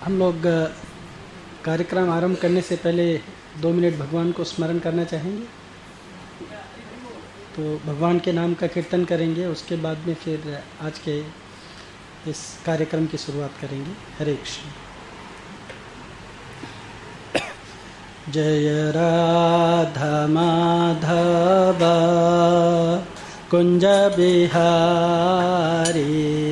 हम लोग कार्यक्रम आरंभ करने से पहले 2 मिनट भगवान को स्मरण करना चाहेंगे। तो भगवान के नाम का कीर्तन करेंगे, उसके बाद में फिर आज के इस कार्यक्रम की शुरुआत करेंगे। हरे कृष्ण। जय राधा माधव कुंज बिहारी,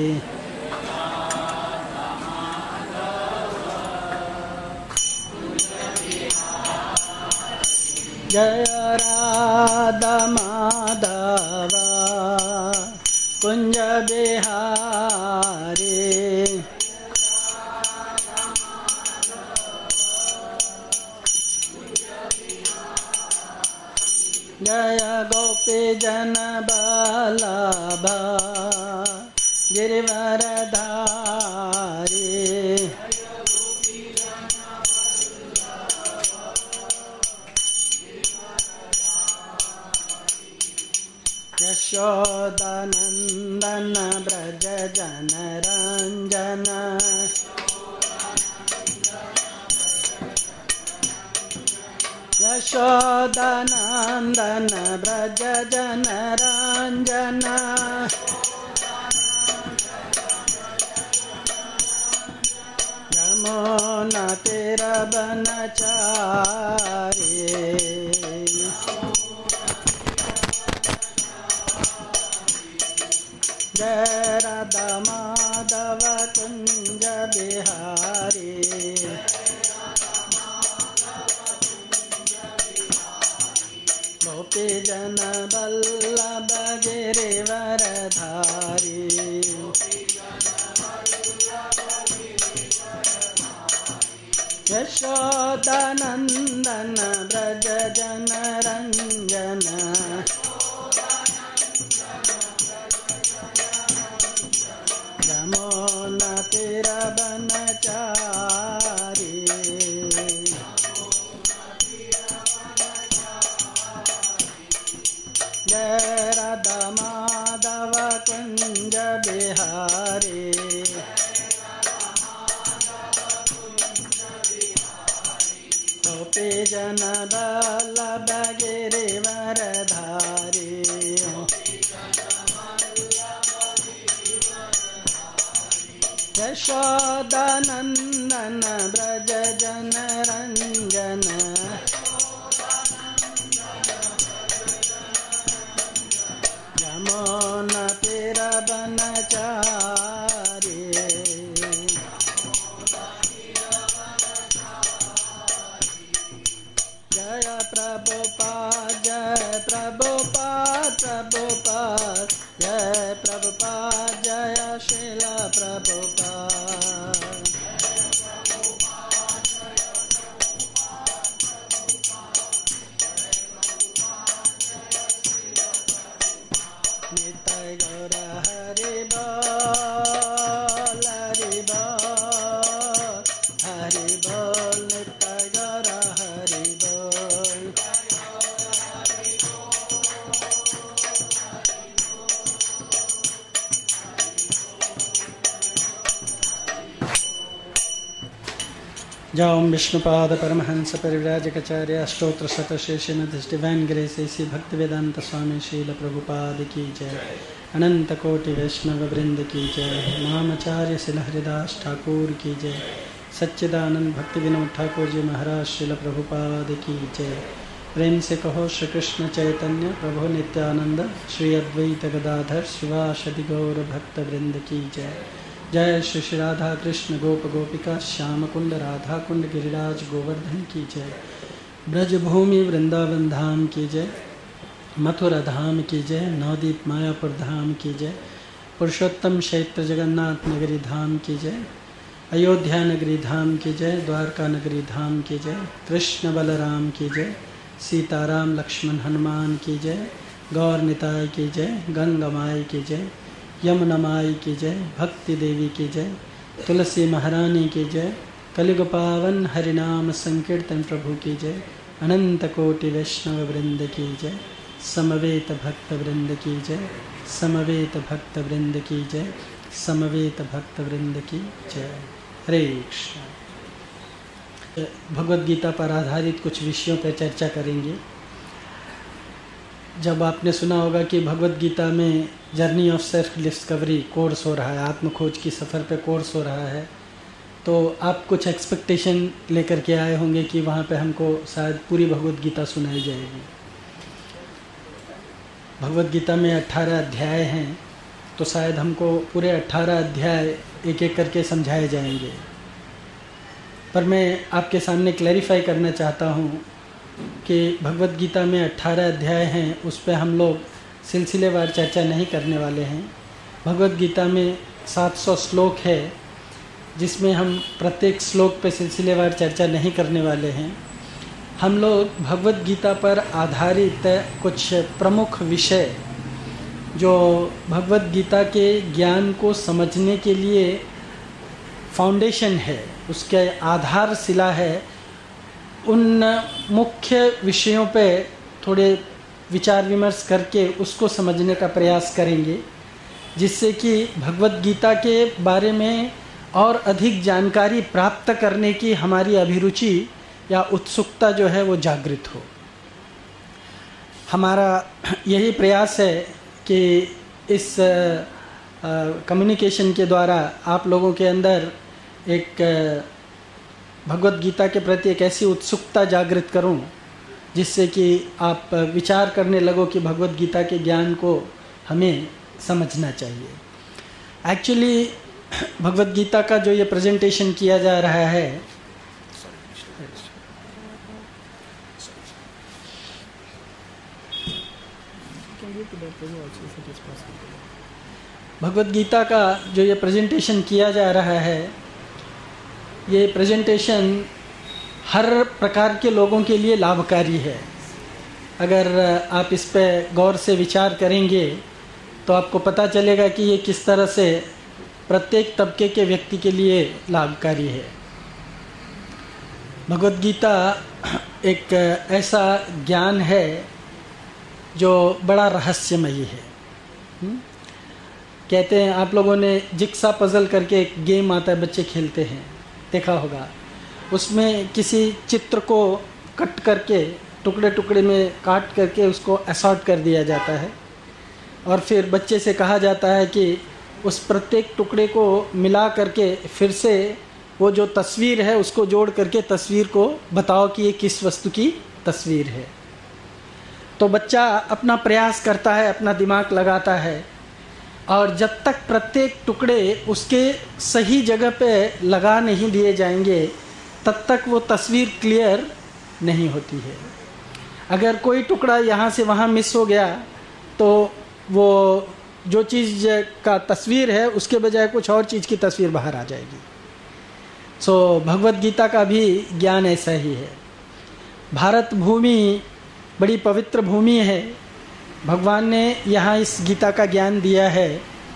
जय राधा माधव कुंज बिहारी, जय गोपी जन बल्लभ गिरिवरधारी, यशोदानंदन ब्रज जन रंजन, यशोदानंदन ब्रज जन रंजन, यमुना तीर बनचारी, जय राधा माधव कुंज बिहारी, गोपी जन बल्लभ गिरिवरधारी, यशोदानंदन ब्रज जन रंजन, यमुना तीर बनचारी, जय राधा माधव कुंज बिहारी, गोपी जन बल्लभ गिरिवरधारी, यशोदानंदन ब्रज जन रंजन, यमुना तीर बनचारी, जय प्रभुपाद जय प्रभुपाद प्रभुपाद, जय प्रभुपाद जय श्रील प्रभुपाद, निताय गौर हरि बोल हरि बोल हरि बोल, निताय गौर हरि बोल, जय ओम विष्णुपाद परमहंस परिव्राजकाचार्य अष्टोत्र शतशेषनाथ डिवाइन ग्रेस ऐसी भक्ति वेदांत स्वामी शील प्रभुपाद की जय, अनंत कोटि वैष्णव वृंद की जय, नामाचार्य श्री हरिदास ठाकुर की जय, सच्चिदानंद भक्ति विनोद ठाकुर जी महाराज श्रील प्रभुपाद की जय। प्रेम से कहो श्री कृष्ण चैतन्य प्रभु नित्यानंद श्री अद्वैत गदाधर शिवासदि गौर भक्त वृंद की जय। जय श्री श्री राधा कृष्ण गोप गोपिका श्याम कुंड राधा कुंड गिरिराज गोवर्धन की जय। ब्रजभूमि वृंदावन धाम की जय, मथुरा धाम की जय, नवदीप मायापुर धाम की जय, पुरुषोत्तम क्षेत्र जगन्नाथ नगरी धाम की जय, अयोध्या नगरी धाम की जय, द्वारका नगरी धाम की जय, कृष्ण बलराम की जय, सीताराम लक्ष्मण हनुमान की जय, गौर निताय की जय, गंगा माई की जय, यमुना माई की जय, भक्ति देवी की जय, तुलसी महारानी की जय, कलियुग पावन हरिनाम संकीर्तन प्रभु की जय, अनंत कोटि वैष्णव वृंद की जय, समवेत भक्त वृंद की जय, समवेत भक्त वृंद की जय, समवेत भक्त वृंद की जय। हरे कृष्ण। भगवद गीता पर आधारित कुछ विषयों पर चर्चा करेंगे। जब आपने सुना होगा कि भगवद गीता में journey of self discovery course हो रहा है, आत्मखोज की सफ़र पे कोर्स हो रहा है, तो आप कुछ एक्सपेक्टेशन लेकर के आए होंगे कि वहाँ पे हमको शायद पूरी भगवद गीता सुनाई जाएगी। भगवद गीता में 18 अध्याय हैं, तो शायद हमको पूरे 18 अध्याय एक एक करके समझाए जाएंगे। पर मैं आपके सामने क्लैरिफाई करना चाहता हूँ कि भगवद गीता में 18 अध्याय हैं, उस पर हम लोग सिलसिलेवार चर्चा नहीं करने वाले हैं। भगवद गीता में 700 श्लोक है, जिसमें हम प्रत्येक श्लोक पे सिलसिलेवार चर्चा नहीं करने वाले हैं। हम लोग भगवद गीता पर आधारित कुछ प्रमुख विषय जो भगवद गीता के ज्ञान को समझने के लिए फाउंडेशन है, उसके आधारशिला है, उन मुख्य विषयों पे थोड़े विचार विमर्श करके उसको समझने का प्रयास करेंगे, जिससे कि भगवद गीता के बारे में और अधिक जानकारी प्राप्त करने की हमारी अभिरुचि या उत्सुकता जो है वो जागृत हो। हमारा यही प्रयास है कि इस कम्युनिकेशन के द्वारा आप लोगों के अंदर एक भगवद गीता के प्रति एक ऐसी उत्सुकता जागृत करूं, जिससे कि आप विचार करने लगो कि भगवद गीता के ज्ञान को हमें समझना चाहिए। एक्चुअली भगवद गीता का जो ये प्रेजेंटेशन किया जा रहा है, भगवद गीता का जो ये प्रेजेंटेशन किया जा रहा है, ये प्रेजेंटेशन हर प्रकार के लोगों के लिए लाभकारी है। अगर आप इस पे गौर से विचार करेंगे तो आपको पता चलेगा कि ये किस तरह से प्रत्येक तबके के व्यक्ति के लिए लाभकारी है। भगवद गीता एक ऐसा ज्ञान है जो बड़ा रहस्यमयी है। कहते हैं, आप लोगों ने जिक्सा पजल करके एक गेम आता है, बच्चे खेलते हैं, देखा होगा। उसमें किसी चित्र को कट करके टुकड़े टुकड़े में काट करके उसको असॉर्ट कर दिया जाता है, और फिर बच्चे से कहा जाता है कि उस प्रत्येक टुकड़े को मिला करके फिर से वो जो तस्वीर है उसको जोड़ करके तस्वीर को बताओ कि ये किस वस्तु की तस्वीर है। तो बच्चा अपना प्रयास करता है, अपना दिमाग लगाता है, और जब तक प्रत्येक टुकड़े उसके सही जगह पे लगा नहीं दिए जाएंगे तब तक वो तस्वीर क्लियर नहीं होती है। अगर कोई टुकड़ा यहाँ से वहाँ मिस हो गया तो वो जो चीज़ का तस्वीर है उसके बजाय कुछ और चीज़ की तस्वीर बाहर आ जाएगी। सो भगवद गीता का भी ज्ञान ऐसा ही है। भारत भूमि बड़ी पवित्र भूमि है, भगवान ने यहाँ इस गीता का ज्ञान दिया है,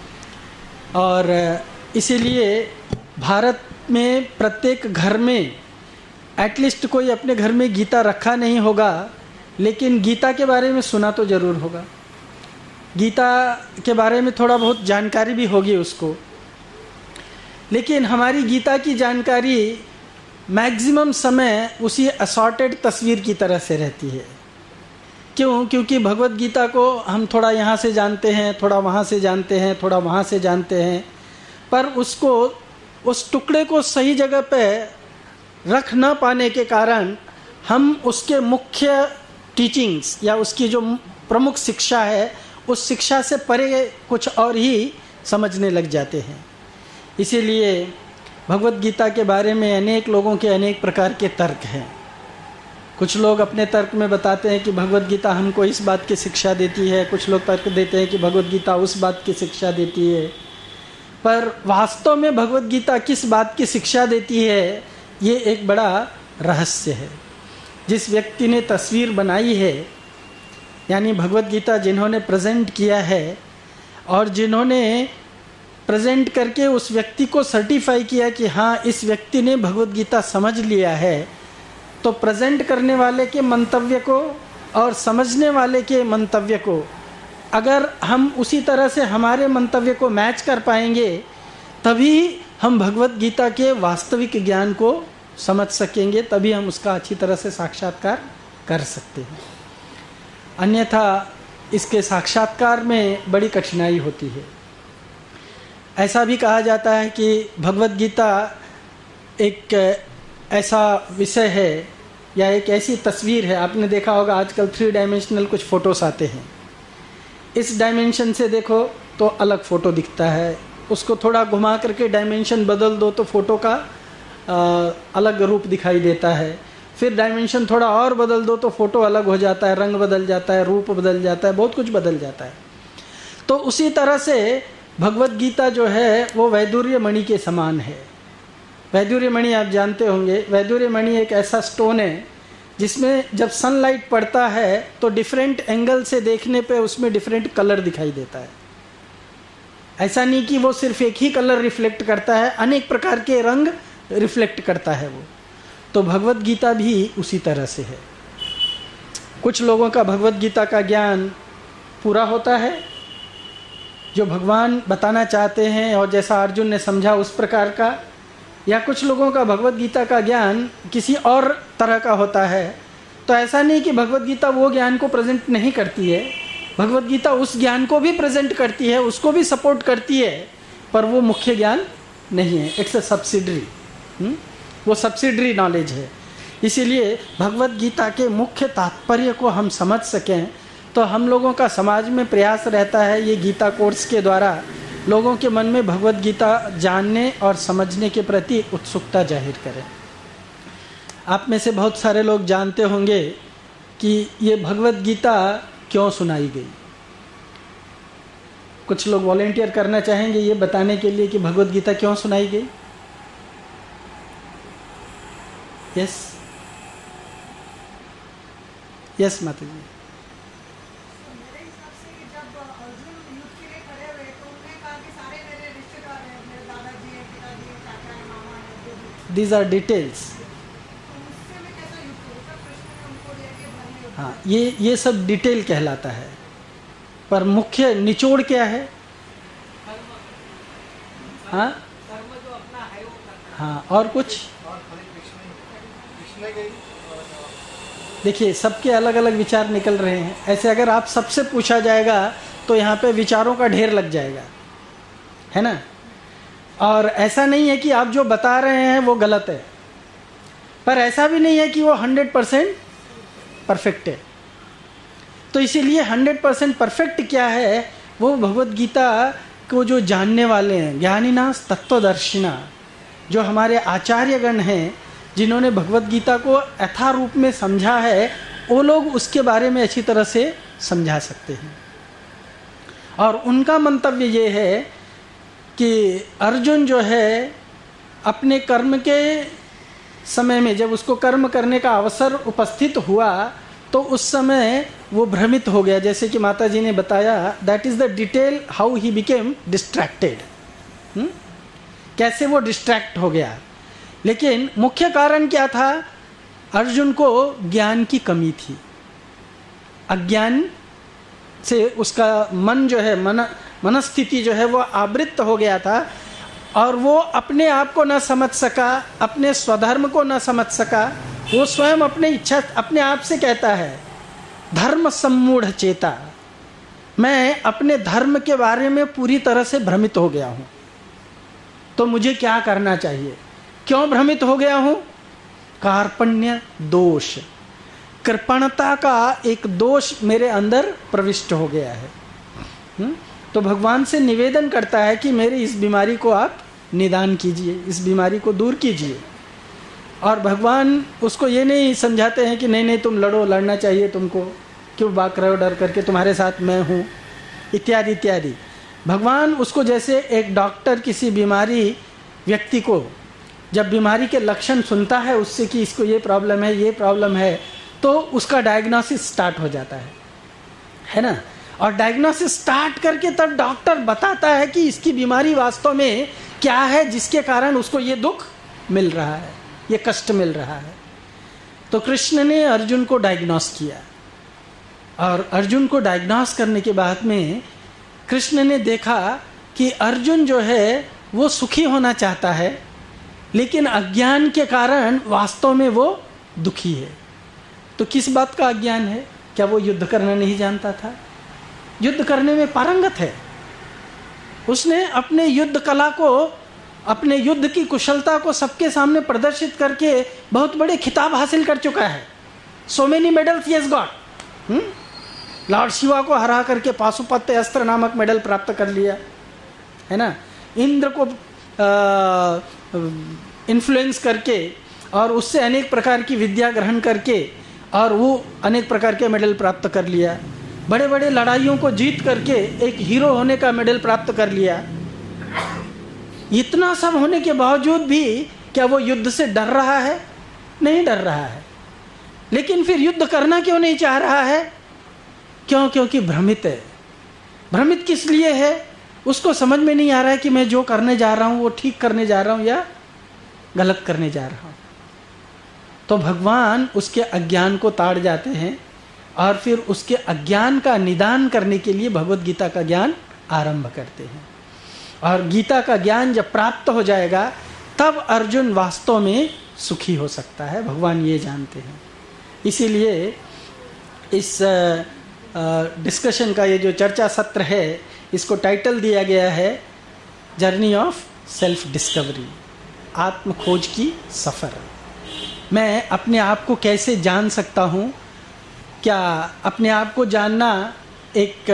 और इसीलिए भारत में प्रत्येक घर में एटलीस्ट कोई अपने घर में गीता रखा नहीं होगा, लेकिन गीता के बारे में सुना तो ज़रूर होगा। गीता के बारे में थोड़ा बहुत जानकारी भी होगी उसको, लेकिन हमारी गीता की जानकारी मैक्सिमम समय उसी असॉर्टेड तस्वीर की तरह से रहती है। क्यों? क्योंकि भगवद गीता को हम थोड़ा यहाँ से जानते हैं, थोड़ा वहाँ से जानते हैं, थोड़ा वहाँ से जानते हैं, पर उसको उस टुकड़े को सही जगह पे रख न पाने के कारण हम उसके मुख्य टीचिंग्स या उसकी जो प्रमुख शिक्षा है उस शिक्षा से परे कुछ और ही समझने लग जाते हैं। इसीलिए भगवद गीता के बारे में अनेक लोगों के अनेक प्रकार के तर्क हैं। कुछ लोग अपने तर्क में बताते हैं कि भगवद गीता हमको इस बात की शिक्षा देती है, कुछ लोग तर्क देते हैं कि भगवद गीता उस बात की शिक्षा देती है। पर वास्तव में भगवद गीता किस बात की शिक्षा देती है, ये एक बड़ा रहस्य है। जिस व्यक्ति ने तस्वीर बनाई है, यानी भगवद गीता जिन्होंने प्रेजेंट किया है और जिन्होंने प्रेजेंट करके उस व्यक्ति को सर्टिफाई किया कि हाँ इस व्यक्ति ने भगवद गीता समझ लिया है, तो प्रेजेंट करने वाले के मंतव्य को और समझने वाले के मंतव्य को अगर हम उसी तरह से हमारे मंतव्य को मैच कर पाएंगे, तभी हम भगवत गीता के वास्तविक ज्ञान को समझ सकेंगे, तभी हम उसका अच्छी तरह से साक्षात्कार कर सकते हैं। अन्यथा इसके साक्षात्कार में बड़ी कठिनाई होती है। ऐसा भी कहा जाता है कि भगवत गीता एक ऐसा विषय है या एक ऐसी तस्वीर है, आपने देखा होगा आजकल 3 डायमेंशनल कुछ फोटोस आते हैं। इस डायमेंशन से देखो तो अलग फोटो दिखता है, उसको थोड़ा घुमा करके डायमेंशन बदल दो तो फोटो का अलग रूप दिखाई देता है। फिर डायमेंशन थोड़ा और बदल दो तो फोटो अलग हो जाता है, रंग बदल जाता है, रूप बदल जाता है, बहुत कुछ बदल जाता है। तो उसी तरह से भगवत गीता जो है वो वैदुर्य मणि के समान है। वैदुर्य मणि आप जानते होंगे, वैदुर्य मणि एक ऐसा स्टोन है जिसमें जब सनलाइट पड़ता है तो डिफरेंट एंगल से देखने पे उसमें डिफरेंट कलर दिखाई देता है। ऐसा नहीं कि वो सिर्फ एक ही कलर रिफ्लेक्ट करता है, अनेक प्रकार के रंग रिफ्लेक्ट करता है वो। तो भगवत गीता भी उसी तरह से है। कुछ लोगों का भगवत गीता का ज्ञान पूरा होता है, जो भगवान बताना चाहते हैं और जैसा अर्जुन ने समझा उस प्रकार का, या कुछ लोगों का भगवत गीता का ज्ञान किसी और तरह का होता है। तो ऐसा नहीं कि भगवत गीता वो ज्ञान को प्रेजेंट नहीं करती है, भगवत गीता उस ज्ञान को भी प्रेजेंट करती है, उसको भी सपोर्ट करती है, पर वो मुख्य ज्ञान नहीं है। इट्स अ सब्सिडरी, वो सब्सिडरी नॉलेज है। इसीलिए भगवत गीता के मुख्य तात्पर्य को हम समझ सकें तो हम लोगों का समाज में प्रयास रहता है ये गीता कोर्स के द्वारा लोगों के मन में भगवत गीता जानने और समझने के प्रति उत्सुकता जाहिर करें। आप में से बहुत सारे लोग जानते होंगे कि ये भगवत गीता क्यों सुनाई गई। कुछ लोग वॉलेंटियर करना चाहेंगे ये बताने के लिए कि भगवत गीता क्यों सुनाई गई। यस यस माता जी। These are details. हाँ, ये सब डिटेल कहलाता है, पर मुख्य निचोड़ क्या है? हाँ हाँ, और कुछ देखिए, सबके अलग अलग विचार निकल रहे हैं। ऐसे अगर आप सबसे पूछा जाएगा तो यहाँ पे विचारों का ढेर लग जाएगा, है ना। और ऐसा नहीं है कि आप जो बता रहे हैं वो गलत है, पर ऐसा भी नहीं है कि वो 100% परफेक्ट है। तो इसीलिए 100% परफेक्ट क्या है, वो भगवत गीता को जो जानने वाले हैं, ज्ञानिनास तत्वदर्शिना, जो हमारे आचार्यगण हैं जिन्होंने भगवत गीता को यथारूप में समझा है, वो लोग उसके बारे में अच्छी तरह से समझा सकते हैं। और उनका मंतव्य ये है कि अर्जुन जो है अपने कर्म के समय में, जब उसको कर्म करने का अवसर उपस्थित हुआ तो उस समय वो भ्रमित हो गया। जैसे कि माता जी ने बताया, that is the detail how he became distracted, कैसे वो डिस्ट्रैक्ट हो गया। लेकिन मुख्य कारण क्या था? अर्जुन को ज्ञान की कमी थी, अज्ञान से उसका मन जो है, मनस्थिति जो है वो आवृत्त हो गया था और वो अपने आप को न समझ सका, अपने स्वधर्म को न समझ सका। वो स्वयं अपने इच्छा अपने आप से कहता है, धर्म सम्मूढ़ चेता, मैं अपने धर्म के बारे में पूरी तरह से भ्रमित हो गया हूँ, तो मुझे क्या करना चाहिए। क्यों भ्रमित हो गया हूँ? कार्पण्य दोष, कृपणता का एक दोष मेरे अंदर प्रविष्ट हो गया है। तो भगवान से निवेदन करता है कि मेरी इस बीमारी को आप निदान कीजिए, इस बीमारी को दूर कीजिए। और भगवान उसको ये नहीं समझाते हैं कि नहीं नहीं तुम लड़ो, लड़ना चाहिए तुमको, क्यों भाग रहे हो डर करके, तुम्हारे साथ मैं हूँ, इत्यादि इत्यादि। भगवान उसको जैसे एक डॉक्टर किसी बीमारी व्यक्ति को जब बीमारी के लक्षण सुनता है उससे कि इसको ये प्रॉब्लम है, ये प्रॉब्लम है, तो उसका डायग्नोसिस स्टार्ट हो जाता है ना। और डायग्नोसिस स्टार्ट करके तब डॉक्टर बताता है कि इसकी बीमारी वास्तव में क्या है जिसके कारण उसको ये दुख मिल रहा है, ये कष्ट मिल रहा है। तो कृष्ण ने अर्जुन को डायग्नोस किया और अर्जुन को डायग्नोस करने के बाद में कृष्ण ने देखा कि अर्जुन जो है वो सुखी होना चाहता है, लेकिन अज्ञान के कारण वास्तव में वो दुखी है। तो किस बात का अज्ञान है? क्या वो युद्ध करना नहीं जानता था? युद्ध करने में पारंगत है। उसने अपने युद्ध कला को, अपने युद्ध की कुशलता को सबके सामने प्रदर्शित करके बहुत बड़े खिताब हासिल कर चुका है। So many medals he has got. Lord Shiva को हरा करके पाशुपत्य अस्त्र नामक मेडल प्राप्त कर लिया है ना। इंद्र को इन्फ्लुएंस करके और उससे अनेक प्रकार की विद्या ग्रहण करके और वो अनेक प्रकार के मेडल प्राप्त कर लिया। बड़े बड़े लड़ाइयों को जीत करके एक हीरो होने का मेडल प्राप्त कर लिया। इतना सब होने के बावजूद भी क्या वो युद्ध से डर रहा है? नहीं डर रहा है। लेकिन फिर युद्ध करना क्यों नहीं चाह रहा है? क्यों? क्योंकि भ्रमित है। भ्रमित किस लिए है? उसको समझ में नहीं आ रहा है कि मैं जो करने जा रहा हूँ वो ठीक करने जा रहा हूँ या गलत करने जा रहा हूँ। तो भगवान उसके अज्ञान को ताड़ जाते हैं और फिर उसके अज्ञान का निदान करने के लिए भगवत गीता का ज्ञान आरंभ करते हैं। और गीता का ज्ञान जब प्राप्त हो जाएगा तब अर्जुन वास्तव में सुखी हो सकता है, भगवान ये जानते हैं। इसीलिए इस डिस्कशन का ये जो चर्चा सत्र है, इसको टाइटल दिया गया है जर्नी ऑफ सेल्फ डिस्कवरी, आत्म खोज की सफ़र। मैं अपने आप को कैसे जान सकता हूँ? क्या अपने आप को जानना एक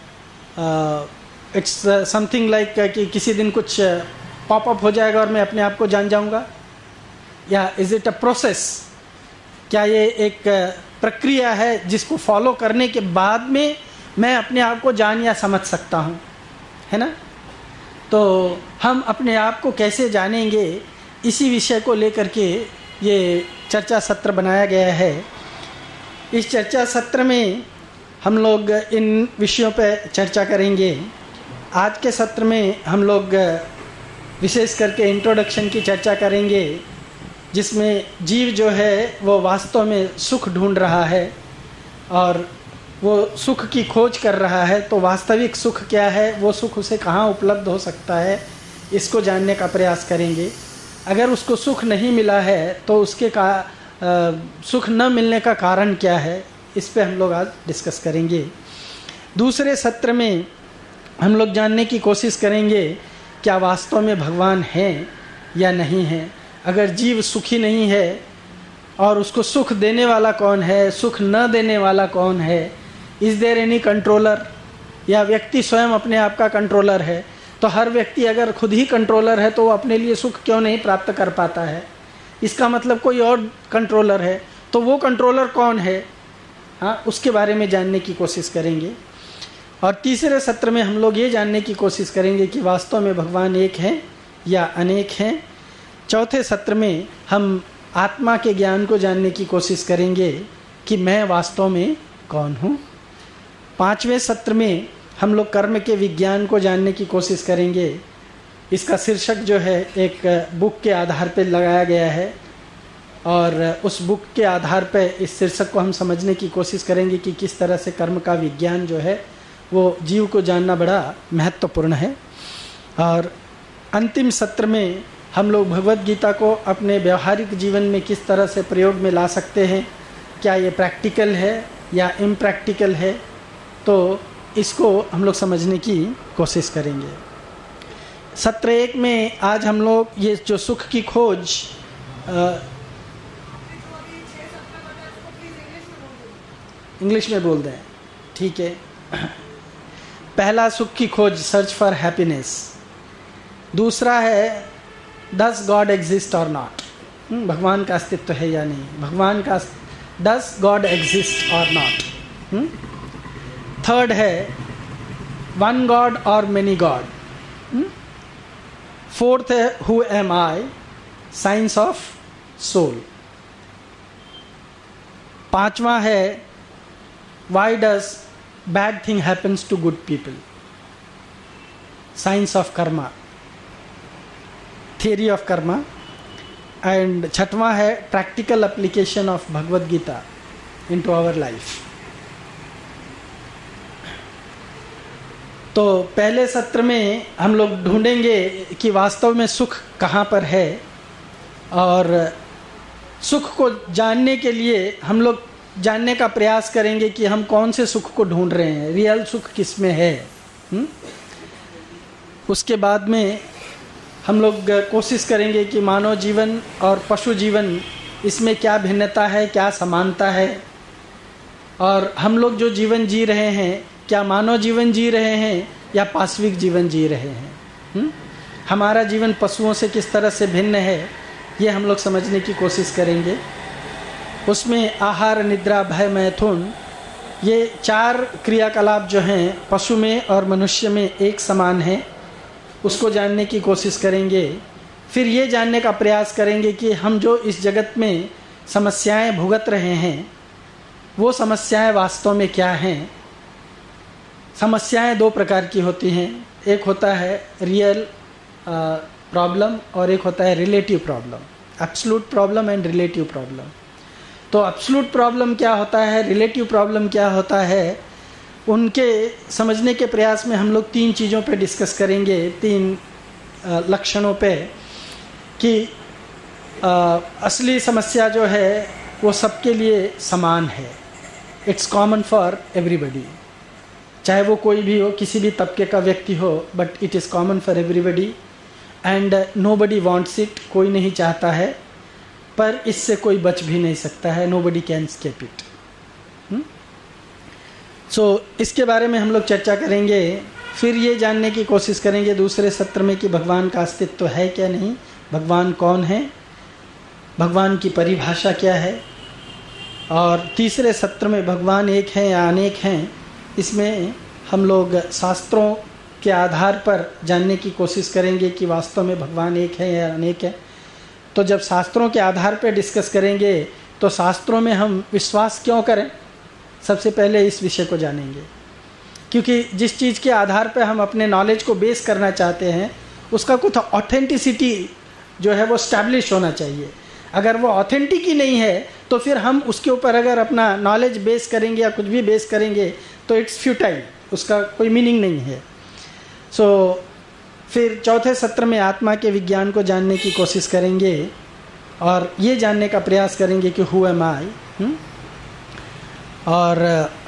इट्स समथिंग लाइक कि किसी दिन कुछ पॉपअप हो जाएगा और मैं अपने आप को जान जाऊँगा, या इज इट अ प्रोसेस? क्या ये एक प्रक्रिया है जिसको फॉलो करने के बाद में मैं अपने आप को जान या समझ सकता हूँ, है ना? तो हम अपने आप को कैसे जानेंगे, इसी विषय को लेकर के ये चर्चा सत्र बनाया गया है। इस चर्चा सत्र में हम लोग इन विषयों पर चर्चा करेंगे। आज के सत्र में हम लोग विशेष करके इंट्रोडक्शन की चर्चा करेंगे, जिसमें जीव जो है वो वास्तव में सुख ढूंढ रहा है और वो सुख की खोज कर रहा है। तो वास्तविक सुख क्या है, वो सुख उसे कहाँ उपलब्ध हो सकता है, इसको जानने का प्रयास करेंगे। अगर उसको सुख नहीं मिला है तो उसके सुख न मिलने का कारण क्या है, इस पे हम लोग आज डिस्कस करेंगे। दूसरे सत्र में हम लोग जानने की कोशिश करेंगे क्या वास्तव में भगवान हैं या नहीं हैं। अगर जीव सुखी नहीं है और उसको सुख देने वाला कौन है, सुख न देने वाला कौन है, इज़ देयर एनी कंट्रोलर, या व्यक्ति स्वयं अपने आप का कंट्रोलर है? तो हर व्यक्ति अगर खुद ही कंट्रोलर है तो वो अपने लिए सुख क्यों नहीं प्राप्त कर पाता है? इसका मतलब कोई और कंट्रोलर है। तो वो कंट्रोलर कौन है? हाँ, उसके बारे में जानने की कोशिश करेंगे। और तीसरे सत्र में हम लोग ये जानने की कोशिश करेंगे कि वास्तव में भगवान एक हैं या अनेक हैं। चौथे सत्र में हम आत्मा के ज्ञान को जानने की कोशिश करेंगे कि मैं वास्तव में कौन हूँ। पांचवें सत्र में हम लोग कर्म के विज्ञान को जानने की कोशिश करेंगे। इसका शीर्षक जो है एक बुक के आधार पर लगाया गया है और उस बुक के आधार पर इस शीर्षक को हम समझने की कोशिश करेंगे कि किस तरह से कर्म का विज्ञान जो है वो जीव को जानना बड़ा महत्वपूर्ण है। और अंतिम सत्र में हम लोग भगवत गीता को अपने व्यवहारिक जीवन में किस तरह से प्रयोग में ला सकते हैं, क्या ये प्रैक्टिकल है या इम्प्रैक्टिकल है, तो इसको हम लोग समझने की कोशिश करेंगे। सत्र 1 में आज हम लोग ये जो सुख की खोज इंग्लिश में बोल दें, ठीक है। पहला सुख की खोज, सर्च फॉर हैप्पीनेस। दूसरा है does God exist or not, भगवान का अस्तित्व है या नहीं, भगवान का does God exist or not. Third है one God or many God. Fourth है who am I, science of soul. पांचवा है why does bad thing happens to good people, science of karma, theory of karma. And छठवां है practical application of Bhagavad Gita into our life. तो पहले सत्र में हम लोग ढूंढेंगे कि वास्तव में सुख कहाँ पर है, और सुख को जानने के लिए हम लोग जानने का प्रयास करेंगे कि हम कौन से सुख को ढूंढ रहे हैं, रियल सुख किस में है। उसके बाद में हम लोग कोशिश करेंगे कि मानव जीवन और पशु जीवन, इसमें क्या भिन्नता है, क्या समानता है, और हम लोग जो जीवन जी रहे हैं क्या मानव जीवन जी रहे हैं या पाशविक जीवन जी रहे हैं। हमारा जीवन पशुओं से किस तरह से भिन्न है, ये हम लोग समझने की कोशिश करेंगे। उसमें आहार, निद्रा, भय, मैथुन, ये 4 क्रियाकलाप जो हैं पशु में और मनुष्य में एक समान है, उसको जानने की कोशिश करेंगे। फिर ये जानने का प्रयास करेंगे कि हम जो इस जगत में समस्याएं भुगत रहे हैं वो समस्याएं वास्तव में क्या हैं। समस्याएं 2 प्रकार की होती हैं, एक होता है रियल प्रॉब्लम और एक होता है relative problem, absolute problem and relative problem. तो एब्सोल्यूट प्रॉब्लम क्या होता है, रिलेटिव प्रॉब्लम क्या होता है, उनके समझने के प्रयास में हम लोग 3 चीज़ों पे डिस्कस करेंगे, 3 लक्षणों पे, कि असली समस्या जो है वो सबके लिए समान है, इट्स कॉमन फॉर एवरीबडी, चाहे वो कोई भी हो, किसी भी तबके का व्यक्ति हो, but it is common for everybody and nobody wants it, कोई नहीं चाहता है, पर इससे कोई बच भी नहीं सकता है, nobody can escape it. So इसके बारे में हम लोग चर्चा करेंगे। फिर ये जानने की कोशिश करेंगे दूसरे सत्र में कि भगवान का अस्तित्व है क्या नहीं, भगवान कौन है, भगवान की परिभाषा क्या है, और तीसरे सत्र में भगवान एक है या अनेक हैं, इसमें हम लोग शास्त्रों के आधार पर जानने की कोशिश करेंगे कि वास्तव में भगवान एक है या अनेक है। तो जब शास्त्रों के आधार पर डिस्कस करेंगे तो शास्त्रों में हम विश्वास क्यों करें, सबसे पहले इस विषय को जानेंगे, क्योंकि जिस चीज़ के आधार पर हम अपने नॉलेज को बेस करना चाहते हैं उसका कुछ ऑथेंटिसिटी जो है वो स्टैब्लिश होना चाहिए। अगर वो ऑथेंटिक ही नहीं है तो फिर हम उसके ऊपर अगर अपना नॉलेज बेस करेंगे या कुछ भी बेस करेंगे तो इट्स फ्यूटाइल, उसका कोई मीनिंग नहीं है। सो फिर चौथे सत्र में आत्मा के विज्ञान को जानने की कोशिश करेंगे और ये जानने का प्रयास करेंगे कि हु एम आई, और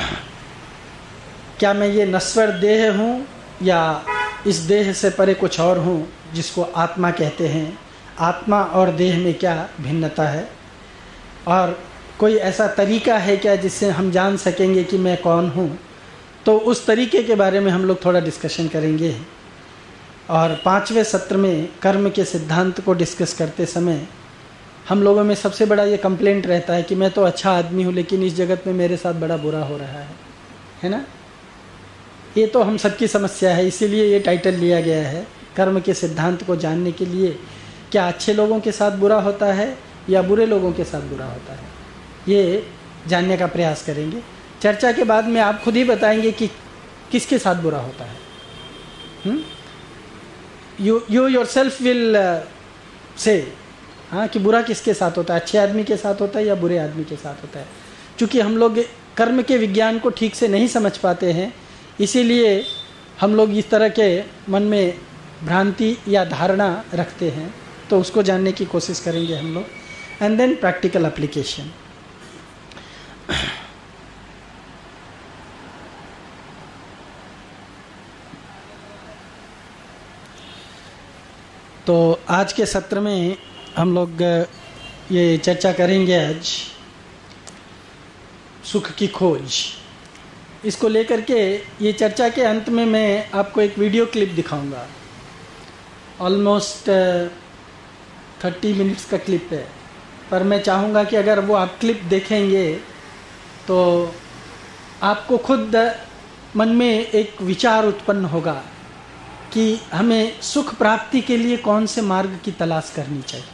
क्या मैं ये नश्वर देह हूँ या इस देह से परे कुछ और हूँ जिसको आत्मा कहते हैं। आत्मा और देह में क्या भिन्नता है और कोई ऐसा तरीका है क्या जिससे हम जान सकेंगे कि मैं कौन हूँ। तो उस तरीके के बारे में हम लोग थोड़ा डिस्कशन करेंगे। और 5वें सत्र में कर्म के सिद्धांत को डिस्कस करते समय हम लोगों में सबसे बड़ा ये कंप्लेंट रहता है कि मैं तो अच्छा आदमी हूँ लेकिन इस जगत में मेरे साथ बड़ा बुरा हो रहा है ना। ये तो हम सबकी समस्या है, इसीलिए ये टाइटल लिया गया है, कर्म के सिद्धांत को जानने के लिए। क्या अच्छे लोगों के साथ बुरा होता है या बुरे लोगों के साथ बुरा होता है, ये जानने का प्रयास करेंगे। चर्चा के बाद में आप खुद ही बताएंगे कि किसके साथ बुरा होता है। यू योरसेल्फ विल से हाँ कि बुरा किसके साथ होता है, अच्छे आदमी के साथ होता है या बुरे आदमी के साथ होता है। क्योंकि हम लोग कर्म के विज्ञान को ठीक से नहीं समझ पाते हैं, इसीलिए हम लोग इस तरह के मन में भ्रांति या धारणा रखते हैं। तो उसको जानने की कोशिश करेंगे हम लोग, एंड देन प्रैक्टिकल एप्लीकेशन। तो आज के सत्र में हम लोग ये चर्चा करेंगे आज सुख की खोज। इसको लेकर के ये चर्चा के अंत में मैं आपको एक वीडियो क्लिप दिखाऊंगा। ऑलमोस्ट 30 मिनट्स का क्लिप है, पर मैं चाहूँगा कि अगर वो आप क्लिप देखेंगे तो आपको खुद मन में एक विचार उत्पन्न होगा कि हमें सुख प्राप्ति के लिए कौन से मार्ग की तलाश करनी चाहिए।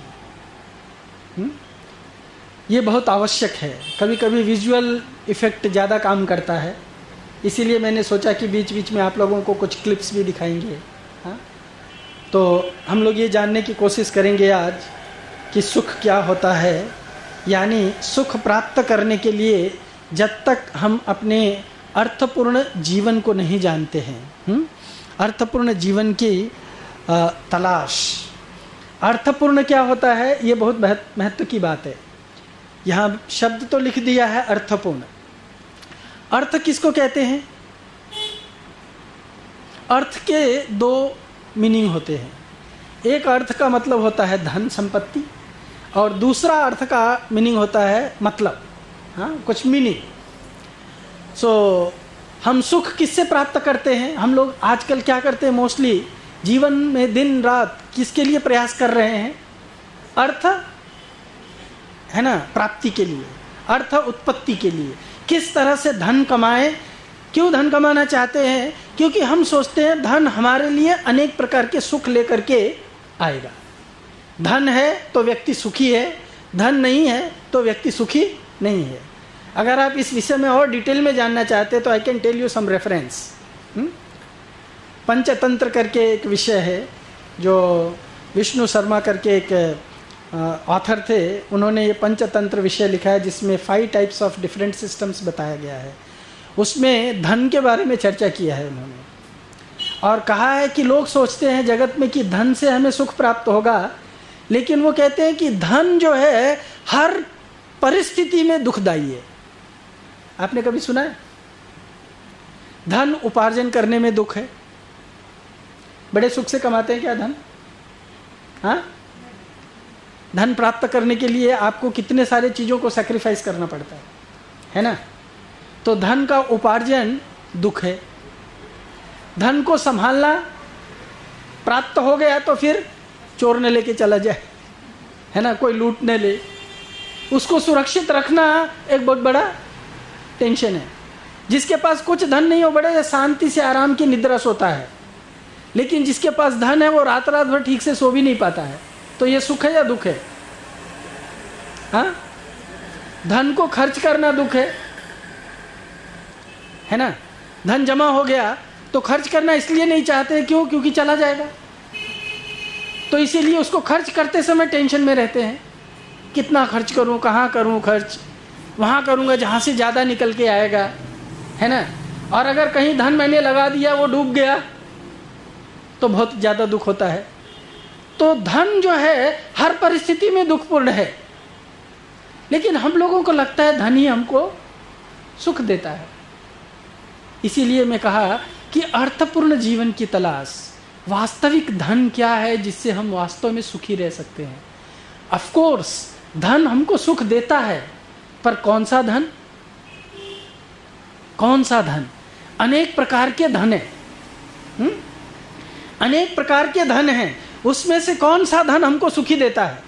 ये बहुत आवश्यक है। कभी कभी विजुअल इफ़ेक्ट ज़्यादा काम करता है, इसीलिए मैंने सोचा कि बीच बीच में आप लोगों को कुछ क्लिप्स भी दिखाएंगे। हाँ, तो हम लोग ये जानने की कोशिश करेंगे आज कि सुख क्या होता है। यानी सुख प्राप्त करने के लिए जब तक हम अपने अर्थपूर्ण जीवन को नहीं जानते हैं। अर्थपूर्ण जीवन की तलाश। अर्थपूर्ण क्या होता है, ये बहुत महत्व की बात है। यहाँ शब्द तो लिख दिया है अर्थपूर्ण। अर्थ किसको कहते हैं? अर्थ के दो मीनिंग होते हैं। एक अर्थ का मतलब होता है धन संपत्ति, और दूसरा अर्थ का मीनिंग होता है मतलब, हाँ, कुछ मीनिंग। हम सुख किससे प्राप्त करते हैं? हम लोग आजकल क्या करते हैं, मोस्टली जीवन में दिन रात किसके लिए प्रयास कर रहे हैं? अर्थ, है ना, प्राप्ति के लिए, अर्थ उत्पत्ति के लिए। किस तरह से धन कमाएं? क्यों धन कमाना चाहते हैं? क्योंकि हम सोचते हैं धन हमारे लिए अनेक प्रकार के सुख लेकर के आएगा। धन है तो व्यक्ति सुखी है, धन नहीं है तो व्यक्ति सुखी नहीं है। अगर आप इस विषय में और डिटेल में जानना चाहते हैं तो I can tell you some reference. Panchatantra करके एक विषय है, जो विष्णु शर्मा करके एक ऑथर थे, उन्होंने ये पंचतंत्र विषय लिखा है जिसमें 5 टाइप्स ऑफ डिफरेंट सिस्टम्स बताया गया है। उसमें धन के बारे में चर्चा किया है उन्होंने, और कहा है कि लोग सोचते हैं जगत में कि धन से हमें सुख प्राप्त होगा, लेकिन वो कहते हैं कि धन जो है हर परिस्थिति में दुखदायी है। आपने कभी सुना है? धन उपार्जन करने में दुख है। बड़े सुख से कमाते हैं क्या धन? हाँ, धन प्राप्त करने के लिए आपको कितने सारे चीजों को सैक्रिफाइस करना पड़ता है ना? तो धन का उपार्जन दुख है। धन को संभालना, प्राप्त हो गया तो फिर चोर ने लेके चला जाए, है ना, कोई लूट ने ले, उसको सुरक्षित रखना एक बहुत बड़ा टेंशन है। जिसके पास कुछ धन नहीं हो, बड़े शांति से आराम की निद्रा सोता है, लेकिन जिसके पास धन है वो रात रात भर ठीक से सो भी नहीं पाता है। तो ये सुख है या दुख है? हाँ, धन को खर्च करना दुख है ना? धन जमा हो गया तो खर्च करना इसलिए नहीं चाहते, क्यों? क्योंकि चला जाएगा। तो इसीलिए उसको खर्च करते समय टेंशन में रहते हैं, कितना खर्च करूं, कहाँ करूं खर्च, वहाँ करूंगा जहाँ से ज़्यादा निकल के आएगा, है ना। और अगर कहीं धन मैंने लगा दिया वो डूब गया तो बहुत ज़्यादा दुख होता है। तो धन जो है हर परिस्थिति में दुखपूर्ण है, लेकिन हम लोगों को लगता है धन ही हमको सुख देता है। इसीलिए मैं कहा कि अर्थपूर्ण जीवन की तलाश, वास्तविक धन क्या है जिससे हम वास्तव में सुखी रह सकते हैं। ऑफ कोर्स धन हमको सुख देता है, पर कौन सा धन? कौन सा धन? अनेक प्रकार के धन है, अनेक प्रकार के धन हैं, उसमें से कौन सा धन हमको सुखी देता है?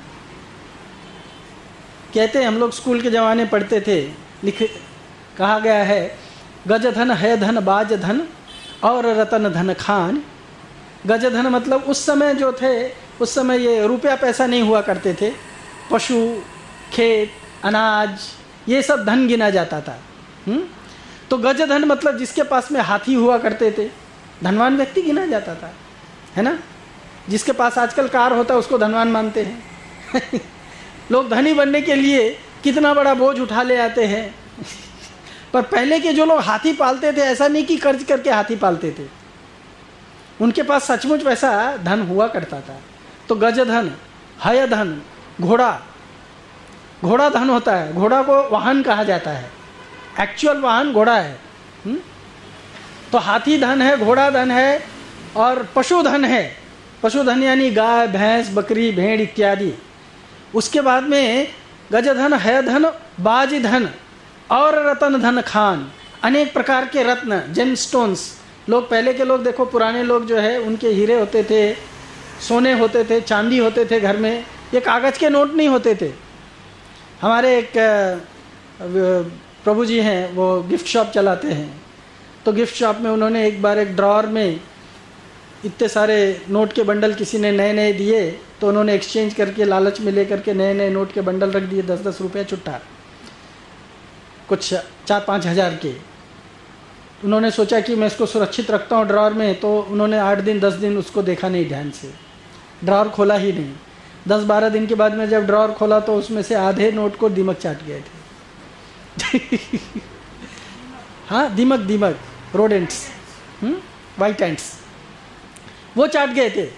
कहते हैं, हम लोग स्कूल के जमाने पढ़ते थे, कहा गया है गज धन है धन बाज धन और रतन धन खान। गज धन मतलब उस समय जो थे, उस समय ये रुपया पैसा नहीं हुआ करते थे, पशु, खेत, अनाज, ये सब धन गिना जाता था। तो गज धन मतलब जिसके पास में हाथी हुआ करते थे, धनवान व्यक्ति गिना जाता था, है ना। जिसके पास आजकल कार होता है उसको धनवान मानते हैं। लोग धनी बनने के लिए कितना बड़ा बोझ उठा ले आते हैं। पर पहले के जो लोग हाथी पालते थे, ऐसा नहीं कि कर्ज करके हाथी पालते थे, उनके पास सचमुच वैसा धन हुआ करता था। तो गज धन, हय धन, घोड़ा, घोड़ा धन होता है। घोड़ा को वाहन कहा जाता है, एक्चुअल वाहन घोड़ा है। तो हाथी धन है, घोड़ा धन है, और पशुधन है। पशुधन यानी गाय, भैंस, बकरी, भेड़ इत्यादि। उसके बाद में गजधन, है धन, बाज धन और रतन धन खान। अनेक प्रकार के रत्न, जेम स्टोन्स। लोग, पहले के लोग देखो, पुराने लोग जो है उनके हीरे होते थे, सोने होते थे, चांदी होते थे घर में। ये कागज़ के नोट नहीं होते थे। हमारे एक प्रभु जी हैं, वो गिफ्ट शॉप चलाते हैं। तो गिफ्ट शॉप में उन्होंने एक बार एक ड्रॉअर में इतने सारे नोट के बंडल किसी ने नए नए दिए, तो उन्होंने एक्सचेंज करके लालच में लेकर के नए नए नोट के बंडल रख दिए, 10-10 रुपये छुट्टा, कुछ 4-5 हज़ार के। उन्होंने सोचा कि मैं इसको सुरक्षित रखता हूँ ड्रॉअर में, तो उन्होंने 8 दिन 10 दिन उसको देखा नहीं ध्यान से, ड्रॉअर खोला ही नहीं। 10-12 दिन के बाद में जब ड्रॉअर खोला तो उसमें से आधे नोट को दीमक चाट गए थे। हाँ दीमक रोडेंट्स, वाइट एंट्स, वो चाट गए थे।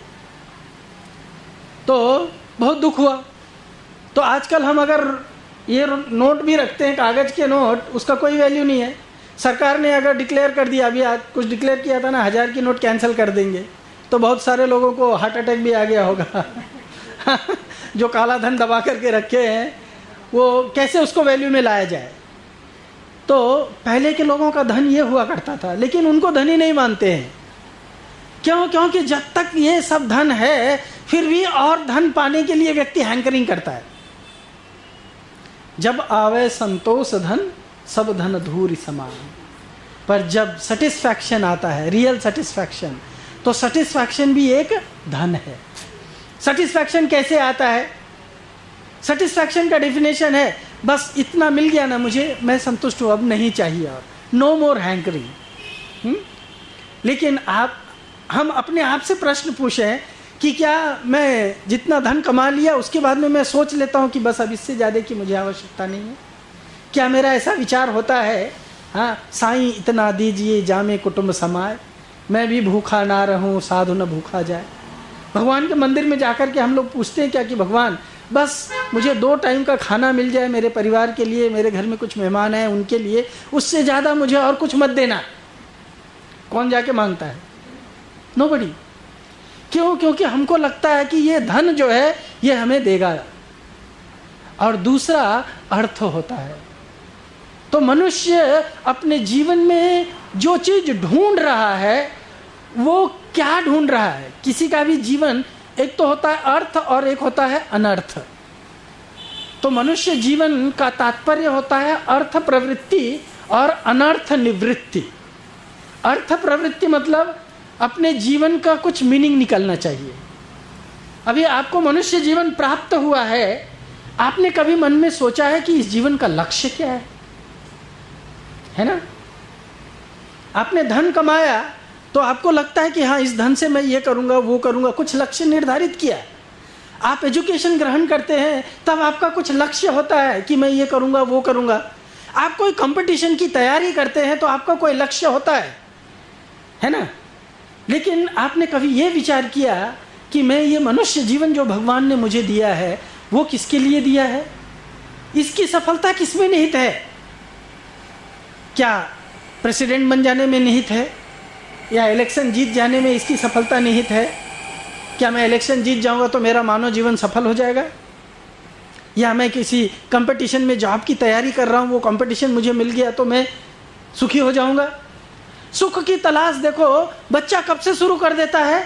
तो बहुत दुख हुआ। तो आजकल हम अगर ये नोट भी रखते हैं, कागज के नोट, उसका कोई वैल्यू नहीं है। सरकार ने अगर डिक्लेयर कर दिया, अभी आज कुछ डिक्लेयर किया था ना, 1000 की नोट कैंसिल कर देंगे, तो बहुत सारे लोगों को हार्ट अटैक भी आ गया होगा। जो काला धन दबा करके रखे हैं, वो कैसे उसको वैल्यू में लाया जाए। तो पहले के लोगों का धन ये हुआ करता था, लेकिन उनको धनी नहीं मानते हैं। क्यों? क्योंकि जब तक ये सब धन है, फिर भी और धन पाने के लिए व्यक्ति हैंकरिंग करता है। जब आवे संतोष धन, सब धन धूरि समान। पर जब सेटिस्फैक्शन आता है, रियल सेटिस्फैक्शन, तो सेटिस्फैक्शन भी एक धन है। सेटिस्फैक्शन कैसे आता है? सेटिस्फैक्शन का डेफिनेशन है, बस इतना मिल गया ना मुझे, मैं संतुष्ट हूं, अब नहीं चाहिए और, नो मोर हैंकरिंग। लेकिन हम अपने आप से प्रश्न पूछें कि क्या मैं जितना धन कमा लिया उसके बाद में मैं सोच लेता हूं कि बस अब इससे ज़्यादा की मुझे आवश्यकता नहीं है? क्या मेरा ऐसा विचार होता है, हाँ साईं इतना दीजिए जामे कुटुंब समाए, मैं भी भूखा ना रहूं साधु न भूखा जाए। भगवान के मंदिर में जाकर के हम लोग पूछते हैं क्या कि भगवान बस मुझे 2 टाइम का खाना मिल जाए मेरे परिवार के लिए, मेरे घर में कुछ मेहमान हैं उनके लिए, उससे ज़्यादा मुझे और कुछ मत देना। कौन जाके मांगता है? नोबडी। क्यों? क्योंकि हमको लगता है कि ये धन जो है ये हमें देगा। और दूसरा अर्थ होता है। तो मनुष्य अपने जीवन में जो चीज ढूंढ रहा है वो क्या ढूंढ रहा है? किसी का भी जीवन एक तो होता है अर्थ और एक होता है अनर्थ। तो मनुष्य जीवन का तात्पर्य होता है अर्थ प्रवृत्ति और अनर्थ निवृत्ति। अर्थ प्रवृत्ति मतलब अपने जीवन का कुछ मीनिंग निकलना चाहिए। अभी आपको मनुष्य जीवन प्राप्त हुआ है, आपने कभी मन में सोचा है कि इस जीवन का लक्ष्य क्या है ना? आपने धन कमाया तो आपको लगता है कि हाँ इस धन से मैं ये करूंगा वो करूंगा, कुछ लक्ष्य निर्धारित किया। आप एजुकेशन ग्रहण करते हैं तब आपका कुछ लक्ष्य होता है कि मैं ये करूंगा वो करूंगा। आप कोई कंपटीशन की तैयारी करते हैं तो आपका कोई लक्ष्य होता है ना? लेकिन आपने कभी ये विचार किया कि मैं ये मनुष्य जीवन जो भगवान ने मुझे दिया है वो किसके लिए दिया है? इसकी सफलता किसमें निहित है? क्या प्रेसिडेंट बन जाने में निहित है या इलेक्शन जीत जाने में इसकी सफलता निहित है? क्या मैं इलेक्शन जीत जाऊंगा तो मेरा मानव जीवन सफल हो जाएगा? या मैं किसी कंपटीशन में जॉब की तैयारी कर रहा हूं, वो कंपटीशन मुझे मिल गया तो मैं सुखी हो जाऊंगा? सुख की तलाश देखो बच्चा कब से शुरू कर देता है।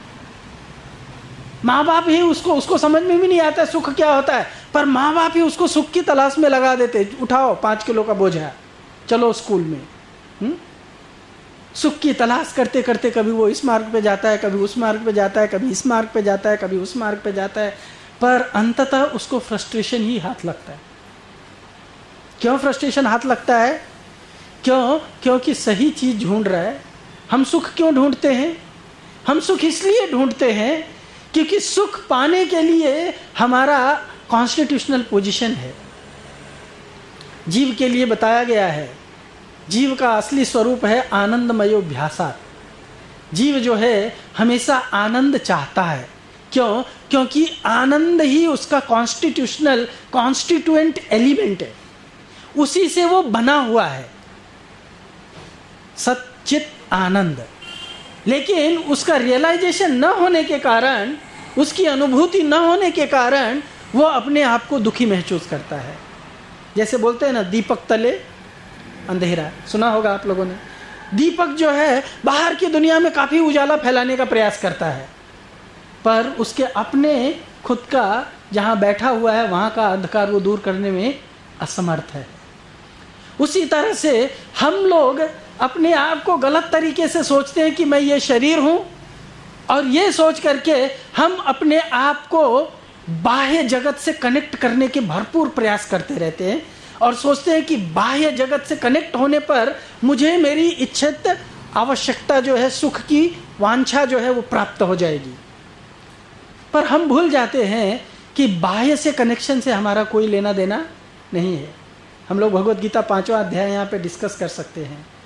माँ बाप ही उसको समझ में भी नहीं आता सुख क्या होता है, पर माँ बाप ही उसको सुख की तलाश में लगा देते। उठाओ 5 किलो का बोझ है, चलो स्कूल में। सुख की तलाश करते करते कभी वो इस मार्ग पे जाता है, कभी उस मार्ग पे जाता है, कभी इस मार्ग पे जाता है, कभी उस मार्ग पे जाता है, पर अंततः उसको फ्रस्ट्रेशन ही हाथ लगता है। क्यों फ्रस्ट्रेशन हाथ लगता है? क्योंकि सही चीज ढूंढ रहा है। हम सुख क्यों ढूंढते हैं? हम सुख इसलिए ढूंढते हैं क्योंकि सुख पाने के लिए हमारा कॉन्स्टिट्यूशनल पोजीशन है। जीव के लिए बताया गया है, जीव का असली स्वरूप है आनंदमयोभ्यासात्। जीव जो है हमेशा आनंद चाहता है। क्यों? क्योंकि आनंद ही उसका कॉन्स्टिट्यूएंट एलिमेंट है, उसी से वो बना हुआ है, सच्चित आनंद। लेकिन उसका रियलाइजेशन न होने के कारण, उसकी अनुभूति न होने के कारण वो अपने आप को दुखी महसूस करता है। जैसे बोलते हैं ना, दीपक तले अंधेरा, सुना होगा आप लोगों ने। दीपक जो है बाहर की दुनिया में काफी उजाला फैलाने का प्रयास करता है, पर उसके अपने खुद का जहां बैठा हुआ है वहां का अंधकार वो दूर करने में असमर्थ है। उसी तरह से हम लोग अपने आप को गलत तरीके से सोचते हैं कि मैं ये शरीर हूं, और ये सोच करके हम अपने आप को बाह्य जगत से कनेक्ट करने के भरपूर प्रयास करते रहते हैं और सोचते हैं कि बाह्य जगत से कनेक्ट होने पर मुझे मेरी इच्छित आवश्यकता जो है, सुख की वांछा जो है वो प्राप्त हो जाएगी। पर हम भूल जाते हैं कि बाह्य से कनेक्शन से हमारा कोई लेना देना नहीं है। हम लोग भगवद गीता 5वां अध्याय यहाँ पे डिस्कस कर सकते हैं।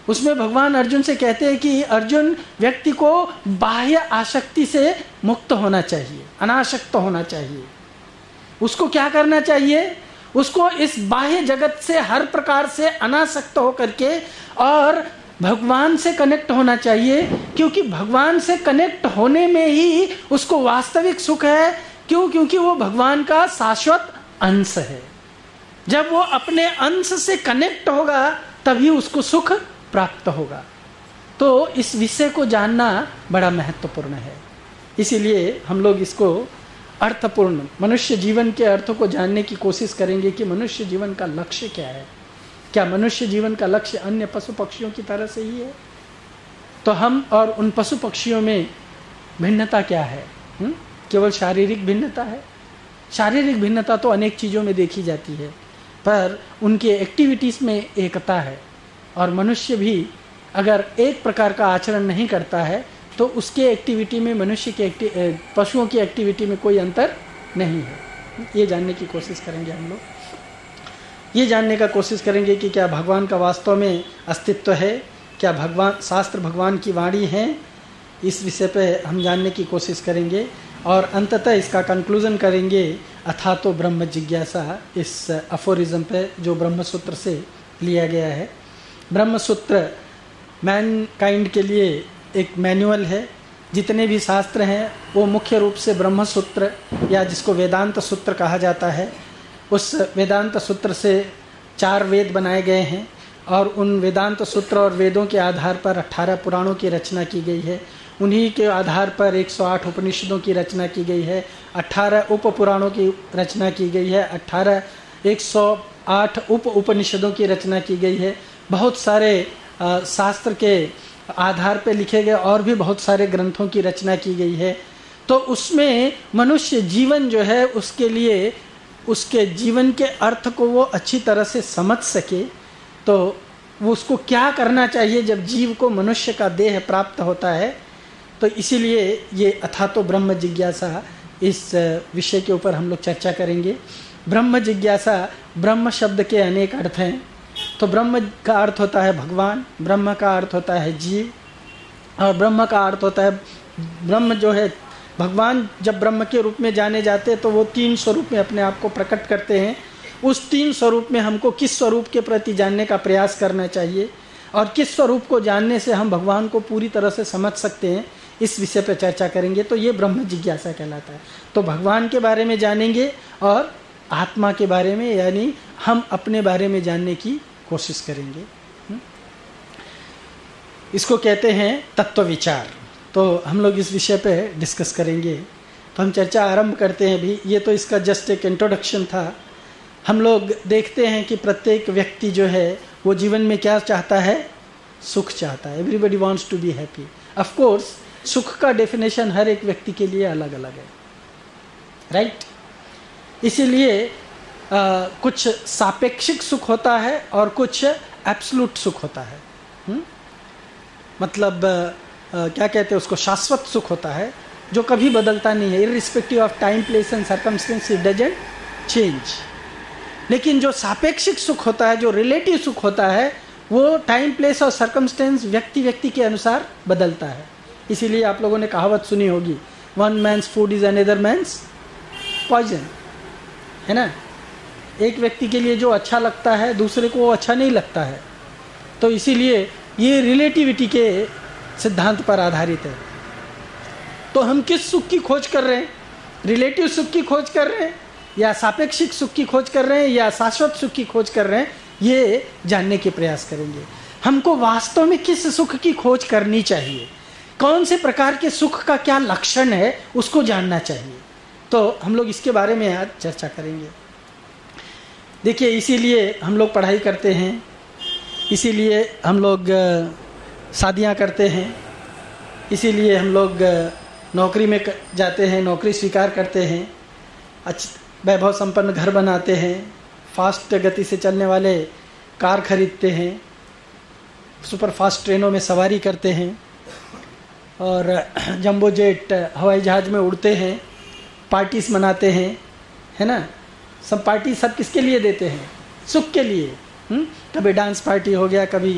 उसमें भगवान अर्जुन से कहते हैं कि अर्जुन, व्यक्ति को बाह्य आसक्ति से मुक्त होना चाहिए, अनासक्त होना चाहिए। उसको क्या करना चाहिए? उसको इस बाह्य जगत से हर प्रकार से अनासक्त होकर के और भगवान से कनेक्ट होना चाहिए, क्योंकि भगवान से कनेक्ट होने में ही उसको वास्तविक सुख है। क्यों? क्योंकि वो भगवान का शाश्वत अंश है। जब वो अपने अंश से कनेक्ट होगा तभी उसको सुख प्राप्त होगा। तो इस विषय को जानना बड़ा महत्वपूर्ण है। इसीलिए हम लोग इसको अर्थपूर्ण, मनुष्य जीवन के अर्थ को जानने की कोशिश करेंगे कि मनुष्य जीवन का लक्ष्य क्या है। क्या मनुष्य जीवन का लक्ष्य अन्य पशु पक्षियों की तरह से ही है? तो हम और उन पशु पक्षियों में भिन्नता क्या है? केवल शारीरिक भिन्नता है? शारीरिक भिन्नता तो अनेक चीज़ों में देखी जाती है, पर उनके एक्टिविटीज़ में एकता है। और मनुष्य भी अगर एक प्रकार का आचरण नहीं करता है तो उसके एक्टिविटी में मनुष्य के पशुओं की एक्टिविटी में कोई अंतर नहीं है। ये जानने की कोशिश करेंगे हम लोग। ये जानने का कोशिश करेंगे कि क्या भगवान का वास्तव में अस्तित्व है, क्या भगवान शास्त्र भगवान की वाणी है। इस विषय पे हम जानने की कोशिश करेंगे और अंततः इसका कंक्लूजन करेंगे अथा तो ब्रह्म जिज्ञासा, इस अफोरिज्म पे जो ब्रह्म सूत्र से लिया गया है। ब्रह्म सूत्र मैनकाइंड के लिए एक मैनुअल है। जितने भी शास्त्र हैं वो मुख्य रूप से ब्रह्म सूत्र या जिसको वेदांत सूत्र कहा जाता है, उस वेदांत सूत्र से 4 वेद बनाए गए हैं और उन वेदांत सूत्र और वेदों के आधार पर 18 पुराणों की रचना की गई है। उन्हीं के आधार पर 108 उपनिषदों की रचना की गई है, 18 उप पुराणों की रचना की गई है, 108 उप उपनिषदों की रचना की गई है। बहुत सारे शास्त्र के आधार पर लिखे गए और भी बहुत सारे ग्रंथों की रचना की गई है। तो उसमें मनुष्य जीवन जो है उसके लिए उसके जीवन के अर्थ को वो अच्छी तरह से समझ सके, तो वो उसको क्या करना चाहिए जब जीव को मनुष्य का देह प्राप्त होता है। तो इसीलिए ये अथा तो ब्रह्म जिज्ञासा, इस विषय के ऊपर हम लोग चर्चा करेंगे। ब्रह्म जिज्ञासा, ब्रह्म शब्द के अनेक अर्थ हैं। तो ब्रह्म का अर्थ होता है भगवान, ब्रह्म का अर्थ होता है जीव, और ब्रह्म का अर्थ होता है ब्रह्म जो है भगवान। जब ब्रह्म के रूप में जाने जाते हैं तो वो 3 स्वरूप में अपने आप को प्रकट करते हैं। उस 3 स्वरूप में हमको किस स्वरूप के प्रति जानने का प्रयास करना चाहिए और किस स्वरूप को जानने से हम भगवान को पूरी तरह से समझ सकते हैं, इस विषय पर चर्चा करेंगे। तो ये ब्रह्म जिज्ञासा कहलाता है। तो भगवान के बारे में जानेंगे और आत्मा के बारे में, यानी हम अपने बारे में जानने की कोशिश करेंगे। इसको कहते हैं तत्व विचार। तो हम लोग इस विषय पे डिस्कस करेंगे। तो हम चर्चा आरंभ करते हैं भी। ये तो इसका जस्ट एक इंट्रोडक्शन था। हम लोग देखते हैं कि प्रत्येक व्यक्ति जो है वो जीवन में क्या चाहता है? सुख चाहता है। Everybody wants to be happy. Of course सुख का डेफिनेशन हर एक व्यक्ति के लिए अलग अलग है, राइट? इसीलिए कुछ सापेक्षिक सुख होता है और कुछ एब्सोल्यूट सुख होता है। मतलब क्या कहते हैं उसको, शाश्वत सुख होता है जो कभी बदलता नहीं है। Irrespective of time, place and circumstance, it doesn't change. लेकिन जो सापेक्षिक सुख होता है, जो रिलेटिव सुख होता है, वो टाइम, प्लेस और सर्कमस्टेंस व्यक्ति व्यक्ति के अनुसार बदलता है। इसीलिए आप लोगों ने कहावत सुनी होगी, one man's food is another man's poison, है ना? एक व्यक्ति के लिए जो अच्छा लगता है दूसरे को वो अच्छा नहीं लगता है। तो इसीलिए ये रिलेटिविटी के सिद्धांत पर आधारित है। तो हम किस सुख की खोज कर रहे हैं? रिलेटिव सुख की खोज कर रहे हैं या सापेक्षिक सुख की खोज कर रहे हैं या शाश्वत सुख की खोज कर रहे हैं? ये जानने के प्रयास करेंगे। हमको वास्तव में किस सुख की खोज करनी चाहिए, कौन से प्रकार के सुख का क्या लक्षण है, उसको जानना चाहिए। तो हम लोग इसके बारे में आज चर्चा करेंगे। देखिए, इसीलिए हम लोग पढ़ाई करते हैं, इसीलिए हम लोग शादियां करते हैं, इसीलिए हम लोग नौकरी में जाते हैं, नौकरी स्वीकार करते हैं, वैभव संपन्न घर बनाते हैं, फास्ट गति से चलने वाले कार खरीदते हैं, सुपर फास्ट ट्रेनों में सवारी करते हैं और जंबो जेट हवाई जहाज़ में उड़ते हैं, पार्टीज मनाते हैं, है ना? सब पार्टी सब किसके लिए देते हैं? सुख के लिए। कभी डांस पार्टी हो गया, कभी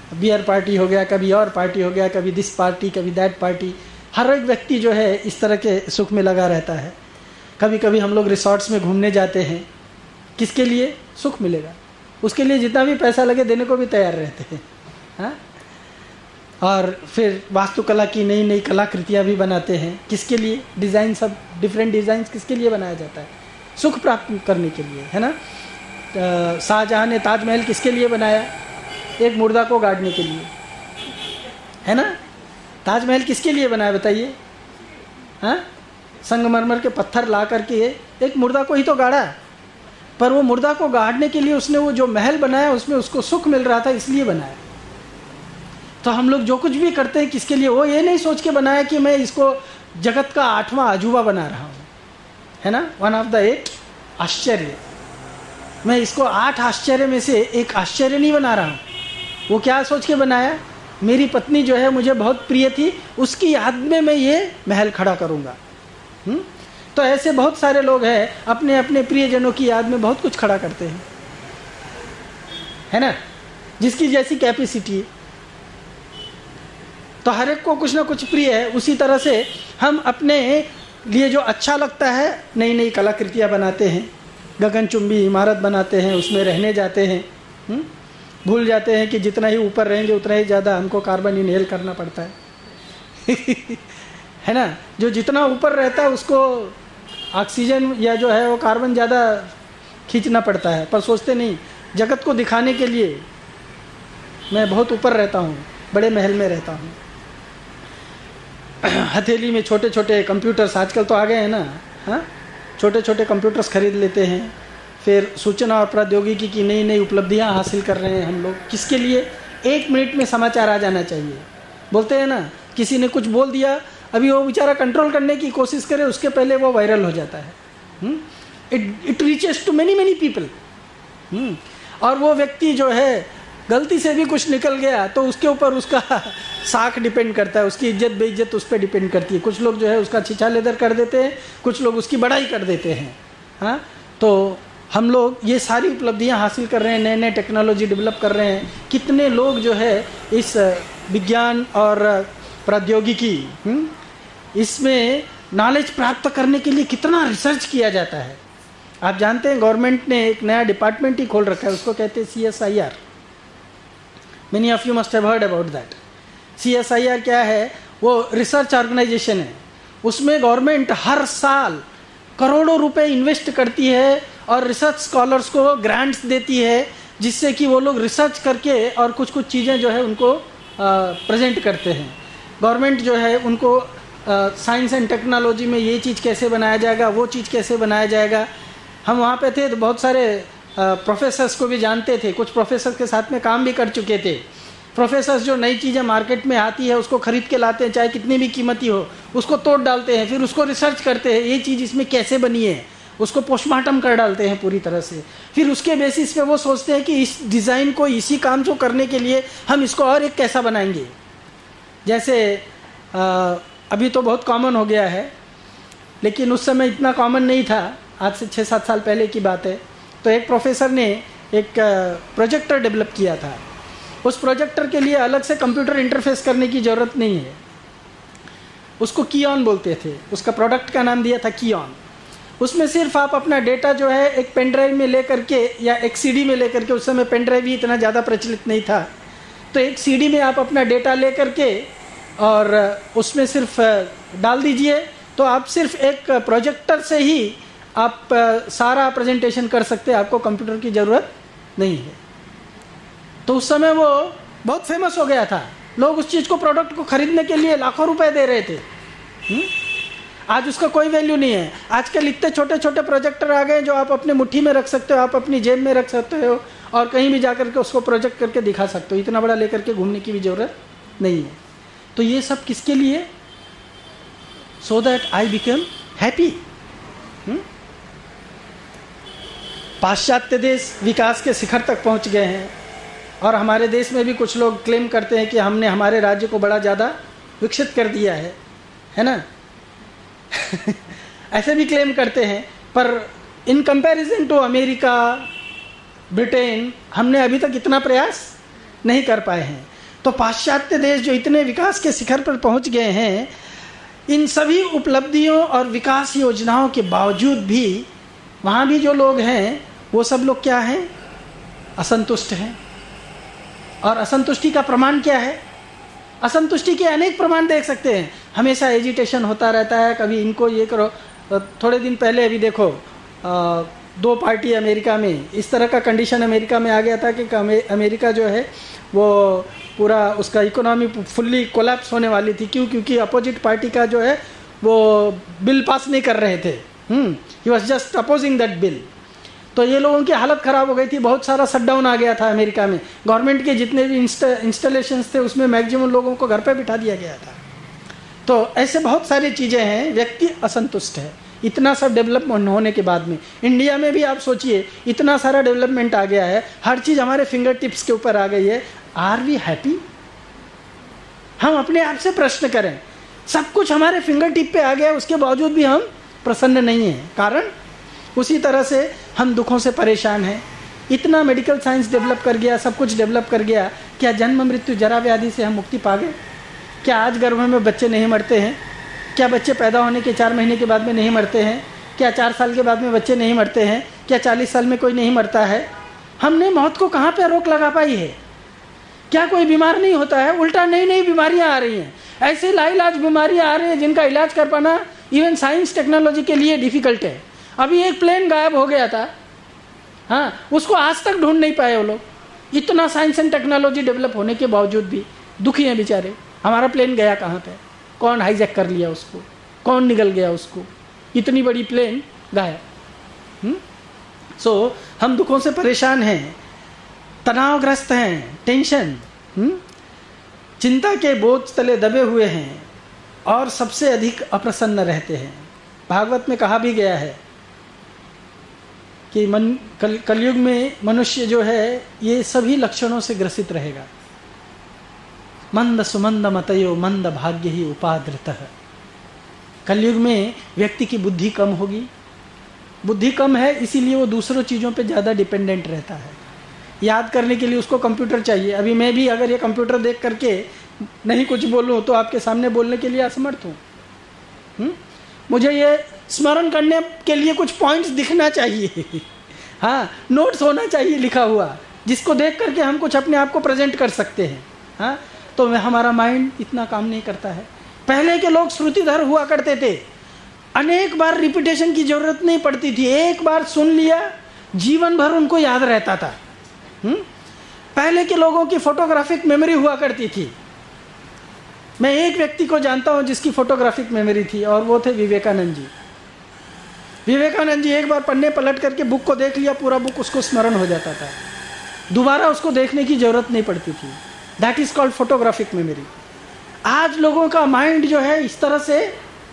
बियर पार्टी हो गया, कभी और पार्टी हो गया, कभी दिस पार्टी, कभी दैट पार्टी। हर एक व्यक्ति जो है इस तरह के सुख में लगा रहता है। कभी कभी हम लोग रिसोर्ट्स में घूमने जाते हैं, किसके लिए? सुख मिलेगा, उसके लिए जितना भी पैसा लगे देने को भी तैयार रहते हैं। हाँ, और फिर वास्तुकला की नई नई कलाकृतियाँ भी बनाते हैं, किसके लिए? डिज़ाइन, सब डिफरेंट डिज़ाइन किसके लिए बनाया जाता है? सुख प्राप्त करने के लिए, है ना। शाहजहाँ ने ताजमहल किसके लिए बनाया? एक मुर्दा को गाड़ने के लिए, है ना। ताजमहल किसके लिए बनाया बताइए? हाँ, संगमरमर के पत्थर ला करके एक मुर्दा को ही तो गाड़ा, पर वो मुर्दा को गाड़ने के लिए उसने वो जो महल बनाया उसमें उसको सुख मिल रहा था, इसलिए बनाया। तो हम लोग जो कुछ भी करते हैं किसके लिए? वो ये नहीं सोच के बनाया कि मैं इसको जगत का 8वां अजूबा बना रहा हूँ, है ना, 1 ऑफ द 8 आश्चर्य। मैं इसको 8 आश्चर्य में से एक आश्चर्य नहीं बना रहा हूँ। वो क्या सोच के बनाया? मेरी पत्नी जो है मुझे बहुत प्रिय थी, उसकी याद में मैं ये महल खड़ा करूँगा। तो ऐसे बहुत सारे लोग हैं अपने अपने प्रियजनों की याद में बहुत कुछ खड़ा करते हैं, है ना, जिसकी जैसी कैपेसिटी। तो हर एक को कुछ ना कुछ प्रिय है। उसी तरह से हम अपने लिए जो अच्छा लगता है नई नई कलाकृतियाँ बनाते हैं, गगनचुंबी इमारत बनाते हैं, उसमें रहने जाते हैं। भूल जाते हैं कि जितना ही ऊपर रहेंगे उतना ही ज़्यादा हमको कार्बन इनहेल करना पड़ता है है ना। जो जितना ऊपर रहता है उसको ऑक्सीजन या जो है वो कार्बन ज़्यादा खींचना पड़ता है, पर सोचते नहीं जगत को दिखाने के लिए मैं बहुत ऊपर रहता हूँ, बड़े महल में रहता हूँ। हथेली में छोटे छोटे कंप्यूटर्स आजकल तो आ गए हैं ना। हाँ, छोटे छोटे कंप्यूटर्स खरीद लेते हैं, फिर सूचना और प्रौद्योगिकी की नई नई उपलब्धियां हासिल कर रहे हैं हम लोग। किसके लिए? 1 मिनट में समाचार आ जाना चाहिए। बोलते हैं ना, किसी ने कुछ बोल दिया, अभी वो बेचारा कंट्रोल करने की कोशिश करे, उसके पहले वो वायरल हो जाता है। It reaches to many many people. और वो व्यक्ति जो है गलती से भी कुछ निकल गया तो उसके ऊपर उसका साख डिपेंड करता है, उसकी इज्जत बेइज्जत उस पर डिपेंड करती है। कुछ लोग जो है उसका छिछा लेदर कर देते हैं, कुछ लोग उसकी बड़ाई कर देते हैं। हाँ, तो हम लोग ये सारी उपलब्धियां हासिल कर रहे हैं, नए नए टेक्नोलॉजी डेवलप कर रहे हैं। कितने लोग जो है इस विज्ञान और प्रौद्योगिकी इसमें नॉलेज प्राप्त करने के लिए कितना रिसर्च किया जाता है। आप जानते हैं गवर्नमेंट ने एक नया डिपार्टमेंट ही खोल रखा है, उसको कहते हैं CSIR। Many of you must have heard about that. CSIR क्या है? वो रिसर्च ऑर्गेनाइजेशन है। उसमें गवर्नमेंट हर साल करोड़ों रुपए इन्वेस्ट करती है और रिसर्च स्कॉलर्स को ग्रांट्स देती है, जिससे कि वो लोग रिसर्च करके और कुछ कुछ चीज़ें जो है उनको प्रेजेंट करते हैं। गवर्नमेंट जो है उनको साइंस एंड टेक्नोलॉजी में ये चीज़ कैसे बनाया जाएगा, वो चीज़ कैसे बनाया जाएगा। हम वहाँ पे थे तो बहुत सारे प्रोफेसर्स को भी जानते थे, कुछ प्रोफेसर्स के साथ में काम भी कर चुके थे। प्रोफेसर्स जो नई चीज़ें मार्केट में आती है उसको खरीद के लाते हैं, चाहे कितनी भी कीमती हो, उसको तोड़ डालते हैं, फिर उसको रिसर्च करते हैं ये चीज़ इसमें कैसे बनी है, उसको पोस्टमार्टम कर डालते हैं पूरी तरह से। फिर उसके बेसिस पे वो सोचते हैं कि इस डिज़ाइन को इसी काम को करने के लिए हम इसको और एक कैसा बनाएंगे। जैसे अभी तो बहुत कॉमन हो गया है, लेकिन उस समय इतना कॉमन नहीं था, आज से 6-7 साल पहले की बात है। तो एक प्रोफेसर ने एक प्रोजेक्टर डेवलप किया था। उस प्रोजेक्टर के लिए अलग से कंप्यूटर इंटरफेस करने की ज़रूरत नहीं है, उसको कीऑन बोलते थे। उसका प्रोडक्ट का नाम दिया था कीऑन। उसमें सिर्फ आप अपना डेटा जो है एक पेन ड्राइव में ले करके या एक CD में ले करके, उस समय पेन ड्राइव भी इतना ज़्यादा प्रचलित नहीं था, तो एक CD में आप अपना डेटा ले करके और उसमें सिर्फ डाल दीजिए, तो आप सिर्फ एक प्रोजेक्टर से ही आप सारा प्रेजेंटेशन कर सकते हैं, आपको कंप्यूटर की ज़रूरत नहीं है। तो उस समय वो बहुत फेमस हो गया था, लोग उस चीज़ को, प्रोडक्ट को खरीदने के लिए लाखों रुपए दे रहे थे। आज उसका कोई वैल्यू नहीं है। आजकल इतने छोटे छोटे प्रोजेक्टर आ गए जो आप अपने मुट्ठी में रख सकते हो, आप अपनी जेब में रख सकते हो और कहीं भी जा करके उसको प्रोजेक्ट करके दिखा सकते हो। इतना बड़ा लेकर के घूमने की भी ज़रूरत नहीं है। तो ये सब किसके लिए? So that I become happy. पाश्चात्य देश विकास के शिखर तक पहुंच गए हैं और हमारे देश में भी कुछ लोग क्लेम करते हैं कि हमने हमारे राज्य को बड़ा ज़्यादा विकसित कर दिया है ना ऐसे भी क्लेम करते हैं, पर in comparison to America, Britain, हमने अभी तक इतना प्रयास नहीं कर पाए हैं। तो पाश्चात्य देश जो इतने विकास के शिखर पर पहुंच गए हैं, इन सभी उपलब्धियों और विकास योजनाओं के बावजूद भी वहाँ भी जो लोग हैं वो सब लोग क्या हैं? असंतुष्ट हैं। और असंतुष्टि का प्रमाण क्या है? असंतुष्टि के अनेक प्रमाण देख सकते हैं। हमेशा एजिटेशन होता रहता है, कभी इनको ये करो। थोड़े दिन पहले अभी देखो 2 पार्टी अमेरिका में, इस तरह का कंडीशन अमेरिका में आ गया था कि अमेरिका जो है वो पूरा उसका इकोनॉमी फुल्ली कोलैप्स होने वाली थी। क्यों? क्योंकि अपोजिट पार्टी का जो है वो बिल पास नहीं कर रहे थे। He was just opposing that bill. तो ये लोगों की हालत ख़राब हो गई थी, बहुत सारा शटडाउन आ गया था अमेरिका में। गवर्नमेंट के जितने भी इंस्टॉलेशंस थे उसमें मैक्सिमम लोगों को घर पे बिठा दिया गया था। तो ऐसे बहुत सारी चीज़ें हैं, व्यक्ति असंतुष्ट है इतना सब डेवलपमेंट होने के बाद में। इंडिया में भी आप सोचिए, इतना सारा डेवलपमेंट आ गया है, हर चीज़ हमारे फिंगर टिप्स के ऊपर आ गई है। Are we happy? हम अपने आप से प्रश्न करें, सब कुछ हमारे फिंगर टिप पे आ गया है, उसके बावजूद भी हम प्रसन्न नहीं हैं। कारण उसी तरह से हम दुखों से परेशान हैं। इतना मेडिकल साइंस डेवलप कर गया, सब कुछ डेवलप कर गया, क्या जन्म मृत्यु जरा व्याधि से हम मुक्ति पा गए? क्या आज गर्भ में बच्चे नहीं मरते हैं? क्या बच्चे पैदा होने के 4 महीने के बाद में नहीं मरते हैं? क्या 4 साल के बाद में बच्चे नहीं मरते हैं? क्या 40 साल में कोई नहीं मरता है? हमने मौत को कहाँ पे रोक लगा पाई है? क्या कोई बीमार नहीं होता है? उल्टा नई नई बीमारियां आ रही हैं, ऐसे लाइलाज बीमारियां आ रही हैं जिनका इलाज कर पाना इवन साइंस टेक्नोलॉजी के लिए डिफिकल्ट है। अभी एक प्लेन गायब हो गया था, हाँ, उसको आज तक ढूंढ नहीं पाए वो लोग। इतना साइंस एंड टेक्नोलॉजी डेवलप होने के बावजूद भी दुखी हैं बेचारे। हमारा प्लेन गया कहाँ पे? कौन हाईजैक कर लिया उसको? कौन निगल गया उसको? इतनी बड़ी प्लेन गायब। सो हम दुखों से परेशान हैं, तनावग्रस्त हैं, टेंशन, चिंता के बोझ तले दबे हुए हैं और सबसे अधिक अप्रसन्न रहते हैं। भागवत में कहा भी गया है कि कलयुग में मनुष्य जो है ये सभी लक्षणों से ग्रसित रहेगा। मंद सुमंद मतयो मंद भाग्य ही उपादृतः। कलयुग में व्यक्ति की बुद्धि कम होगी। बुद्धि कम है इसीलिए वो दूसरों चीज़ों पे ज़्यादा डिपेंडेंट रहता है। याद करने के लिए उसको कंप्यूटर चाहिए। अभी मैं भी अगर ये कंप्यूटर देख करके नहीं कुछ बोलूँ तो आपके सामने बोलने के लिए असमर्थ हूँ। मुझे ये स्मरण करने के लिए कुछ पॉइंट्स दिखना चाहिए, हाँ, नोट्स होना चाहिए लिखा हुआ, जिसको देख करके हम कुछ अपने आप को प्रेजेंट कर सकते हैं। हाँ, तो हमारा माइंड इतना काम नहीं करता है। पहले के लोग श्रुतिधर हुआ करते थे, अनेक बार रिपीटेशन की जरूरत नहीं पड़ती थी, एक बार सुन लिया जीवन भर उनको याद रहता था। पहले के लोगों की फोटोग्राफिक मेमोरी हुआ करती थी। मैं एक व्यक्ति को जानता हूं जिसकी फोटोग्राफिक मेमोरी थी और वो थे विवेकानंद जी। विवेकानंद जी एक बार पन्ने पलट करके बुक को देख लिया, पूरा बुक उसको स्मरण हो जाता था, दोबारा उसको देखने की जरूरत नहीं पड़ती थी। That is called photographic memory. आज लोगों का माइंड जो है इस तरह से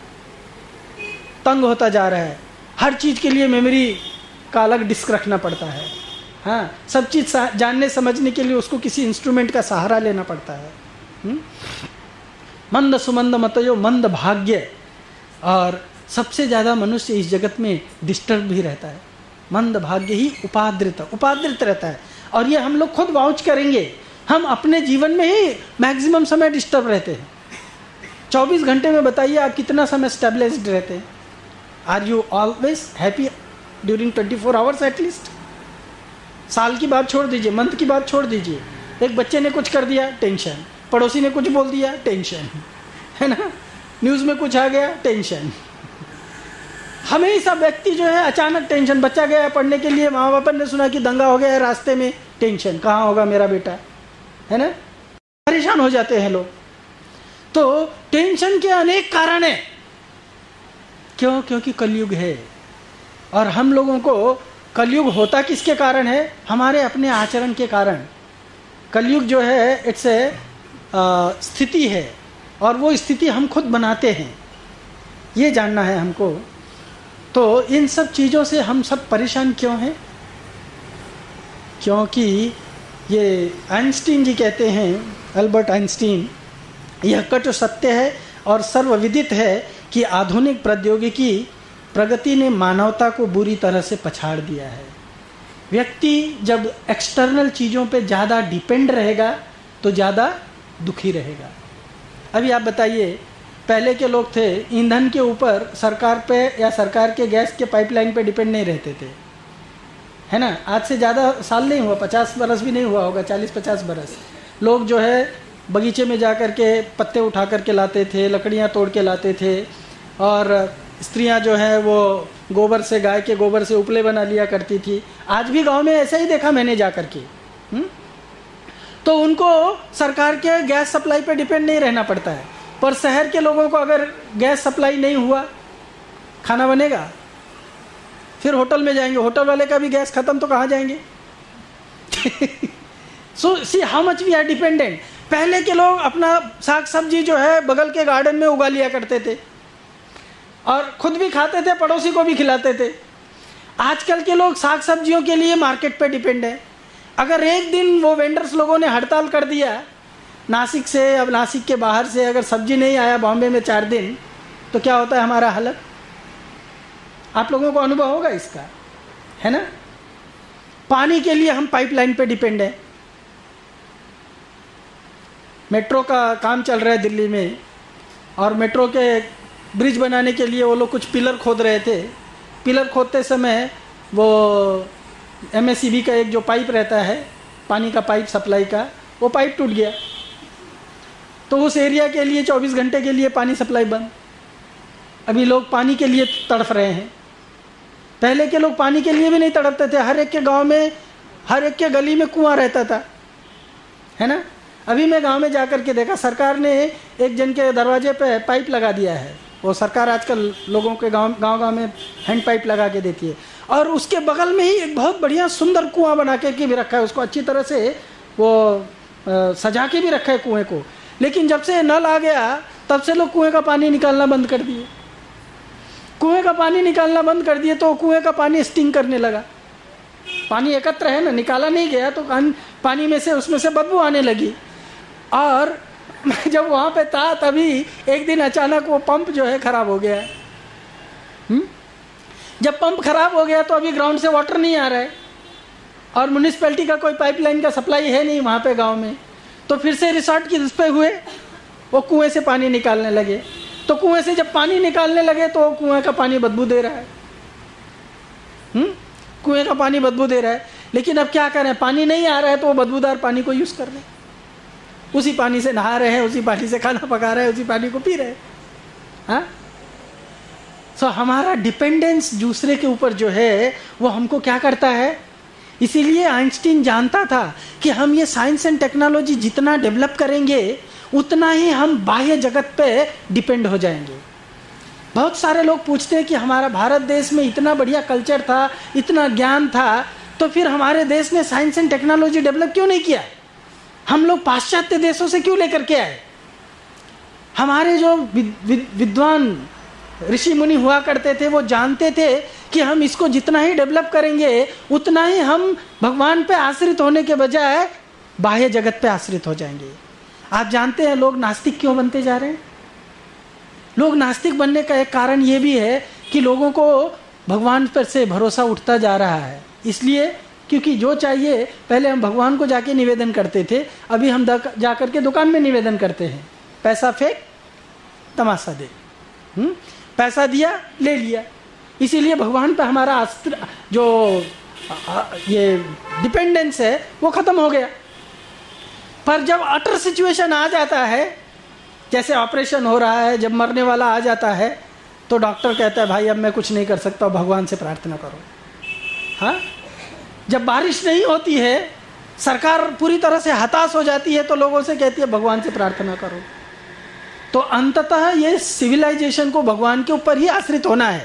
तंग होता जा रहा है, हर चीज के लिए मेमोरी का अलग डिस्क रखना पड़ता है। हाँ, सब चीज जानने समझने के लिए उसको किसी इंस्ट्रूमेंट का सहारा लेना पड़ता है। मंद सुमंद मतयो मंद भाग्य। और सबसे ज्यादा मनुष्य इस जगत में डिस्टर्ब भी रहता है। मंद भाग्य ही उपाद्रित रहता है। और ये हम लोग खुद वाउच करेंगे, हम अपने जीवन में ही मैक्सिमम समय डिस्टर्ब रहते हैं। 24 घंटे में बताइए आप कितना समय स्टेबलाइज्ड रहते हैं? Are you always happy during 24 hours at least? साल की बात छोड़ दीजिए, मंथ की बात छोड़ दीजिए, एक बच्चे ने कुछ कर दिया, टेंशन, पड़ोसी ने कुछ बोल दिया, टेंशन, है ना, न्यूज़ में कुछ आ गया, टेंशन। हमेशा व्यक्ति जो है अचानक टेंशन। बच्चा गया पढ़ने के लिए, माँ बाप ने सुना कि दंगा हो गया है रास्ते में, टेंशन, कहाँ होगा मेरा बेटा, है ना, परेशान हो जाते हैं लोग। तो टेंशन के अनेक कारण है। क्यों? क्योंकि कलयुग है। और हम लोगों को कलयुग होता किसके कारण है? हमारे अपने आचरण के कारण। कलयुग जो है इट्स ए स्थिति है और वो स्थिति हम खुद बनाते हैं, ये जानना है हमको। तो इन सब चीज़ों से हम सब परेशान क्यों हैं? क्योंकि ये आइंस्टीन जी कहते हैं, अल्बर्ट आइंस्टीन, यह कट सत्य है और सर्वविदित है कि आधुनिक प्रौद्योगिकी प्रगति ने मानवता को बुरी तरह से पछाड़ दिया है। व्यक्ति जब एक्सटर्नल चीज़ों पे ज़्यादा डिपेंड रहेगा तो ज़्यादा दुखी रहेगा। अभी आप बताइए, पहले के लोग थे ईंधन के ऊपर सरकार पे या सरकार के गैस के पाइपलाइन पे डिपेंड नहीं रहते थे, है ना। आज से ज़्यादा साल नहीं हुआ, 50 बरस भी नहीं हुआ होगा, 40-50 बरस। लोग जो है बगीचे में जा कर के पत्ते उठा कर के लाते थे, लकड़ियाँ तोड़ के लाते थे, और स्त्रियाँ जो है वो गोबर से, गाय के गोबर से उपले बना लिया करती थी। आज भी गांव में ऐसा ही देखा मैंने जा कर के। तो उनको सरकार के गैस सप्लाई पे डिपेंड नहीं रहना पड़ता है। पर शहर के लोगों को अगर गैस सप्लाई नहीं हुआ, खाना बनेगा, फिर होटल में जाएंगे, होटल वाले का भी गैस खत्म तो कहाँ जाएंगे? So see how much we are dependent. पहले के लोग अपना साग सब्जी जो है बगल के गार्डन में उगा लिया करते थे और खुद भी खाते थे, पड़ोसी को भी खिलाते थे। आजकल के लोग साग सब्जियों के लिए मार्केट पे डिपेंड है। अगर एक दिन वो वेंडर्स लोगों ने हड़ताल कर दिया नासिक से, अब नासिक के बाहर से अगर सब्जी नहीं आया बॉम्बे में 4 दिन, तो क्या होता है हमारा हालत? आप लोगों को अनुभव होगा इसका, है ना। पानी के लिए हम पाइपलाइन पे डिपेंड है। मेट्रो का काम चल रहा है दिल्ली में, और मेट्रो के ब्रिज बनाने के लिए वो लोग कुछ पिलर खोद रहे थे। पिलर खोदते समय वो MSCB का एक जो पाइप रहता है, पानी का पाइप सप्लाई का, वो पाइप टूट गया। तो उस एरिया के लिए 24 घंटे के लिए पानी सप्लाई बंद। अभी लोग पानी के लिए तड़फ रहे हैं। पहले के लोग पानी के लिए भी नहीं तड़पते थे। हर एक के गांव में, हर एक के गली में कुआं रहता था, है ना। अभी मैं गांव में जाकर के देखा, सरकार ने एक जन के दरवाजे पे पाइप लगा दिया है। वो सरकार आजकल लोगों के गांव में हैंड पाइप लगा के देती है, और उसके बगल में ही एक बहुत बढ़िया सुंदर कुआं बना के भी रखा है। उसको अच्छी तरह से वो सजा के भी रखा है कुएं को। लेकिन जब से नल आ गया तब से लोग कुएं का पानी निकालना बंद कर दिए। कुएं का पानी निकालना बंद कर दिए तो कुएं का पानी स्टिंग करने लगा। पानी एकत्र है ना, निकाला नहीं गया, तो पानी में से, उसमें से बदबू आने लगी। और मैं जब वहाँ पे था तभी एक दिन अचानक वो पंप जो है खराब हो गया। जब पंप खराब हो गया तो अभी ग्राउंड से वाटर नहीं आ रहा है, और म्यूनिसिपैलिटी का कोई पाइपलाइन का सप्लाई है नहीं वहाँ पे गांव में। तो फिर से रिसोर्ट की रिस्पे हुए, वो कुएं से पानी निकालने लगे। तो कुएं से जब पानी निकालने लगे तो कुएं का पानी बदबू दे रहा है। कुएं का पानी बदबू दे रहा है। लेकिन अब क्या करें, पानी नहीं आ रहा है तो वो बदबूदार पानी को यूज कर रहे हैं। उसी पानी से नहा रहे हैं, उसी पानी से खाना पका रहे हैं, उसी पानी को पी रहे हैं। हाँ, सो हमारा डिपेंडेंस दूसरे के ऊपर जो है वो हमको क्या करता है। इसीलिए आइंस्टीन जानता था कि हम ये साइंस एंड टेक्नोलॉजी जितना डेवलप करेंगे उतना ही हम बाह्य जगत पे डिपेंड हो जाएंगे। बहुत सारे लोग पूछते हैं कि हमारा भारत देश में इतना बढ़िया कल्चर था, इतना ज्ञान था, तो फिर हमारे देश ने साइंस एंड टेक्नोलॉजी डेवलप क्यों नहीं किया? हम लोग पाश्चात्य देशों से क्यों लेकर के आए? हमारे जो विद्वान ऋषि मुनि हुआ करते थे वो जानते थे कि हम इसको जितना ही डेवलप करेंगे उतना ही हम भगवान पे आश्रित होने के बजाय बाह्य जगत पे आश्रित हो जाएंगे। आप जानते हैं लोग नास्तिक क्यों बनते जा रहे हैं? लोग नास्तिक बनने का एक कारण ये भी है कि लोगों को भगवान पर से भरोसा उठता जा रहा है। इसलिए क्योंकि जो चाहिए, पहले हम भगवान को जाके निवेदन करते थे, अभी हम जाकर के दुकान में निवेदन करते हैं। पैसा फेंक, तमाशा दे। पैसा दिया, ले लिया। इसीलिए भगवान पे हमारा जो ये डिपेंडेंस है वो खत्म हो गया। पर जब अटर सिचुएशन आ जाता है, जैसे ऑपरेशन हो रहा है, जब मरने वाला आ जाता है, तो डॉक्टर कहता है भाई अब मैं कुछ नहीं कर सकता, भगवान से प्रार्थना करो। हाँ, जब बारिश नहीं होती है, सरकार पूरी तरह से हताश हो जाती है, तो लोगों से कहती है भगवान से प्रार्थना करो। तो अंततः ये सिविलाइजेशन को भगवान के ऊपर ही आश्रित होना है।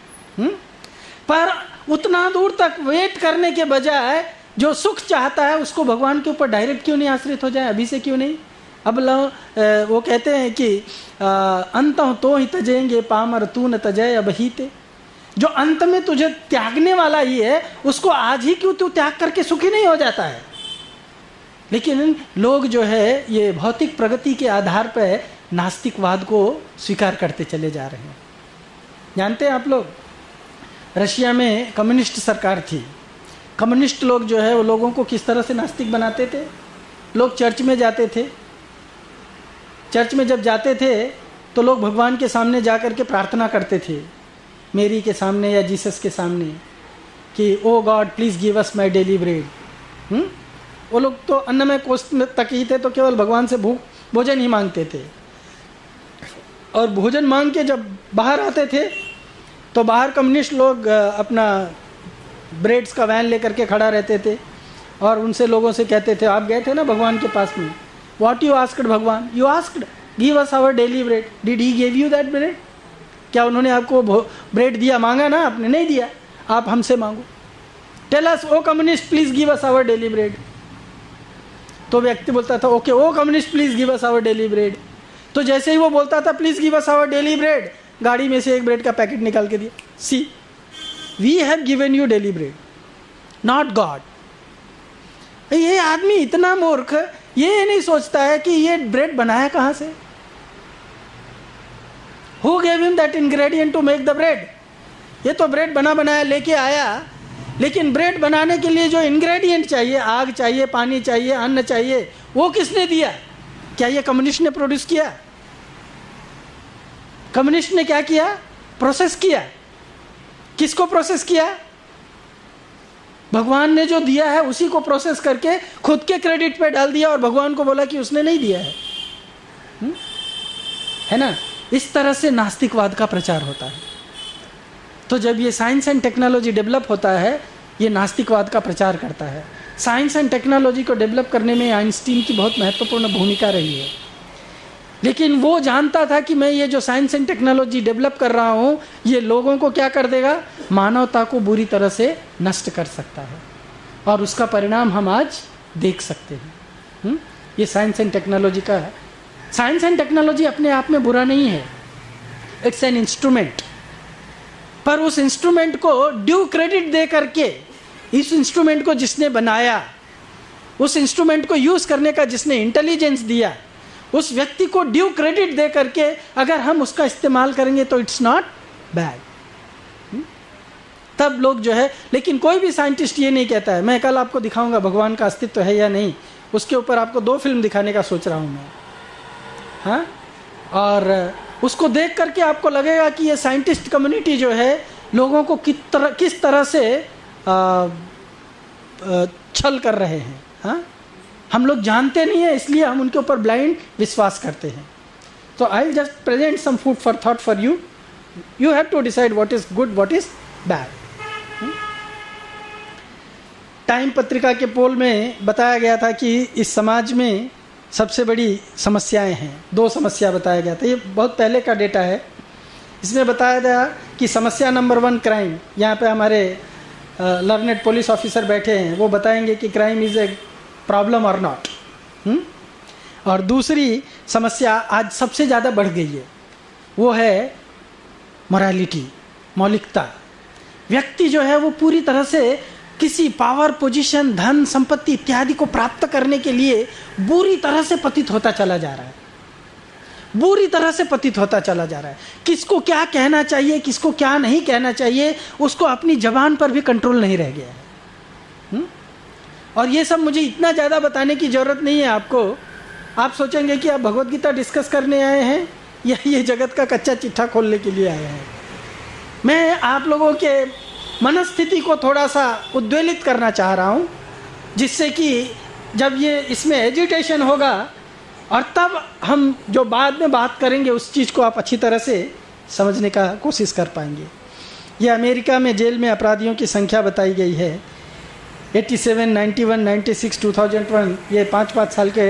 पर उतना दूर तक वेट करने के बजाय जो सुख चाहता है उसको भगवान के ऊपर डायरेक्ट क्यों नहीं आश्रित हो जाए? अभी से क्यों नहीं? अब वो कहते हैं कि अंत तो ही तजेंगे पामर तू न तजय अबहीते। जो अंत में तुझे त्यागने वाला ही है उसको आज ही क्यों तू त्याग करके सुखी नहीं हो जाता है? लेकिन लोग जो है ये भौतिक प्रगति के आधार पर नास्तिकवाद को स्वीकार करते चले जा रहे हैं। जानते हैं आप लोग, रशिया में कम्युनिस्ट सरकार थी। कम्युनिस्ट लोग जो है वो लोगों को किस तरह से नास्तिक बनाते थे। लोग चर्च में जाते थे चर्च में जब जाते थे तो लोग भगवान के सामने जा कर के प्रार्थना करते थे, मेरी के सामने या जीसस के सामने, कि oh God please give us my daily bread. वो लोग तो अन्नमय कोष तक ही थे, तो केवल भगवान से भोजन ही मांगते थे। और भोजन मांग के जब बाहर आते थे तो बाहर कम्युनिस्ट लोग अपना ब्रेड्स का वैन लेकर के खड़ा रहते थे और उनसे लोगों से कहते थे, आप गए थे ना भगवान के पास में, व्हाट यू आस्क्ड भगवान, you asked give us our daily bread, did he give you that bread? क्या उन्होंने आपको ब्रेड दिया? मांगा ना आपने? नहीं दिया, आप हमसे मांगो। Tell us oh communist please give us our daily bread. तो व्यक्ति बोलता था okay oh communist please give us our daily bread. तो जैसे ही वो बोलता था please give us our daily bread, गाड़ी में से एक ब्रेड का पैकेट निकाल के दिया, see we have given you daily bread, not God. ये आदमी इतना मूर्ख, ये नहीं सोचता है कि ये ब्रेड बनाया कहां से, who gave him that ingredient to make the bread. ये तो ब्रेड बना बनाया लेके आया, लेकिन ब्रेड बनाने के लिए जो इंग्रेडिएंट चाहिए, आग चाहिए, पानी चाहिए, अन्न चाहिए, वो किसने दिया? क्या ये कम्युनिस्ट ने प्रोड्यूस किया? कम्युनिस्ट ने क्या किया? प्रोसेस किया। किसको प्रोसेस किया? भगवान ने जो दिया है उसी को प्रोसेस करके खुद के क्रेडिट पे डाल दिया और भगवान को बोला कि उसने नहीं दिया है ना। इस तरह से नास्तिकवाद का प्रचार होता है। तो जब ये साइंस एंड टेक्नोलॉजी डेवलप होता है, ये नास्तिकवाद का प्रचार करता है। साइंस एंड टेक्नोलॉजी को डेवलप करने में आइंस्टीन की बहुत महत्वपूर्ण भूमिका रही है, लेकिन वो जानता था कि मैं ये जो साइंस एंड टेक्नोलॉजी डेवलप कर रहा हूँ, ये लोगों को क्या कर देगा? मानवता को बुरी तरह से नष्ट कर सकता है, और उसका परिणाम हम आज देख सकते हैं। ये साइंस एंड टेक्नोलॉजी का है। साइंस एंड टेक्नोलॉजी अपने आप में बुरा नहीं है, इट्स एन इंस्ट्रूमेंट। पर उस इंस्ट्रूमेंट को ड्यू क्रेडिट दे करके, इस इंस्ट्रूमेंट को जिसने बनाया, उस इंस्ट्रूमेंट को यूज करने का जिसने इंटेलिजेंस दिया, उस व्यक्ति को ड्यू क्रेडिट दे करके अगर हम उसका इस्तेमाल करेंगे तो इट्स नॉट बैड। तब लोग जो है, लेकिन कोई भी साइंटिस्ट ये नहीं कहता है। मैं कल आपको दिखाऊंगा भगवान का अस्तित्व है या नहीं, उसके ऊपर आपको 2 फिल्म दिखाने का सोच रहा हूं मैं, हाँ। और उसको देख करके आपको लगेगा कि ये साइंटिस्ट कम्युनिटी जो है लोगों को किस तरह से छल कर रहे हैं, हाँ। हम लोग जानते नहीं है, इसलिए हम उनके ऊपर ब्लाइंड विश्वास करते हैं। तो I will just present some food for thought for you, you have to decide what is good what is bad. Time पत्रिका के पोल में बताया गया था कि इस समाज में सबसे बड़ी समस्याएं हैं। 2 समस्या बताया गया था, ये बहुत पहले का डेटा है। इसमें बताया गया कि समस्या नंबर 1 क्राइम। यहाँ पे हमारे लर्नेड पुलिस ऑफिसर बैठे हैं, वो बताएंगे कि crime is a problem or not. और दूसरी समस्या आज सबसे ज़्यादा बढ़ गई है, वो है मोरालिटी, मौलिकता। व्यक्ति जो है वो पूरी तरह से किसी पावर, पोजीशन, धन, संपत्ति इत्यादि को प्राप्त करने के लिए बुरी तरह से पतित होता चला जा रहा है, बुरी तरह से पतित होता चला जा रहा है। किसको क्या कहना चाहिए, किसको क्या नहीं कहना चाहिए, उसको अपनी जबान पर भी कंट्रोल नहीं रह गया है। और ये सब मुझे इतना ज़्यादा बताने की ज़रूरत नहीं है आपको। आप सोचेंगे कि आप भगवत गीता डिस्कस करने आए हैं या ये जगत का कच्चा चिट्ठा खोलने के लिए आए हैं। मैं आप लोगों के मनस्थिति को थोड़ा सा उद्वेलित करना चाह रहा हूँ, जिससे कि जब ये इसमें एजिटेशन होगा और तब हम जो बाद में बात करेंगे उस चीज़ को आप अच्छी तरह से समझने का कोशिश कर पाएंगे। ये अमेरिका में जेल में अपराधियों की संख्या बताई गई है 87, 91, 96, 2001। ये 5-5 साल के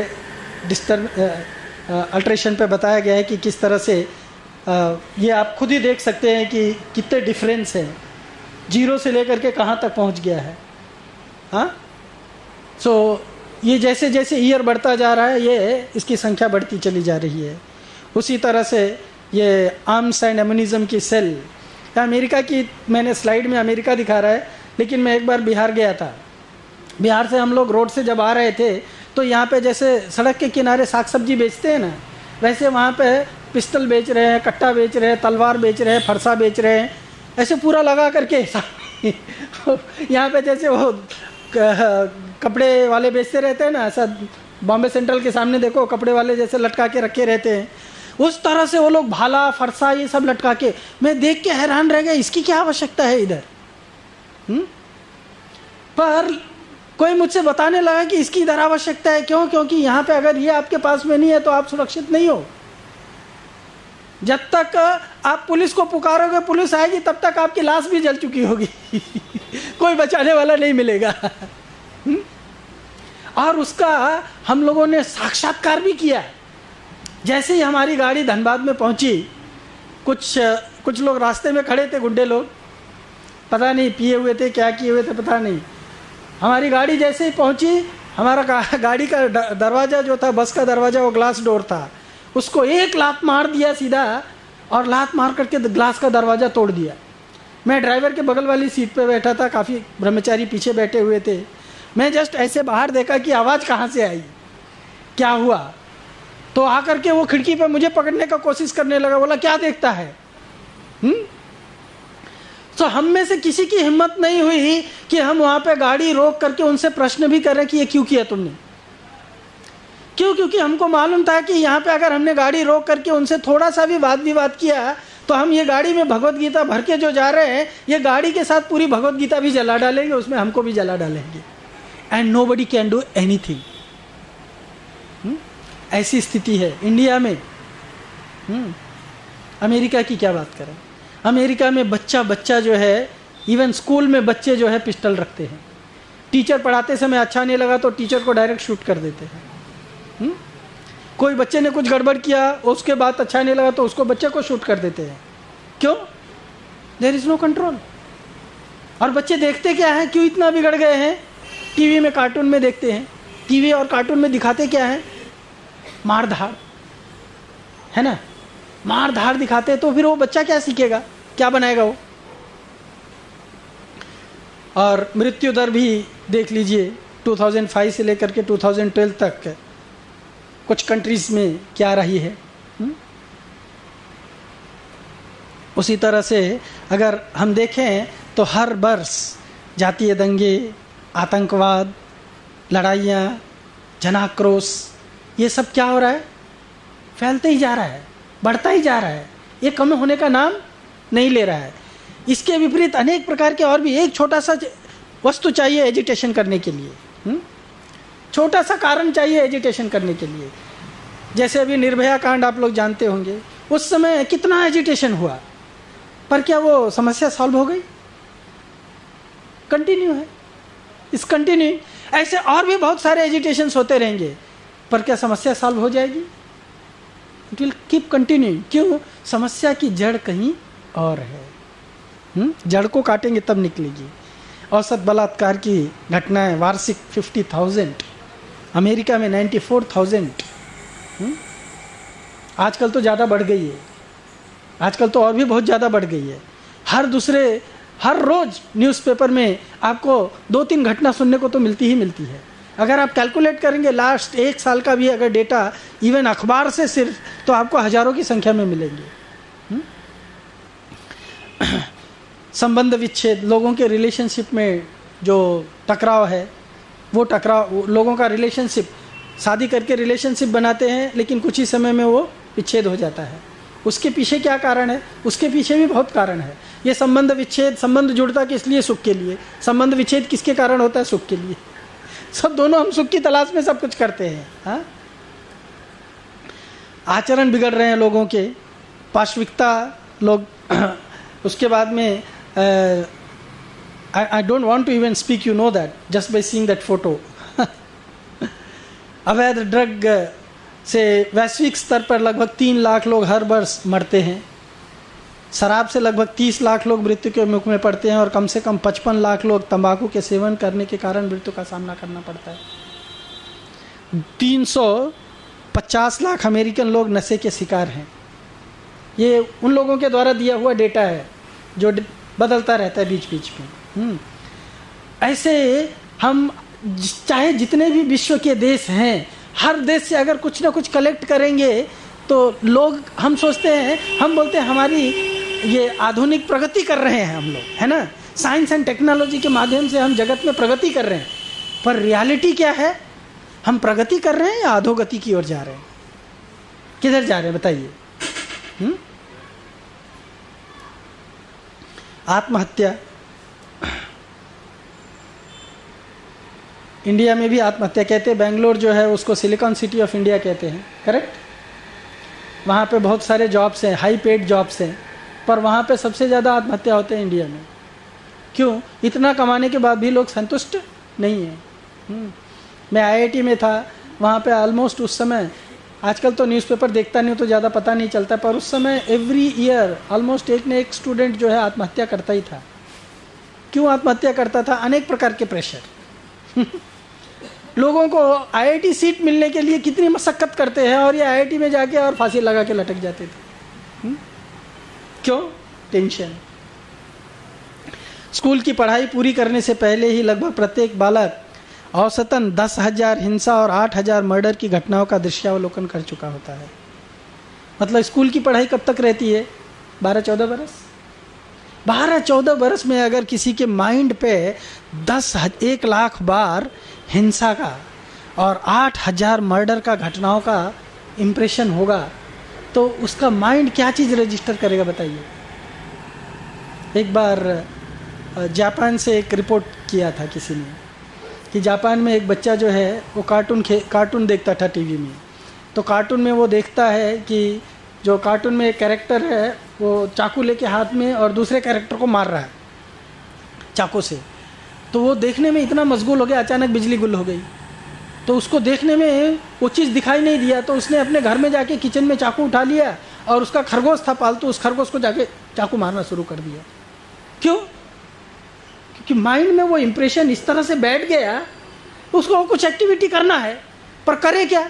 अल्ट्रेशन पे बताया गया है कि किस तरह से ये आप खुद ही देख सकते हैं कि कितने डिफरेंस है, 0 से लेकर के कहाँ तक पहुँच गया है, हाँ। सो ये जैसे जैसे ईयर बढ़ता जा रहा है, ये इसकी संख्या बढ़ती चली जा रही है। उसी तरह से ये आर्म्स एंड एम्यूनिज्म की सेल, अमेरिका की, मैंने स्लाइड में अमेरिका दिखा रहा है, लेकिन मैं एक बार बिहार गया था। बिहार से हम लोग रोड से जब आ रहे थे तो यहाँ पे जैसे सड़क के किनारे साग सब्जी बेचते हैं ना, वैसे वहाँ पे पिस्टल बेच रहे हैं, कट्टा बेच रहे हैं, तलवार बेच रहे हैं, फरसा बेच रहे हैं, ऐसे पूरा लगा करके। यहाँ पे जैसे वो कपड़े वाले बेचते रहते हैं ना, ऐसा बॉम्बे सेंट्रल के सामने देखो, कपड़े वाले जैसे लटका के रखे रहते हैं, उस तरह से वो लोग भाला फरसा ये सब लटका के, मैं देख के हैरान रह गया, इसकी क्या आवश्यकता है इधर। पर कोई मुझसे बताने लगा कि इसकी इधर आवश्यकता है। क्यों? क्योंकि यहाँ पे अगर ये आपके पास में नहीं है तो आप सुरक्षित नहीं हो। जब तक आप पुलिस को पुकारोगे, पुलिस आएगी, तब तक आपकी लाश भी जल चुकी होगी कोई बचाने वाला नहीं मिलेगा। और उसका हम लोगों ने साक्षात्कार भी किया। जैसे ही हमारी गाड़ी धनबाद में पहुंची, कुछ लोग रास्ते में खड़े थे, गुड्डे लोग, पता नहीं पिए हुए थे, क्या किए हुए थे पता नहीं। हमारी गाड़ी जैसे ही पहुंची, हमारा गाड़ी का दरवाज़ा जो था, बस का दरवाज़ा, वो ग्लास डोर था, उसको एक लात मार दिया सीधा, और लात मार करके ग्लास का दरवाज़ा तोड़ दिया। मैं ड्राइवर के बगल वाली सीट पे बैठा था, काफ़ी ब्रह्मचारी पीछे बैठे हुए थे। मैं जस्ट ऐसे बाहर देखा कि आवाज़ कहाँ से आई, क्या हुआ, तो आकर के वो खिड़की पे मुझे पकड़ने का कोशिश करने लगा। बोला क्या देखता है। तो हम में से किसी की हिम्मत नहीं हुई कि हम वहाँ पे गाड़ी रोक करके उनसे प्रश्न भी करें कि ये क्यों किया तुमने। क्यों? क्योंकि हमको मालूम था कि यहाँ पे अगर हमने गाड़ी रोक करके उनसे थोड़ा सा भी वाद विवाद किया तो हम ये गाड़ी में भगवत गीता भर के जो जा रहे हैं, ये गाड़ी के साथ पूरी भगवत गीता भी जला डालेंगे, उसमें हमको भी जला डालेंगे। And nobody can do anything. ऐसी स्थिति है इंडिया में। अमेरिका की क्या बात करें। अमेरिका में बच्चा जो है, इवन स्कूल में बच्चे जो है पिस्टल रखते हैं। टीचर पढ़ाते समय अच्छा नहीं लगा तो टीचर को डायरेक्ट शूट कर देते हैं। कोई बच्चे ने कुछ गड़बड़ किया, उसके बाद अच्छा नहीं लगा तो उसको बच्चे को शूट कर देते हैं। क्यों? There is no control. और बच्चे देखते क्या है, क्यों इतना बिगड़ गए हैं? टीवी में, कार्टून में देखते हैं। टीवी और कार्टून में दिखाते क्या है? मार धाड़, है ना, मार धाड़ दिखाते, तो फिर वो बच्चा क्या सीखेगा, क्या बनाएगा वो। और मृत्यु दर भी देख लीजिए, 2005 से लेकर के 2012 तक कुछ कंट्रीज में क्या रही है। उसी तरह से अगर हम देखें तो हर वर्ष जातीय दंगे, आतंकवाद, लड़ाइयाँ, जनाक्रोश, ये सब क्या हो रहा है? फैलते ही जा रहा है, बढ़ता ही जा रहा है, ये कम होने का नाम नहीं ले रहा है। इसके विपरीत अनेक प्रकार के और भी, एक छोटा सा वस्तु चाहिए एजिटेशन करने के लिए, छोटा सा कारण चाहिए एजिटेशन करने के लिए। जैसे अभी निर्भया कांड आप लोग जानते होंगे, उस समय कितना एजिटेशन हुआ, पर क्या वो समस्या सॉल्व हो गई? कंटिन्यू है, इस कंटिन्यू। ऐसे और भी बहुत सारे एजिटेशंस होते रहेंगे, पर क्या समस्या सॉल्व हो जाएगी? It will keep continue. क्यों? समस्या की जड़ कहीं और है। जड़ को काटेंगे तब निकलेगी। औसत बलात्कार की घटनाएं वार्षिक 50,000, अमेरिका में 94,000। आजकल तो ज़्यादा बढ़ गई है, आजकल तो और भी बहुत ज़्यादा बढ़ गई है। हर रोज़ न्यूज़पेपर में आपको 2-3 घटना सुनने को तो मिलती ही मिलती है। अगर आप कैलकुलेट करेंगे लास्ट 1 साल का भी अगर डेटा, इवन अखबार से सिर्फ, तो आपको हज़ारों की संख्या में मिलेंगे। संबंध विच्छेद, लोगों के रिलेशनशिप में जो टकराव है, वो टकराव, लोगों का रिलेशनशिप, शादी करके रिलेशनशिप बनाते हैं लेकिन कुछ ही समय में वो विच्छेद हो जाता है। उसके पीछे क्या कारण है? उसके पीछे भी बहुत कारण है। ये संबंध विच्छेद, संबंध जुड़ता किस लिए? सुख के लिए। संबंध विच्छेद किसके कारण होता है? सुख के लिए। सब दोनों हम सुख की तलाश में सब कुछ करते हैं। हाँ, आचरण बिगड़ रहे हैं लोगों के, पाश्विकता लोग उसके बाद में I don't want to even speak, you know that, just by seeing that photo. अवैध ड्रग से वैश्विक स्तर पर लगभग 3 लाख लोग हर वर्ष मरते हैं। शराब से लगभग 30 लाख लोग मृत्यु के मुख में पड़ते हैं और कम से कम 55 लाख लोग तंबाकू के सेवन करने के कारण मृत्यु का सामना करना पड़ता है। 350 लाख अमेरिकन लोग नशे के शिकार हैं। ये उन लोगों के द्वारा दिया हुआ डेटा है जो बदलता रहता है बीच बीच में। ऐसे हम चाहे जितने भी विश्व के देश हैं, हर देश से अगर कुछ ना कुछ कलेक्ट करेंगे तो लोग, हम सोचते हैं, हम बोलते हैं हमारी ये आधुनिक प्रगति कर रहे हैं हम लोग, है ना, साइंस एंड टेक्नोलॉजी के माध्यम से हम जगत में प्रगति कर रहे हैं। पर रियलिटी क्या है? हम प्रगति कर रहे हैं या अधोगति की ओर जा रहे हैं? किधर जा रहे हैं बताइए? आत्महत्या, इंडिया में भी आत्महत्या कहते हैं। बेंगलोर जो है उसको सिलिकॉन सिटी ऑफ इंडिया कहते हैं, करेक्ट? वहाँ पे बहुत सारे जॉब्स हैं, हाई पेड जॉब्स हैं, पर वहाँ पे सबसे ज़्यादा आत्महत्या होते हैं इंडिया में। क्यों? इतना कमाने के बाद भी लोग संतुष्ट नहीं हैं। मैं IIT में था, वहाँ पे ऑलमोस्ट उस समय, आजकल तो न्यूज़पेपर देखता नहीं तो ज़्यादा पता नहीं चलता, पर उस समय एवरी ईयर ऑलमोस्ट एक न एक स्टूडेंट जो है आत्महत्या करता ही था। क्यों आत्महत्या करता था? अनेक प्रकार के प्रेशर। लोगों को IIT सीट मिलने के लिए कितनी मशक्कत करते हैं और ये IIT में जाके और फांसी लगा के लटक जाते थे। क्यों? टेंशन। स्कूल की पढ़ाई पूरी करने से पहले ही लगभग प्रत्येक बालक औसतन 10,000 हिंसा और 8,000 मर्डर की घटनाओं का दृश्यावलोकन कर चुका होता है। मतलब स्कूल की पढ़ाई कब तक रहती है? 12-14 बरस। 12-14 बरस में अगर किसी के माइंड पे 1 लाख बार हिंसा का और 8,000 मर्डर का घटनाओं का इम्प्रेशन होगा तो उसका माइंड क्या चीज़ रजिस्टर करेगा बताइए? एक बार जापान से एक रिपोर्ट किया था किसी ने कि जापान में एक बच्चा जो है वो कार्टून देखता था टीवी में। तो कार्टून में वो देखता है कि जो कार्टून में एक कैरेक्टर है वो चाकू लेके हाथ में और दूसरे कैरेक्टर को मार रहा है चाकू से। तो वो देखने में इतना मशगूल हो गया, अचानक बिजली गुल हो गई। तो उसको देखने में वो चीज़ दिखाई नहीं दिया, तो उसने अपने घर में जाके किचन में चाकू उठा लिया और उसका खरगोश था पालतू, उस खरगोश को जाके चाकू मारना शुरू कर दिया। क्यों? क्योंकि माइंड में वो इम्प्रेशन इस तरह से बैठ गया, उसको कुछ एक्टिविटी करना है, पर करे क्या?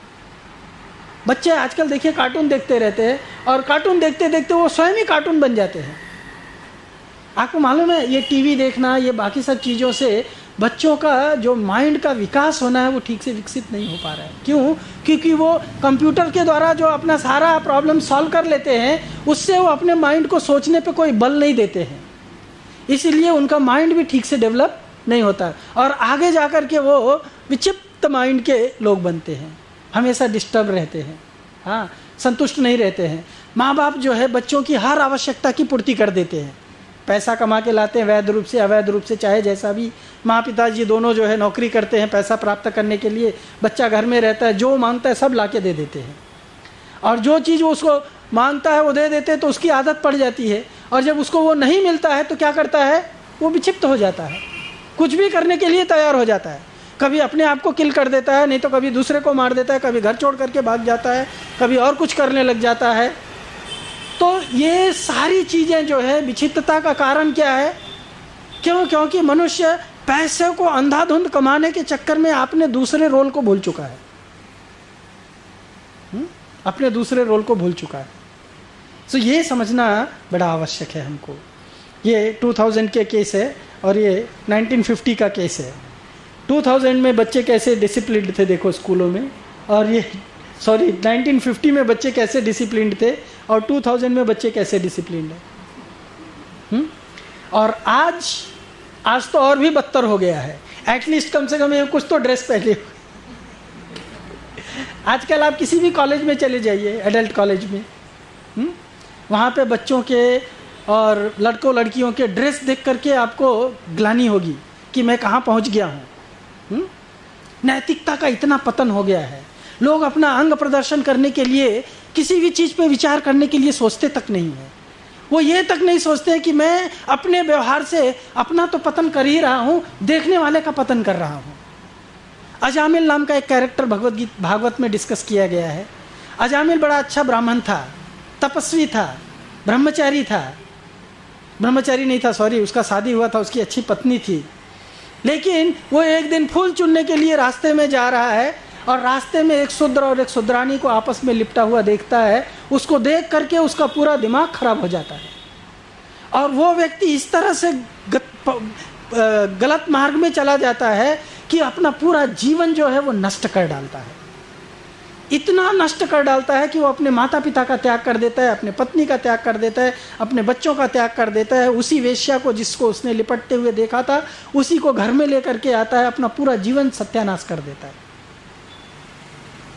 बच्चे आजकल देखिए कार्टून देखते रहते हैं और कार्टून देखते देखते वो स्वयं ही कार्टून बन जाते हैं। आपको मालूम है ये टीवी देखना, ये बाकी सब चीज़ों से बच्चों का जो माइंड का विकास होना है वो ठीक से विकसित नहीं हो पा रहा है। क्यों? क्योंकि वो कंप्यूटर के द्वारा जो अपना सारा प्रॉब्लम सॉल्व कर लेते हैं उससे वो अपने माइंड को सोचने पे कोई बल नहीं देते हैं, इसीलिए उनका माइंड भी ठीक से डेवलप नहीं होता और आगे जाकर के वो विक्षिप्त माइंड के लोग बनते हैं, हमेशा डिस्टर्ब रहते हैं, हाँ, संतुष्ट नहीं रहते हैं। माँ बाप जो है बच्चों की हर आवश्यकता की पूर्ति कर देते हैं, पैसा कमा के लाते हैं वैध रूप से अवैध रूप से, चाहे जैसा भी। माँ पिताजी दोनों जो है नौकरी करते हैं पैसा प्राप्त करने के लिए, बच्चा घर में रहता है, जो मांगता है सब ला के दे देते हैं और जो चीज़ वो उसको मांगता है वो दे देते हैं, तो उसकी आदत पड़ जाती है और जब उसको वो नहीं मिलता है तो क्या करता है? वो विक्षिप्त हो जाता है, कुछ भी करने के लिए तैयार हो जाता है। कभी अपने आप को किल कर देता है, नहीं तो कभी दूसरे को मार देता है, कभी घर छोड़ करके भाग जाता है, कभी और कुछ करने लग जाता है। तो ये सारी चीज़ें जो है विचित्रता का कारण क्या है? क्यों? क्योंकि मनुष्य पैसे को अंधाधुंध कमाने के चक्कर में अपने दूसरे रोल को भूल चुका है, अपने दूसरे रोल को भूल चुका है। तो ये समझना बड़ा आवश्यक है हमको। ये 2000 के केस है और ये 1950 का केस है। 2000 में बच्चे कैसे डिसिप्लिन्ड थे देखो स्कूलों में, और ये 1950 में बच्चे कैसे डिसिप्लिन्ड थे और 2000 में बच्चे कैसे डिसिप्लिन्ड है। और आज तो और भी बदतर हो गया है। एटलीस्ट कम से कम ये कुछ तो ड्रेस पहले। आजकल आप किसी भी कॉलेज में चले जाइए, एडल्ट कॉलेज में, वहाँ पे बच्चों के और लड़कों लड़कियों के ड्रेस देख करके आपको ग्लानि होगी कि मैं कहाँ पहुँच गया हूँ। नैतिकता का इतना पतन हो गया है, लोग अपना अंग प्रदर्शन करने के लिए किसी भी चीज़ पे विचार करने के लिए सोचते तक नहीं है। वो ये तक नहीं सोचते कि मैं अपने व्यवहार से अपना तो पतन कर ही रहा हूँ, देखने वाले का पतन कर रहा हूँ। अजामिल नाम का एक कैरेक्टर भागवत में डिस्कस किया गया है। अजामिल बड़ा अच्छा ब्राह्मण था, तपस्वी था, ब्रह्मचारी था, ब्रह्मचारी नहीं था सॉरी, उसका शादी हुआ था, उसकी अच्छी पत्नी थी। लेकिन वो एक दिन फूल चुनने के लिए रास्ते में जा रहा है और रास्ते में एक शूद्र और एक शूद्रानी को आपस में लिपटा हुआ देखता है। उसको देख करके उसका पूरा दिमाग खराब हो जाता है और वो व्यक्ति इस तरह से गलत मार्ग में चला जाता है कि अपना पूरा जीवन जो है वो नष्ट कर डालता है। इतना नष्ट कर डालता है कि वो अपने माता पिता का त्याग कर देता है, अपने पत्नी का त्याग कर देता है, अपने बच्चों का त्याग कर देता है। उसी वेश्या को जिसको उसने लिपटते हुए देखा था उसी को घर में लेकर के आता है, अपना पूरा जीवन सत्यानाश कर देता है।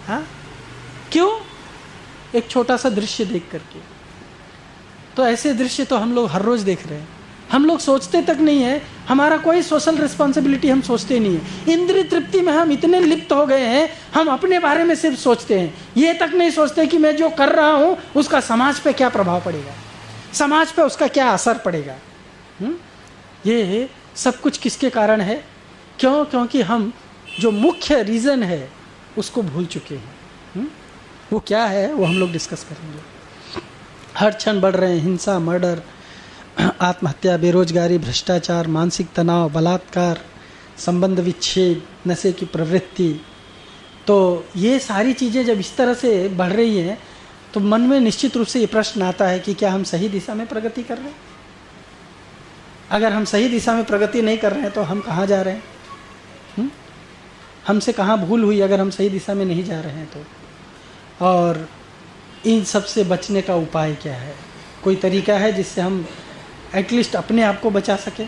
हाँ, क्यों? एक छोटा सा दृश्य देख करके। तो ऐसे दृश्य तो हम लोग हर रोज देख रहे हैं, हम लोग सोचते तक नहीं है, हमारा कोई सोशल रिस्पॉन्सिबिलिटी हम सोचते नहीं है। इंद्रिय तृप्ति में हम इतने लिप्त हो गए हैं, हम अपने बारे में सिर्फ सोचते हैं, ये तक नहीं सोचते कि मैं जो कर रहा हूँ उसका समाज पे क्या प्रभाव पड़ेगा, समाज पे उसका क्या असर पड़ेगा। ये सब कुछ किसके कारण है? क्यों? क्योंकि हम जो मुख्य रीज़न है उसको भूल चुके हैं। वो क्या है वो हम लोग डिस्कस करेंगे। हर क्षण बढ़ रहे हैं हिंसा, मर्डर, आत्महत्या, बेरोजगारी, भ्रष्टाचार, मानसिक तनाव, बलात्कार, संबंध विच्छेद, नशे की प्रवृत्ति। तो ये सारी चीज़ें जब इस तरह से बढ़ रही हैं तो मन में निश्चित रूप से ये प्रश्न आता है कि क्या हम सही दिशा में प्रगति कर रहे हैं? अगर हम सही दिशा में प्रगति नहीं कर रहे हैं तो हम कहाँ जा रहे हैं? हमसे कहाँ भूल हुई अगर हम सही दिशा में नहीं जा रहे हैं तो? और इन सब से बचने का उपाय क्या है? कोई तरीका है जिससे हम एटलीस्ट अपने आप को बचा सकें,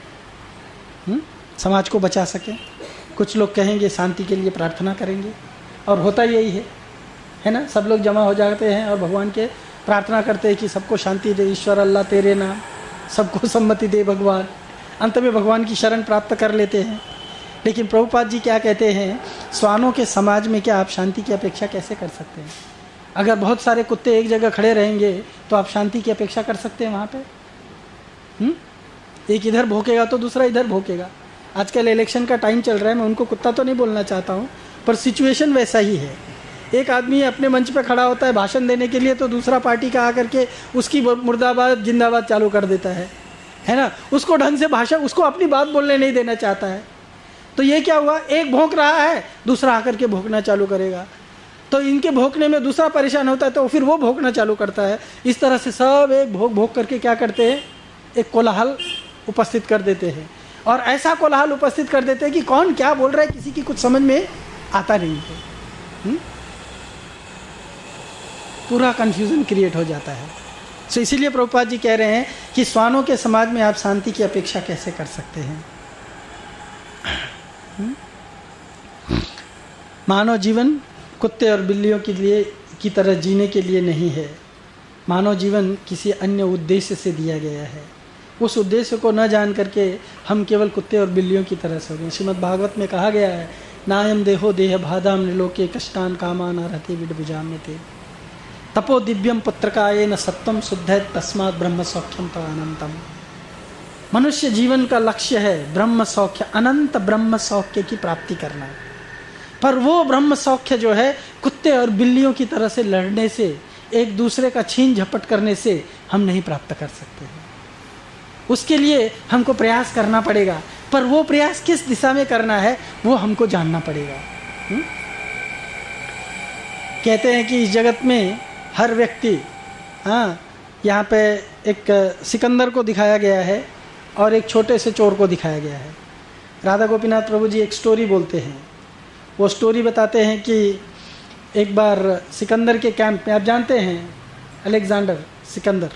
समाज को बचा सकें? कुछ लोग कहेंगे शांति के लिए प्रार्थना करेंगे, और होता यही है ना, सब लोग जमा हो जाते हैं और भगवान के प्रार्थना करते हैं कि सबको शांति दे ईश्वर, अल्लाह तेरे नाम, सबको सम्मति दे भगवान। अंत में भगवान की शरण प्राप्त कर लेते हैं। लेकिन प्रभुपाद जी क्या कहते हैं, स्वानों के समाज में क्या आप शांति की अपेक्षा कैसे कर सकते हैं? अगर बहुत सारे कुत्ते एक जगह खड़े रहेंगे तो आप शांति की अपेक्षा कर सकते हैं वहाँ पे? एक इधर भौंकेगा तो दूसरा इधर भौंकेगा। आजकल इलेक्शन का टाइम चल रहा है, मैं उनको कुत्ता तो नहीं बोलना चाहता हूँ, पर सिचुएशन वैसा ही है। एक आदमी अपने मंच पे खड़ा होता है भाषण देने के लिए, तो दूसरा पार्टी का आकर के उसकी मुर्दाबाद जिंदाबाद चालू कर देता है ना। उसको ढंग से भाषा, उसको अपनी बात बोलने नहीं देना चाहता है। तो ये क्या हुआ, एक भौंक रहा है, दूसरा आकर के भौंकना चालू करेगा, तो इनके भौंकने में दूसरा परेशान होता है तो फिर वो भौंकना चालू करता है। इस तरह से सब एक भौंक भौंक करके क्या करते हैं, एक कोलाहल उपस्थित कर देते हैं। और ऐसा कोलाहल उपस्थित कर देते हैं कि कौन क्या बोल रहा है किसी की कुछ समझ में आता नहीं है। पूरा कंफ्यूजन क्रिएट हो जाता है। तो इसीलिए प्रभुपाद जी कह रहे हैं कि स्वानों के समाज में आप शांति की अपेक्षा कैसे कर सकते हैं? मानव जीवन कुत्ते और बिल्लियों के लिए की तरह जीने के लिए नहीं है। मानव जीवन किसी अन्य उद्देश्य से दिया गया है। उस उद्देश्य को न जान करके हम केवल कुत्ते और बिल्लियों की तरह से हो गए। श्रीमद् भागवत में कहा गया है, नायम देहो देह भादाम निलोके कष्टान कामान रहते विडभुजाम्यते तपो दिव्यम पुत्रकाये न सत्वम शुद्ध तस्मात् ब्रह्म सौख्यम तो अनंतम। मनुष्य जीवन का लक्ष्य है ब्रह्म सौख्य, अनंत ब्रह्म सौख्य की प्राप्ति करना। पर वो ब्रह्म सौख्य जो है कुत्ते और बिल्लियों की तरह से लड़ने से, एक दूसरे का छीन झपट करने से हम नहीं प्राप्त कर सकते हैं। उसके लिए हमको प्रयास करना पड़ेगा, पर वो प्रयास किस दिशा में करना है वो हमको जानना पड़ेगा। कहते हैं कि इस जगत में हर व्यक्ति, हाँ, यहाँ पे एक सिकंदर को दिखाया गया है और एक छोटे से चोर को दिखाया गया है। राधा गोपीनाथ प्रभु जी एक स्टोरी बोलते हैं। वो स्टोरी बताते हैं कि एक बार सिकंदर के कैंप में, आप जानते हैं अलेक्जेंडर सिकंदर,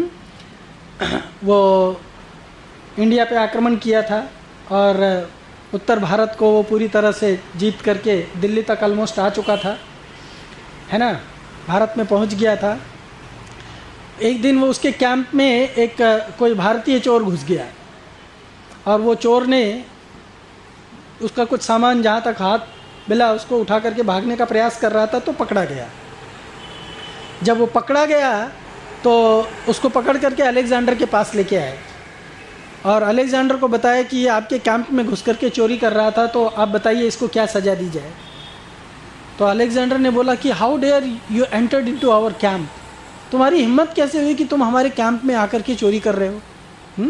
वो इंडिया पे आक्रमण किया था और उत्तर भारत को वो पूरी तरह से जीत करके दिल्ली तक ऑलमोस्ट आ चुका था, है ना, भारत में पहुंच गया था। एक दिन वो उसके कैंप में एक कोई भारतीय चोर घुस गया और वो चोर ने उसका कुछ सामान जहाँ तक हाथ मिला उसको उठा करके भागने का प्रयास कर रहा था, तो पकड़ा गया। जब वो पकड़ा गया तो उसको पकड़ करके अलेक्जेंडर के पास लेके आए और अलेक्जेंडर को बताया कि ये आपके कैंप में घुस करके चोरी कर रहा था, तो आप बताइए इसको क्या सज़ा दी जाए। तो अलेक्जेंडर ने बोला कि how dare you entered into our camp, तुम्हारी हिम्मत कैसे हुई कि तुम हमारे कैंप में आकर के चोरी कर रहे हो?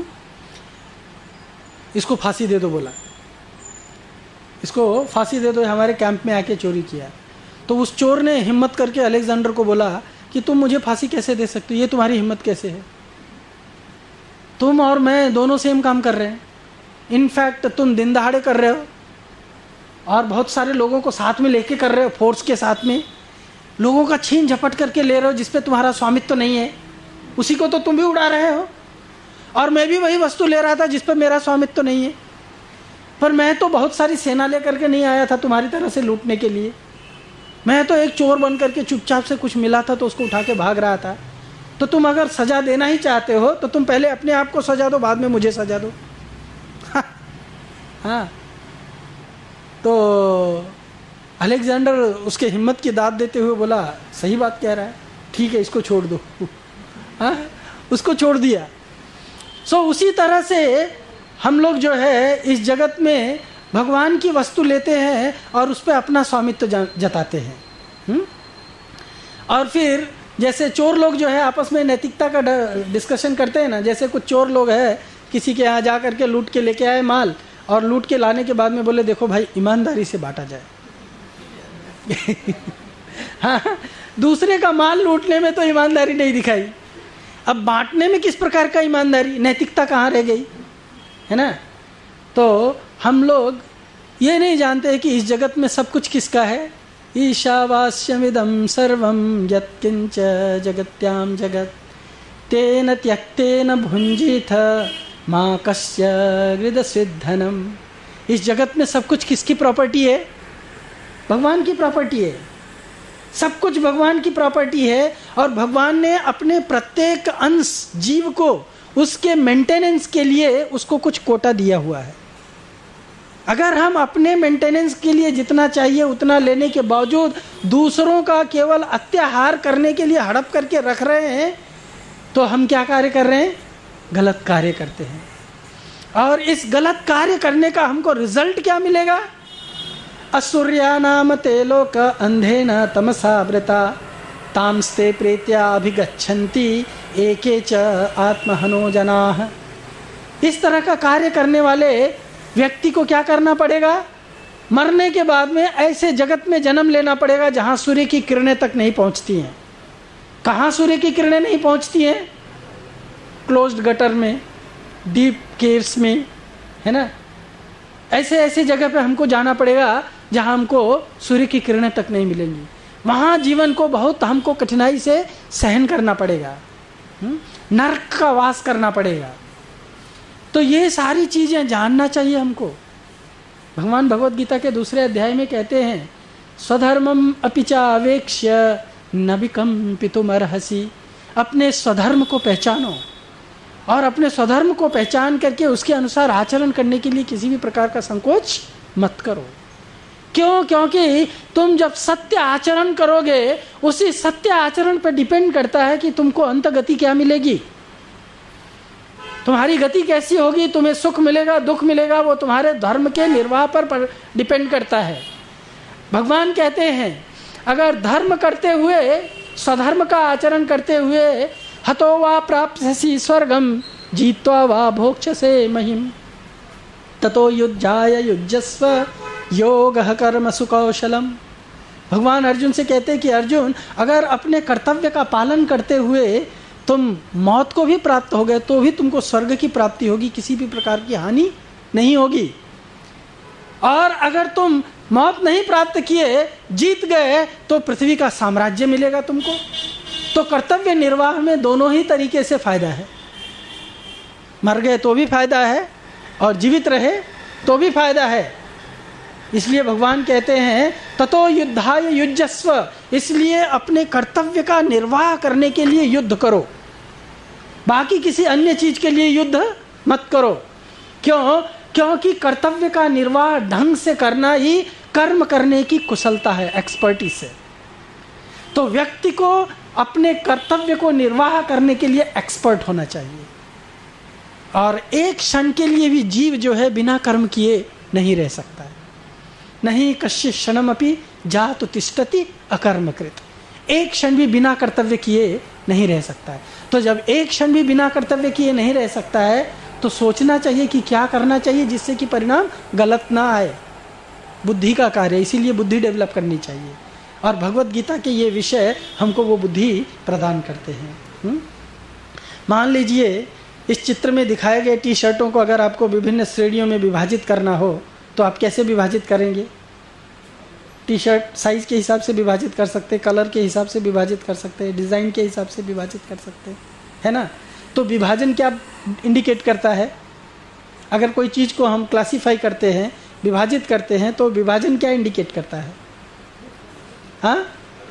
इसको फांसी दे दो, बोला इसको फांसी दे दो, हमारे कैंप में आके चोरी किया। तो उस चोर ने हिम्मत करके अलेक्जेंडर को बोला कि तुम मुझे फांसी कैसे दे सकते हो, ये तुम्हारी हिम्मत कैसे है? तुम और मैं दोनों सेम काम कर रहे हैं, इनफैक्ट तुम दिन दहाड़े कर रहे हो और बहुत सारे लोगों को साथ में लेके कर रहे हो, फोर्स के साथ में लोगों का छीन झपट करके ले रहे हो जिस पे तुम्हारा स्वामित्व तो नहीं है, उसी को तो तुम भी उड़ा रहे हो। और मैं भी वही वस्तु ले रहा था जिस पे मेरा स्वामित्व तो नहीं है, पर मैं तो बहुत सारी सेना लेकर के नहीं आया था तुम्हारी तरह से लूटने के लिए। मैं तो एक चोर बन करके चुपचाप से कुछ मिला था तो उसको उठा के भाग रहा था। तो तुम अगर सजा देना ही चाहते हो तो तुम पहले अपने आप को सजा दो, बाद में मुझे सजा दो। हाँ, तो अलेक्जेंडर उसके हिम्मत की दाद देते हुए बोला सही बात कह रहा है, ठीक है इसको छोड़ दो। हाँ, उसको छोड़ दिया। सो उसी तरह से हम लोग जो है इस जगत में भगवान की वस्तु लेते हैं और उस पर अपना स्वामित्व जताते हैं। और फिर जैसे चोर लोग जो है आपस में नैतिकता का डिस्कशन करते हैं ना, जैसे कुछ चोर लोग हैं किसी के यहाँ जा करके लूट के लेके आए माल, और लूट के लाने के बाद में बोले देखो भाई ईमानदारी से बांटा जाए। हाँ, दूसरे का माल लूटने में तो ईमानदारी नहीं दिखाई, अब बांटने में किस प्रकार का ईमानदारी, नैतिकता कहाँ रह गई, है ना। तो हम लोग ये नहीं जानते कि इस जगत में सब कुछ किसका है। ईशावास्यमिदं सर्वं यत्किंच जगत्याम जगत तेन त्यक्तेन भुंजीथ माँ कस्य हृदयसिद्धनम। इस जगत में सब कुछ किसकी प्रॉपर्टी है? भगवान की प्रॉपर्टी है। सब कुछ भगवान की प्रॉपर्टी है और भगवान ने अपने प्रत्येक अंश जीव को उसके मेंटेनेंस के लिए उसको कुछ कोटा दिया हुआ है। अगर हम अपने मेंटेनेंस के लिए जितना चाहिए उतना लेने के बावजूद दूसरों का केवल अत्याहार करने के लिए हड़प करके रख रहे हैं तो हम क्या कार्य कर रहे हैं? गलत कार्य करते हैं। और इस गलत कार्य करने का हमको रिजल्ट क्या मिलेगा? असुर्या नाम ते लोक अंधेन तमसा वृता तामस्ते प्रेत्या अभिगच्छन्ति एके च आत्महनो जनाः। इस तरह का कार्य करने वाले व्यक्ति को क्या करना पड़ेगा? मरने के बाद में ऐसे जगत में जन्म लेना पड़ेगा जहां सूर्य की किरणें तक नहीं पहुंचती हैं। कहां सूर्य की किरणें नहीं पहुंचती हैं? क्लोज्ड गटर में, डीप केव्स में, है ना। ऐसे ऐसे जगह पे हमको जाना पड़ेगा जहां हमको सूर्य की किरणें तक नहीं मिलेंगी। वहां जीवन को बहुत हमको कठिनाई से सहन करना पड़ेगा, नरक का वास करना पड़ेगा। तो ये सारी चीजें जानना चाहिए हमको। भगवान भगवत गीता के दूसरे अध्याय में कहते हैं स्वधर्मम अपिचावेक्ष्य न विकम्पितुमर्हसि। अपने स्वधर्म को पहचानो और अपने स्वधर्म को पहचान करके उसके अनुसार आचरण करने के लिए किसी भी प्रकार का संकोच मत करो। क्यों? क्योंकि तुम जब सत्य आचरण करोगे उसी सत्य आचरण पर डिपेंड करता है कि तुमको अंत गति क्या मिलेगी, तुम्हारी गति कैसी होगी, तुम्हें सुख मिलेगा दुख मिलेगा, वो तुम्हारे धर्म के निर्वाह पर डिपेंड करता है। भगवान कहते हैं अगर धर्म करते हुए स्वधर्म का आचरण करते हुए हतो वा प्राप्स्यसि स्वर्गम जीत्वा वा भोक्ष्यसे महिम ततो युज्याय युज्यस्व योगः कर्म सुकौशलम। भगवान अर्जुन से कहते हैं कि अर्जुन अगर अपने कर्तव्य का पालन करते हुए तुम मौत को भी प्राप्त हो गए तो भी तुमको स्वर्ग की प्राप्ति होगी, किसी भी प्रकार की हानि नहीं होगी। और अगर तुम मौत नहीं प्राप्त किए, जीत गए, तो पृथ्वी का साम्राज्य मिलेगा तुमको। तो कर्तव्य निर्वाह में दोनों ही तरीके से फायदा है। मर गए तो भी फायदा है और जीवित रहे तो भी फायदा है। इसलिए भगवान कहते हैं ततो युद्धाय युज्यस्व। इसलिए अपने कर्तव्य का निर्वाह करने के लिए युद्ध करो, बाकी किसी अन्य चीज के लिए युद्ध मत करो। क्यों? क्योंकि कर्तव्य का निर्वाह ढंग से करना ही कर्म करने की कुशलता है, एक्सपर्टीज है। तो व्यक्ति को अपने कर्तव्य को निर्वाह करने के लिए एक्सपर्ट होना चाहिए। और एक क्षण के लिए भी जीव जो है बिना कर्म किए नहीं रह सकता है। नहीं कश्चित् क्षणमपि जातु तिष्ठति अकर्मकृत। एक क्षण भी बिना कर्तव्य किए नहीं रह सकता है। तो जब एक क्षण भी बिना कर्तव्य किए नहीं रह सकता है तो सोचना चाहिए कि क्या करना चाहिए जिससे कि परिणाम गलत ना आए। बुद्धि का कार्य, इसीलिए बुद्धि डेवलप करनी चाहिए और भगवत गीता के ये विषय हमको वो बुद्धि प्रदान करते हैं। मान लीजिए इस चित्र में दिखाए गए टी शर्टों को अगर आपको विभिन्न श्रेणियों में विभाजित करना हो तो आप कैसे विभाजित करेंगे? टी शर्ट साइज के हिसाब से विभाजित कर सकते हैं, कलर के हिसाब से विभाजित कर सकते हैं, डिज़ाइन के हिसाब से विभाजित कर सकते हैं, है ना। तो विभाजन क्या इंडिकेट करता है? अगर कोई चीज़ को हम क्लासीफाई करते हैं, विभाजित करते हैं, तो विभाजन क्या इंडिकेट करता है? हाँ,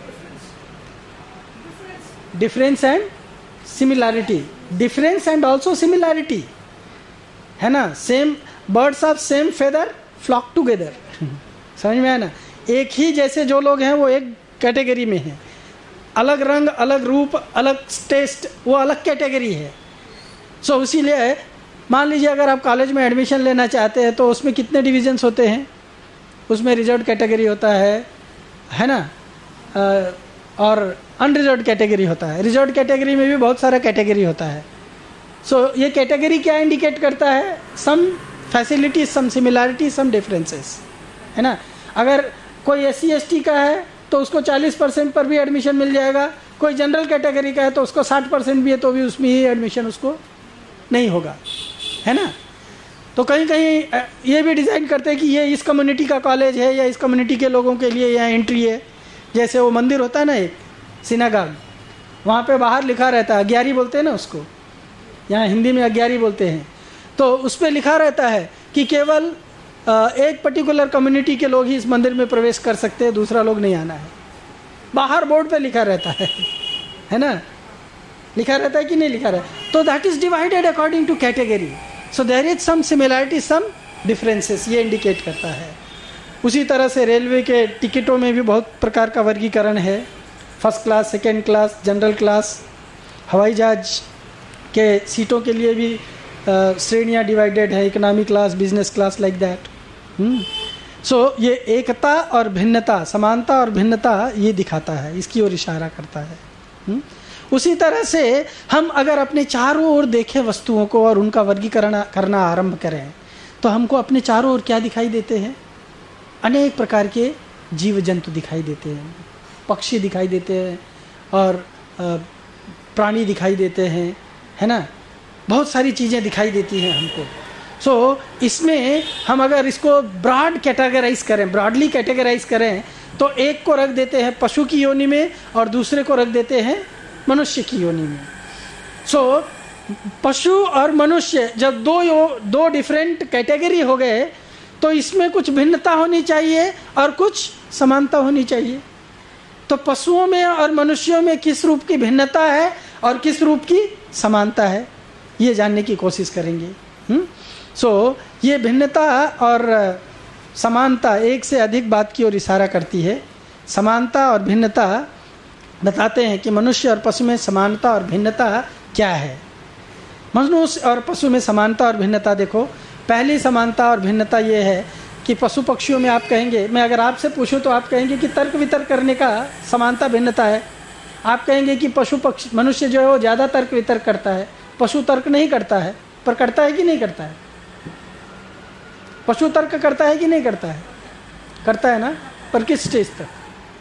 difference and similarity, difference and also similarity, है ना। Same birds of same feather flock together, समझ में आया ना। एक ही जैसे जो लोग हैं वो एक कैटेगरी में हैं, अलग रंग, अलग रूप, अलग टेस्ट, वो अलग कैटेगरी है। सो इसीलिए मान लीजिए अगर आप कॉलेज में एडमिशन लेना चाहते हैं तो उसमें कितने डिविजन्स होते हैं, उसमें रिजर्व्ड कैटेगरी होता है ना, और अनरिजर्व्ड कैटेगरी होता है। रिजर्व्ड कैटेगरी में भी बहुत सारा कैटेगरी होता है। सो ये कैटेगरी क्या इंडिकेट करता है, some facilities, some similarity, some differences, है ना। अगर कोई SC ST का है तो उसको 40% पर भी एडमिशन मिल जाएगा, कोई जनरल कैटेगरी का है तो उसको 60% भी है तो भी उसमें ही एडमिशन उसको नहीं होगा, है ना। तो कहीं कहीं ये भी डिज़ाइन करते हैं कि ये इस कम्युनिटी का कॉलेज है या इस कम्युनिटी के लोगों के लिए यहाँ एंट्री है। जैसे वो मंदिर होता है ना एक सिनागाग, वहाँ पे बाहर लिखा रहता है, अग्यारी बोलते हैं ना उसको, यहाँ हिंदी में अग्यारी बोलते हैं, तो उस पर लिखा रहता है कि केवल एक पर्टिकुलर कम्युनिटी के लोग ही इस मंदिर में प्रवेश कर सकते हैं, दूसरा लोग नहीं आना है। बाहर बोर्ड पे लिखा रहता है ना, लिखा रहता है कि नहीं लिखा रहता है। तो that is divided according to category, so there is some similarity, some differences, ये इंडिकेट करता है। उसी तरह से रेलवे के टिकटों में भी बहुत प्रकार का वर्गीकरण है, first class, second class, general class. हवाई जहाज के सीटों के लिए भी श्रेणियाँ डिवाइडेड है, economy class, business class, like that. So ये एकता और भिन्नता, समानता और भिन्नता ये दिखाता है, इसकी ओर इशारा करता है। उसी तरह से हम अगर अपने चारों ओर देखें वस्तुओं को और उनका वर्गीकरण करना आरंभ करें तो हमको अपने चारों ओर क्या दिखाई देते हैं, अनेक प्रकार के जीव जंतु दिखाई देते हैं, पक्षी दिखाई देते हैं और प्राणी दिखाई देते हैं, है ना। बहुत सारी चीज़ें दिखाई देती हैं हमको। सो इसमें हम अगर इसको ब्रॉड कैटेगराइज करें, ब्रॉडली कैटेगराइज करें तो एक को रख देते हैं पशु की योनि में और दूसरे को रख देते हैं मनुष्य की योनि में। सो पशु और मनुष्य जब दो डिफरेंट कैटेगरी हो गए तो इसमें कुछ भिन्नता होनी चाहिए और कुछ समानता होनी चाहिए। तो पशुओं में और मनुष्यों में किस रूप की भिन्नता है और किस रूप की समानता है, ये जानने की कोशिश करेंगे। सो ये भिन्नता और समानता एक से अधिक बात की ओर इशारा करती है। समानता और भिन्नता बताते हैं कि मनुष्य और पशु में समानता और भिन्नता क्या है। मनुष्य और पशु में समानता और भिन्नता देखो, पहली समानता और भिन्नता ये है कि पशु पक्षियों में आप कहेंगे, मैं अगर आपसे पूछूं तो आप कहेंगे कि तर्क वितर्क करने का समानता भिन्नता है। आप कहेंगे कि पशु पक्षी, मनुष्य जो है वो ज़्यादा तर्क वितर्क करता है, पशु तर्क नहीं करता है, पर करता है कि नहीं करता है? पशु तर्क करता है कि नहीं करता है? करता है ना, पर किस स्टेज तक?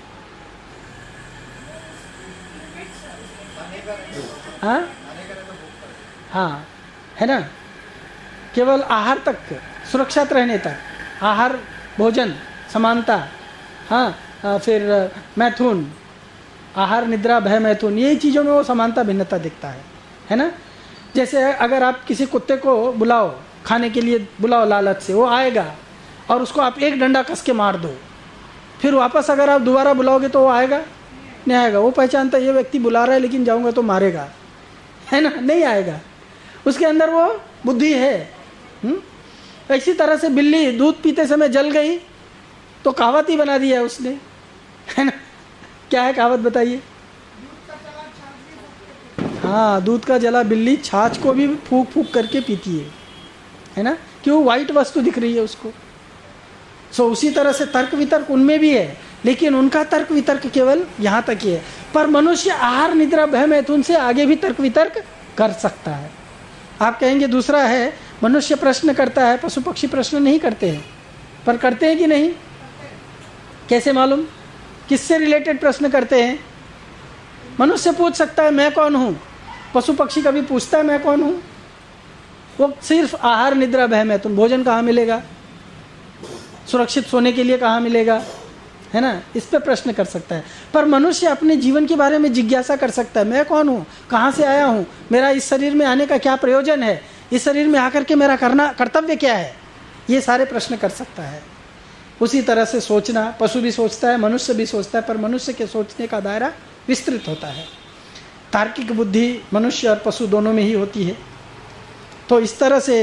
हाँ, है ना, केवल आहार तक, सुरक्षित रहने तक, आहार, भोजन, समानता, हाँ, फिर मैथुन, आहार, निद्रा, भय, मैथुन, यही चीज़ों में वो समानता भिन्नता दिखता है ना। जैसे अगर आप किसी कुत्ते को बुलाओ, खाने के लिए बुलाओ लालच से, वो आएगा और उसको आप एक डंडा कस के मार दो, फिर वापस अगर आप दोबारा बुलाओगे तो वो आएगा? नहीं आएगा। वो पहचानता ये व्यक्ति बुला रहा है लेकिन जाऊंगा तो मारेगा, है ना, नहीं आएगा। उसके अंदर वो बुद्धि है। इसी तरह से बिल्ली दूध पीते समय जल गई तो कहावत ही बना दिया उसने, है ना। क्या है कहावत बताइए? हाँ, दूध का जला बिल्ली छाछ को भी फूक फूक करके पीती है ना, क्यों? वाइट वस्तु दिख रही है उसको। सो उसी तरह से तर्क वितर्क उनमें भी है, लेकिन उनका तर्क वितर्क केवल यहाँ तक ही है। पर मनुष्य आहार, निद्रा, भय, मैथुन से आगे भी तर्क वितर्क कर सकता है। आप कहेंगे दूसरा है, मनुष्य प्रश्न करता है, पशु पक्षी प्रश्न नहीं करते हैं, पर करते हैं कि नहीं? कैसे मालूम? किससे रिलेटेड प्रश्न करते हैं? मनुष्य पूछ सकता है मैं कौन हूँ, पशु पक्षी कभी पूछता है मैं कौन हूँ? वो सिर्फ आहार, निद्रा, भय, मैथुन, भोजन कहाँ मिलेगा, सुरक्षित सोने के लिए कहाँ मिलेगा, है ना, इस पे प्रश्न कर सकता है। पर मनुष्य अपने जीवन के बारे में जिज्ञासा कर सकता है, मैं कौन हूँ, कहाँ से आया हूँ, मेरा इस शरीर में आने का क्या प्रयोजन है, इस शरीर में आकर के मेरा करना कर्तव्य क्या है, ये सारे प्रश्न कर सकता है। उसी तरह से सोचना, पशु भी सोचता है, मनुष्य भी सोचता है, पर मनुष्य के सोचने का दायरा विस्तृत होता है। तार्किक बुद्धि मनुष्य और पशु दोनों में ही होती है। तो इस तरह से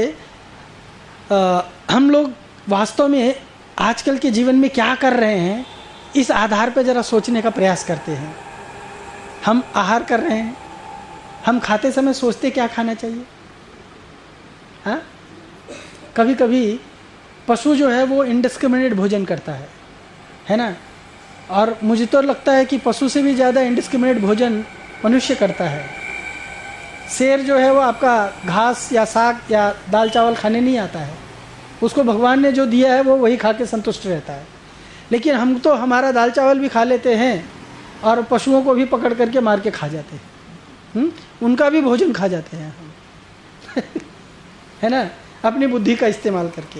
हम लोग वास्तव में आजकल के जीवन में क्या कर रहे हैं, इस आधार पर जरा सोचने का प्रयास करते हैं। हम आहार कर रहे हैं, हम खाते समय सोचते क्या खाना चाहिए? हाँ, कभी कभी पशु जो है वो इंडिस्क्रिमिनेट भोजन करता है ना। और मुझे तो लगता है कि पशु से भी ज़्यादा इंडिस्क्रिमिनेट भोजन मनुष्य करता है। शेर जो है वो आपका घास या साग या दाल चावल खाने नहीं आता है, उसको भगवान ने जो दिया है वो वही खा के संतुष्ट रहता है। लेकिन हम तो हमारा दाल चावल भी खा लेते हैं और पशुओं को भी पकड़ करके मार के खा जाते हैं। उनका भी भोजन खा जाते हैं हम है ना, अपनी बुद्धि का इस्तेमाल करके।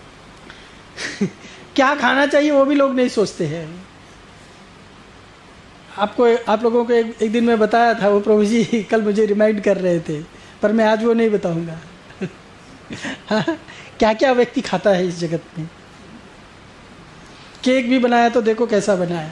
क्या खाना चाहिए वो भी लोग नहीं सोचते हैं। आप लोगों को एक दिन मैं बताया था, वो प्रभु जी कल मुझे रिमाइंड कर रहे थे, पर मैं आज वो नहीं बताऊंगा। हाँ, क्या क्या व्यक्ति खाता है इस जगत में। केक भी बनाया तो देखो कैसा बनाया।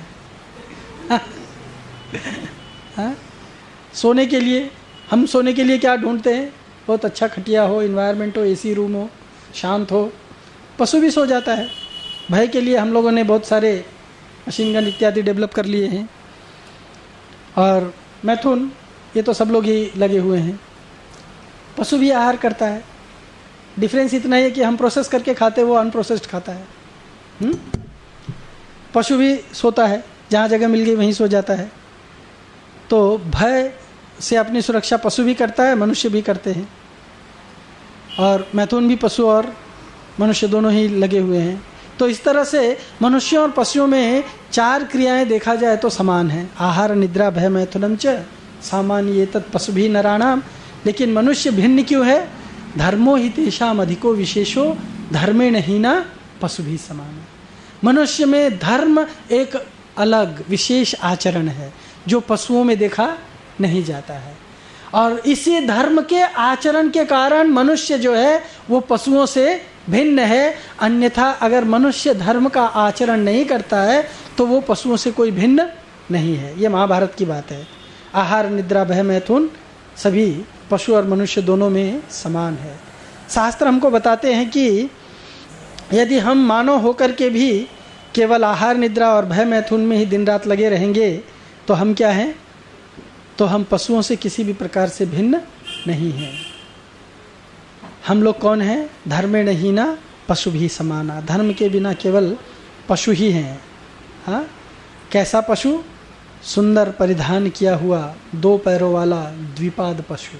हाँ, सोने के लिए हम सोने के लिए क्या ढूंढते हैं? बहुत अच्छा खटिया हो, इन्वायरमेंट हो, एसी रूम हो, शांत हो। पशु भी सो जाता है। भय के लिए हम लोगों ने बहुत सारे मशीन गन इत्यादि डेवलप कर लिए हैं, और मैथुन ये तो सब लोग ही लगे हुए हैं। पशु भी आहार करता है। डिफरेंस इतना ही है कि हम प्रोसेस करके खाते, वो अनप्रोसेस्ड खाता है। पशु भी सोता है, जहाँ जगह मिल गई वहीं सो जाता है। तो भय से अपनी सुरक्षा पशु भी करता है, मनुष्य भी करते हैं। और मैथुन भी पशु और मनुष्य दोनों ही लगे हुए हैं। तो इस तरह से मनुष्यों और पशुओं में 4 क्रियाएं देखा जाए तो समान हैं। आहार निद्रा भय मैथुनम च सामान्य तत् पशु भी नराणाम। लेकिन मनुष्य भिन्न क्यों है? धर्मो हि तेषाम अधिको विशेषो धर्मेण हीना पशु भी समान। मनुष्य में धर्म एक अलग विशेष आचरण है जो पशुओं में देखा नहीं जाता है। और इसी धर्म के आचरण के कारण मनुष्य जो है वो पशुओं से भिन्न है। अन्यथा अगर मनुष्य धर्म का आचरण नहीं करता है तो वो पशुओं से कोई भिन्न नहीं है। ये महाभारत की बात है। आहार निद्रा भय मैथुन सभी पशु और मनुष्य दोनों में समान है। शास्त्र हमको बताते हैं कि यदि हम मानव होकर के भी केवल आहार निद्रा और भय मैथुन में ही दिन रात लगे रहेंगे तो हम क्या हैं? तो हम पशुओं से किसी भी प्रकार से भिन्न नहीं हैं। हम लोग कौन हैं? धर्मेण हीना पशु भी समाना। धर्म के बिना केवल पशु ही हैं। हाँ, कैसा पशु? सुंदर परिधान किया हुआ 2 पैरों वाला द्विपाद पशु।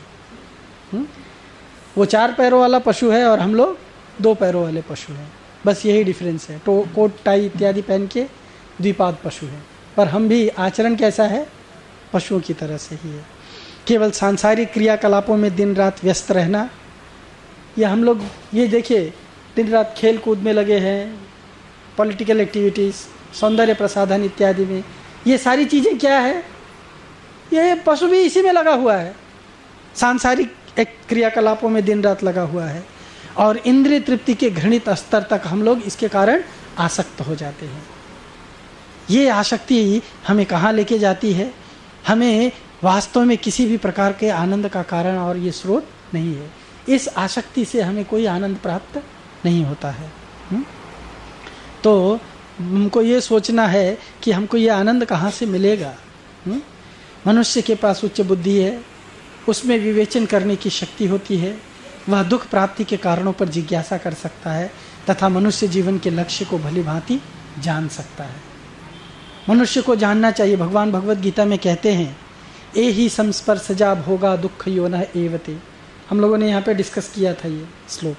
वो 4 पैरों वाला पशु है और हम लोग 2 पैरों वाले पशु हैं। बस यही डिफरेंस है। तो कोट टाई इत्यादि पहन के द्विपाद पशु है, पर हम भी आचरण कैसा है? पशुओं की तरह से ही है। केवल सांसारिक क्रियाकलापों में दिन रात व्यस्त रहना, या हम लोग ये देखिए दिन रात खेल कूद में लगे हैं, पॉलिटिकल एक्टिविटीज़, सौंदर्य प्रसाधन इत्यादि में। ये सारी चीज़ें क्या है? ये पशु भी इसी में लगा हुआ है। सांसारिक क्रियाकलापों में दिन रात लगा हुआ है और इंद्रिय तृप्ति के घृणित स्तर तक हम लोग इसके कारण आसक्त हो जाते हैं। ये आसक्ति हमें कहाँ लेके जाती है? हमें वास्तव में किसी भी प्रकार के आनंद का कारण और ये स्रोत नहीं है। इस आसक्ति से हमें कोई आनंद प्राप्त नहीं होता है। तो हमको ये सोचना है कि हमको ये आनंद कहाँ से मिलेगा। मनुष्य के पास उच्च बुद्धि है, उसमें विवेचन करने की शक्ति होती है, वह दुख प्राप्ति के कारणों पर जिज्ञासा कर सकता है तथा मनुष्य जीवन के लक्ष्य को भली भांति जान सकता है। मनुष्य को जानना चाहिए। भगवान भगवत गीता में कहते हैं, ए ही संस्पर्शजा भोगा दुख योनः एवते। हम लोगों ने यहाँ पे डिस्कस किया था ये श्लोक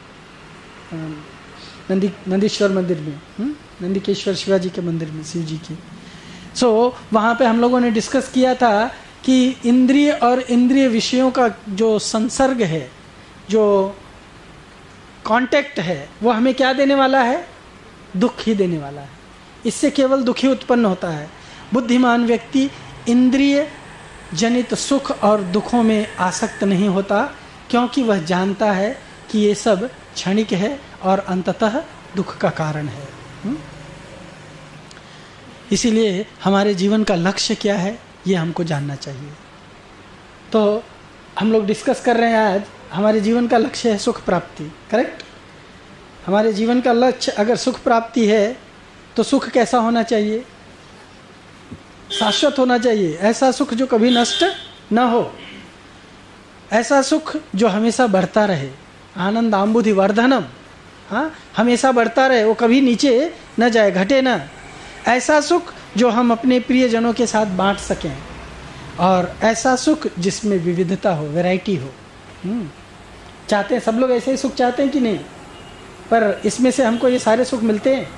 नंदीश्वर मंदिर में, नंदिकेश्वर शिवाजी के मंदिर में, शिव जी के। वहाँ पे हम लोगों ने डिस्कस किया था कि इंद्रिय और इंद्रिय विषयों का जो संसर्ग है, जो कांटेक्ट है, वो हमें क्या देने वाला है? दुख ही देने वाला है। इससे केवल दुख ही उत्पन्न होता है। बुद्धिमान व्यक्ति इंद्रिय जनित सुख और दुखों में आसक्त नहीं होता, क्योंकि वह जानता है कि ये सब क्षणिक है और अंततः दुख का कारण है। इसीलिए हमारे जीवन का लक्ष्य क्या है ये हमको जानना चाहिए। तो हम लोग डिस्कस कर रहे हैं आज, हमारे जीवन का लक्ष्य है सुख प्राप्ति, करेक्ट? हमारे जीवन का लक्ष्य अगर सुख प्राप्ति है तो सुख कैसा होना चाहिए? शाश्वत होना चाहिए। ऐसा सुख जो कभी नष्ट न हो, ऐसा सुख जो हमेशा बढ़ता रहे। आनंद आम्बुधि वर्धनम, हाँ, हमेशा बढ़ता रहे, वो कभी नीचे न जाए, घटे न। ऐसा सुख जो हम अपने प्रियजनों के साथ बांट सकें, और ऐसा सुख जिसमें विविधता हो, वैरायटी हो। चाहते हैं सब लोग ऐसे ही सुख चाहते हैं कि नहीं? पर इसमें से हमको ये सारे सुख मिलते हैं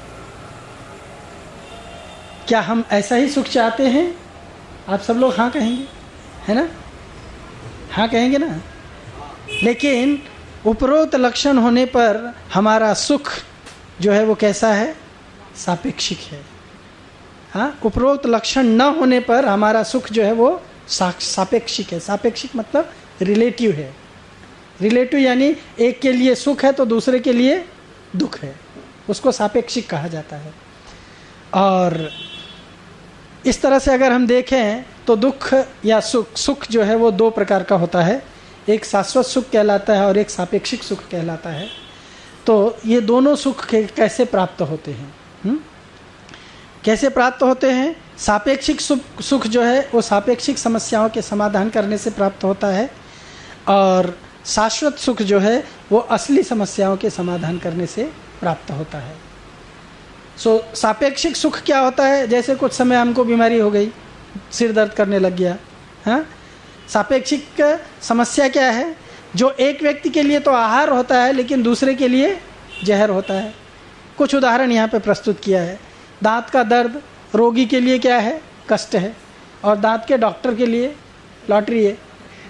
क्या? हम ऐसा ही सुख चाहते हैं? आप सब लोग हाँ कहेंगे, है ना? हाँ कहेंगे ना? लेकिन उपरोक्त लक्षण होने पर हमारा सुख जो है वो कैसा है? सापेक्षिक है। हाँ, उपरोक्त लक्षण न होने पर हमारा सुख जो है वो सापेक्षिक है। सापेक्षिक मतलब रिलेटिव है। रिलेटिव यानी एक के लिए सुख है तो दूसरे के लिए दुख है, उसको सापेक्षिक कहा जाता है। और इस तरह से अगर हम देखें तो दुख या सुख जो है वो दो प्रकार का होता है। एक शाश्वत सुख कहलाता है और एक सापेक्षिक सुख कहलाता है। तो ये दोनों सुख कैसे प्राप्त होते हैं? कैसे प्राप्त होते हैं? सापेक्षिक सुख जो है वो सापेक्षिक समस्याओं के समाधान करने से प्राप्त होता है, और शाश्वत सुख जो है वो असली समस्याओं के समाधान करने से प्राप्त होता है। सापेक्षिक सुख क्या होता है? जैसे कुछ समय हमको बीमारी हो गई, सिर दर्द करने लग गया, हाँ, सापेक्षिक समस्या क्या है? जो एक व्यक्ति के लिए तो आहार होता है लेकिन दूसरे के लिए जहर होता है। कुछ उदाहरण यहाँ पे प्रस्तुत किया है। दांत का दर्द रोगी के लिए क्या है? कष्ट है, और दांत के डॉक्टर के लिए लॉटरी है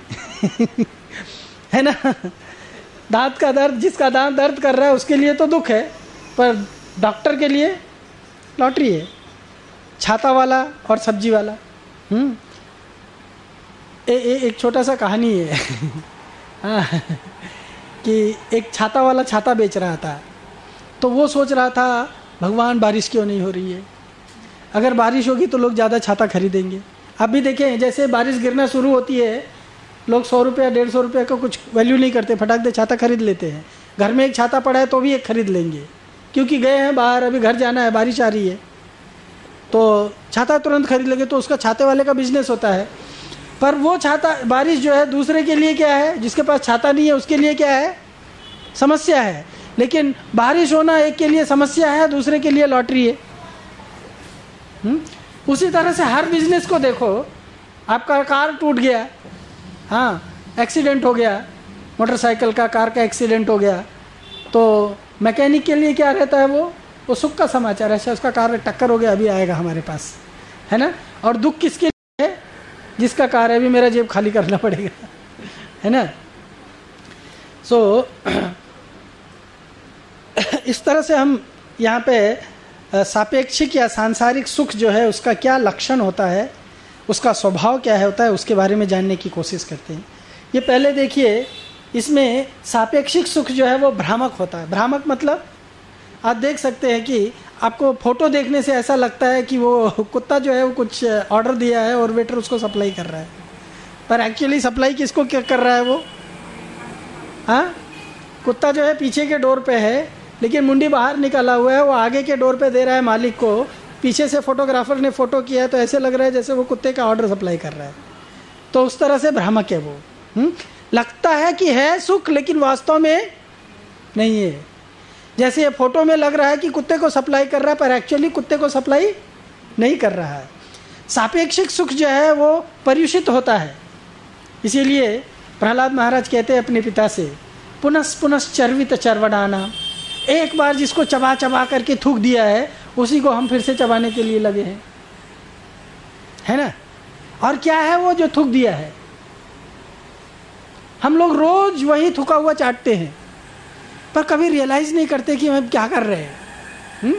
है ना? दांत का दर्द, जिसका दांत दर्द कर रहा है उसके लिए तो दुख है, पर डॉक्टर के लिए लॉटरी है। छाता वाला और सब्जी वाला। एक छोटा सा कहानी है हाँ, कि एक छाता वाला छाता बेच रहा था, तो वो सोच रहा था भगवान बारिश क्यों नहीं हो रही है, अगर बारिश होगी तो लोग ज़्यादा छाता खरीदेंगे। अब भी देखें, जैसे बारिश गिरना शुरू होती है, लोग 100 रुपया 150 रुपये का कुछ वैल्यू नहीं करते, फटाक दे छाता खरीद लेते हैं। घर में एक छाता पड़ा है तो भी एक खरीद लेंगे, क्योंकि गए हैं बाहर, अभी घर जाना है, बारिश आ रही है, तो छाता तुरंत खरीद लेंगे। तो उसका छाते वाले का बिजनेस होता है। पर वो छाता, बारिश जो है दूसरे के लिए क्या है? जिसके पास छाता नहीं है उसके लिए क्या है? समस्या है। लेकिन बारिश होना एक के लिए समस्या है, दूसरे के लिए लॉटरी है। उसी तरह से हर बिजनेस को देखो। आपका कार टूट गया, हाँ, एक्सीडेंट हो गया, मोटरसाइकिल का, कार का एक्सीडेंट हो गया, तो मैकेनिक के लिए क्या रहता है? वो सुख का समाचार है, उसका कार टक्कर हो गया, अभी आएगा हमारे पास, है ना? और दुख किसके लिए है? जिसका कार है अभी मेरा जेब खाली करना पड़ेगा, है ना? इस तरह से हम यहाँ पे सापेक्षिक या सांसारिक सुख जो है उसका क्या लक्षण होता है, उसका स्वभाव क्या है होता है, उसके बारे में जानने की कोशिश करते हैं। ये पहले देखिए, इसमें सापेक्षिक सुख जो है वो भ्रामक होता है। भ्रामक मतलब आप देख सकते हैं कि आपको फोटो देखने से ऐसा लगता है कि वो कुत्ता जो है वो कुछ ऑर्डर दिया है और वेटर उसको सप्लाई कर रहा है, पर एक्चुअली सप्लाई किसको क्या कर रहा है वो? हाँ, कुत्ता जो है पीछे के डोर पे है, लेकिन मुंडी बाहर निकाला हुआ है, वो आगे के डोर पे दे रहा है मालिक को। पीछे से फोटोग्राफर ने फ़ोटो किया है तो ऐसे लग रहा है जैसे वो कुत्ते का ऑर्डर सप्लाई कर रहा है। तो उस तरह से भ्रामक है वो। लगता है कि है सुख, लेकिन वास्तव में नहीं है। जैसे ये फोटो में लग रहा है कि कुत्ते को सप्लाई कर रहा है, पर एक्चुअली कुत्ते को सप्लाई नहीं कर रहा है। सापेक्षिक सुख जो है वो पर्युषित होता है। इसीलिए प्रहलाद महाराज कहते हैं अपने पिता से, पुनस् पुनस् चर्वित चर्वणाना, एक बार जिसको चबा चबा करके थूक दिया है उसी को हम फिर से चबाने के लिए लगे हैं, है ना? और क्या है वो जो थूक दिया है? हम लोग रोज वही थूका हुआ चाटते हैं, पर कभी रियलाइज नहीं करते कि हम क्या कर रहे हैं।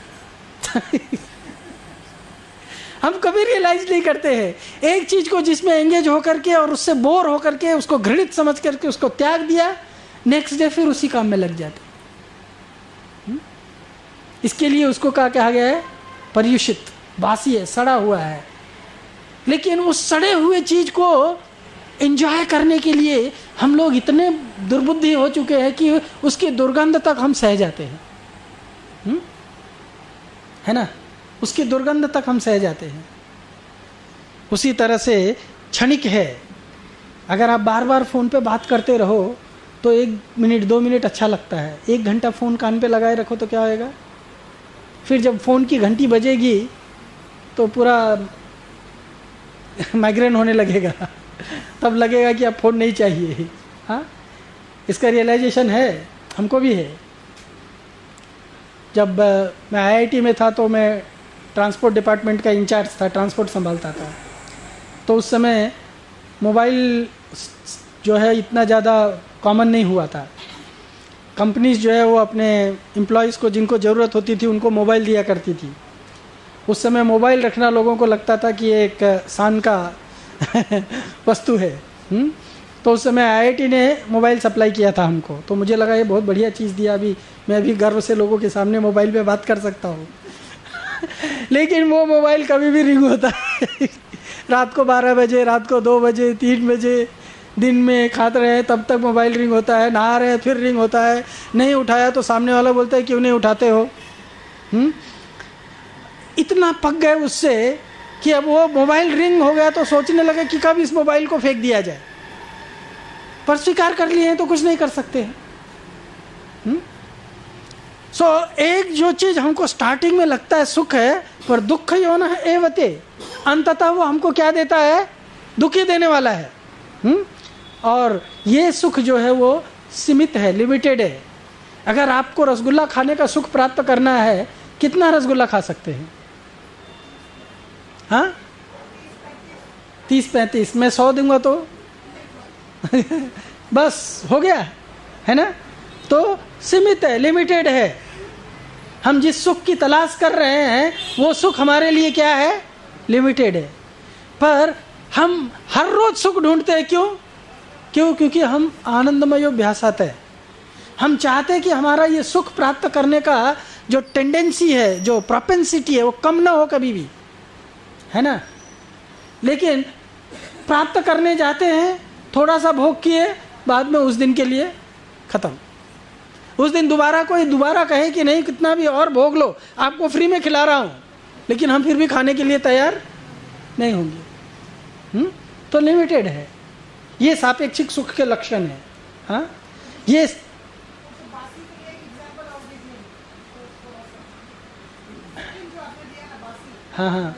हम कभी रियलाइज नहीं करते हैं। एक चीज को जिसमें एंगेज होकर के और उससे बोर होकर के उसको घृणित समझ करके उसको त्याग दिया, नेक्स्ट डे फिर उसी काम में लग जाते। इसके लिए उसको कहा गया है पर्युषित, बासी है, सड़ा हुआ है। लेकिन उस सड़े हुए चीज को एंजॉय करने के लिए हम लोग इतने दुर्बुद्धि हो चुके हैं कि उसकी दुर्गंध तक हम सह जाते हैं, है ना, उसकी दुर्गंध तक हम सह जाते हैं। उसी तरह से क्षणिक है, अगर आप बार बार फोन पे बात करते रहो तो 1 मिनट 2 मिनट अच्छा लगता है, 1 घंटा फोन कान पे लगाए रखो तो क्या होएगा, फिर जब फोन की घंटी बजेगी तो पूरा माइग्रेन होने लगेगा, तब लगेगा कि अब फोन नहीं चाहिए। हाँ, इसका रियलाइजेशन है, हमको भी है। जब मैं आईआईटी में था तो मैं ट्रांसपोर्ट डिपार्टमेंट का इंचार्ज था, ट्रांसपोर्ट संभालता था। तो उस समय मोबाइल जो है इतना ज़्यादा कॉमन नहीं हुआ था। कंपनीज जो है वो अपने एम्प्लॉयज़ को जिनको ज़रूरत होती थी उनको मोबाइल दिया करती थी। उस समय मोबाइल रखना लोगों को लगता था कि एक शान का वस्तु है। तो उस समय आईआईटी ने मोबाइल सप्लाई किया था हमको, तो मुझे लगा ये बहुत बढ़िया चीज़ दिया, अभी मैं भी गर्व से लोगों के सामने मोबाइल पे बात कर सकता हूँ। लेकिन वो मोबाइल कभी भी रिंग होता है रात को 12 बजे, रात को 2 बजे, 3 बजे, दिन में खाते रहे तब तक मोबाइल रिंग होता है, नहा रहे फिर रिंग होता है, नहीं उठाया तो सामने वाला बोलता है क्यों नहीं उठाते हो। इतना पक गए उससे कि अब वो मोबाइल रिंग हो गया तो सोचने लगे कि कब इस मोबाइल को फेंक दिया जाए, पर स्वीकार कर लिए हैं तो कुछ नहीं कर सकते हैं। एक जो चीज हमको स्टार्टिंग में लगता है सुख है, पर दुख योन है एवते, अंततः वो हमको क्या देता है, दुखी देने वाला है। और ये सुख जो है वो सीमित है, लिमिटेड है। अगर आपको रसगुल्ला खाने का सुख प्राप्त करना है, कितना रसगुल्ला खा सकते हैं? हाँ, 30-35, मैं 100 दूंगा तो बस हो गया, है ना। तो सीमित है, लिमिटेड है। हम जिस सुख की तलाश कर रहे हैं वो सुख हमारे लिए क्या है, लिमिटेड है। पर हम हर रोज सुख ढूंढते हैं, क्यों? क्योंकि हम आनंदमय अभ्यासत है। हम चाहते हैं कि हमारा ये सुख प्राप्त करने का जो टेंडेंसी है, जो प्रोपेंसिटी है, वो कम ना हो कभी भी, है ना। लेकिन प्राप्त करने जाते हैं, थोड़ा सा भोग किए, बाद में उस दिन के लिए खत्म। उस दिन कोई दोबारा कहे कि नहीं कितना भी और भोग लो, आपको फ्री में खिला रहा हूं, लेकिन हम फिर भी खाने के लिए तैयार नहीं होंगे। तो लिमिटेड है, ये सापेक्षिक सुख के लक्षण है। हाँ, ये हाँ,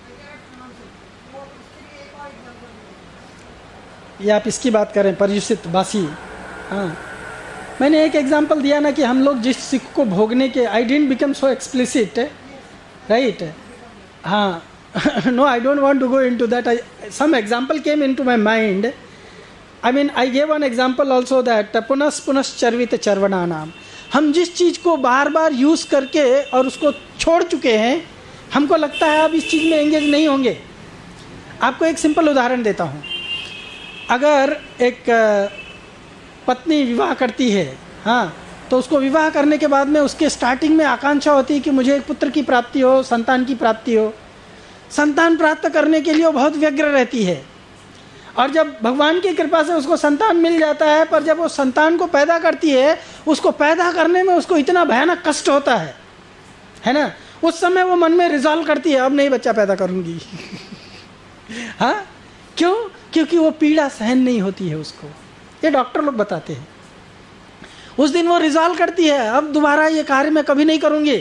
ये आप इसकी बात करें, पर्युषित, बासी। हाँ, मैंने एक एग्जांपल दिया ना कि हम लोग जिस सुख को भोगने के, I didn't become so explicit, right. हाँ, no, I don't want to go into that. Some example came into my mind. I mean, I gave one example also that पुनश्चर्वित चर्वणा नाम। हम जिस चीज़ को बार बार यूज़ करके और उसको छोड़ चुके हैं, हमको लगता है अब इस चीज़ में एंगेज नहीं होंगे। आपको एक सिंपल उदाहरण देता हूँ। अगर एक पत्नी विवाह करती है, हाँ, तो उसको विवाह करने के बाद में उसके स्टार्टिंग में आकांक्षा होती है कि मुझे एक पुत्र की प्राप्ति हो, संतान की प्राप्ति हो। संतान प्राप्त करने के लिए वो बहुत व्यग्र रहती है, और जब भगवान की कृपा से उसको संतान मिल जाता है, पर जब वो संतान को पैदा करती है, उसको पैदा करने में उसको इतना भयानक कष्ट होता है ना। उस समय वो मन में रिजॉल्व करती है अब नहीं बच्चा पैदा करूंगी। हाँ, क्यों? क्योंकि वो पीड़ा सहन नहीं होती है उसको, ये डॉक्टर लोग बताते हैं। उस दिन वो रिजॉल्व करती है अब दोबारा ये कार्य मैं कभी नहीं करूंगी,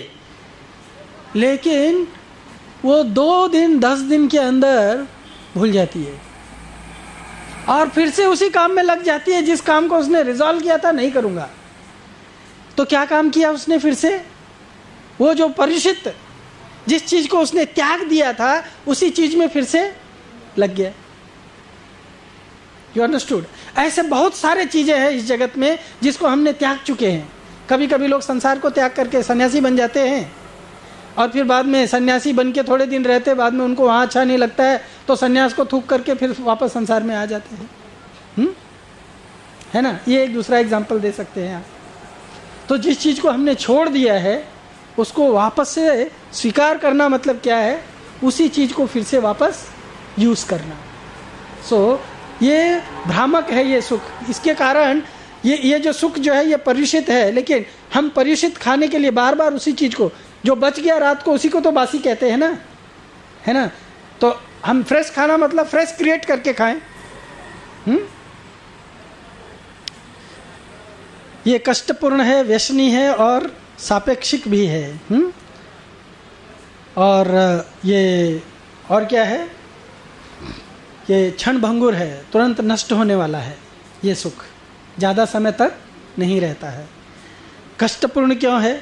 लेकिन वो 2 दिन 10 दिन के अंदर भूल जाती है और फिर से उसी काम में लग जाती है जिस काम को उसने रिजॉल्व किया था नहीं करूंगा। तो क्या काम किया उसने? फिर से वो जो पर्युषित, जिस चीज को उसने त्याग दिया था, उसी चीज में फिर से लग गया। You understood? ऐसे बहुत सारे चीजें हैं इस जगत में जिसको हमने त्याग चुके हैं। कभी कभी लोग संसार को त्याग करके सन्यासी बन जाते हैं, और फिर बाद में सन्यासी बन के थोड़े दिन रहते, बाद में उनको वहाँ अच्छा नहीं लगता है तो सन्यास को थूक करके फिर वापस संसार में आ जाते हैं। है ना, ये एक दूसरा एग्जाम्पल दे सकते हैं आप। तो जिस चीज़ को हमने छोड़ दिया है उसको वापस से स्वीकार करना मतलब क्या है, उसी चीज़ को फिर से वापस यूज़ करना। सो ये भ्रामक है ये सुख। इसके कारण ये जो सुख जो है ये परिषित है, लेकिन हम परिषित खाने के लिए बार बार उसी चीज़ को, जो बच गया रात को उसी को तो बासी कहते हैं ना, है ना। तो हम फ्रेश खाना मतलब फ्रेश क्रिएट करके खाएं। ये कष्टपूर्ण है, व्यसनी है और सापेक्षिक भी है। और ये और क्या है, ये क्षण भंगुर है, तुरंत नष्ट होने वाला है। ये सुख ज़्यादा समय तक नहीं रहता है। कष्टपूर्ण क्यों है,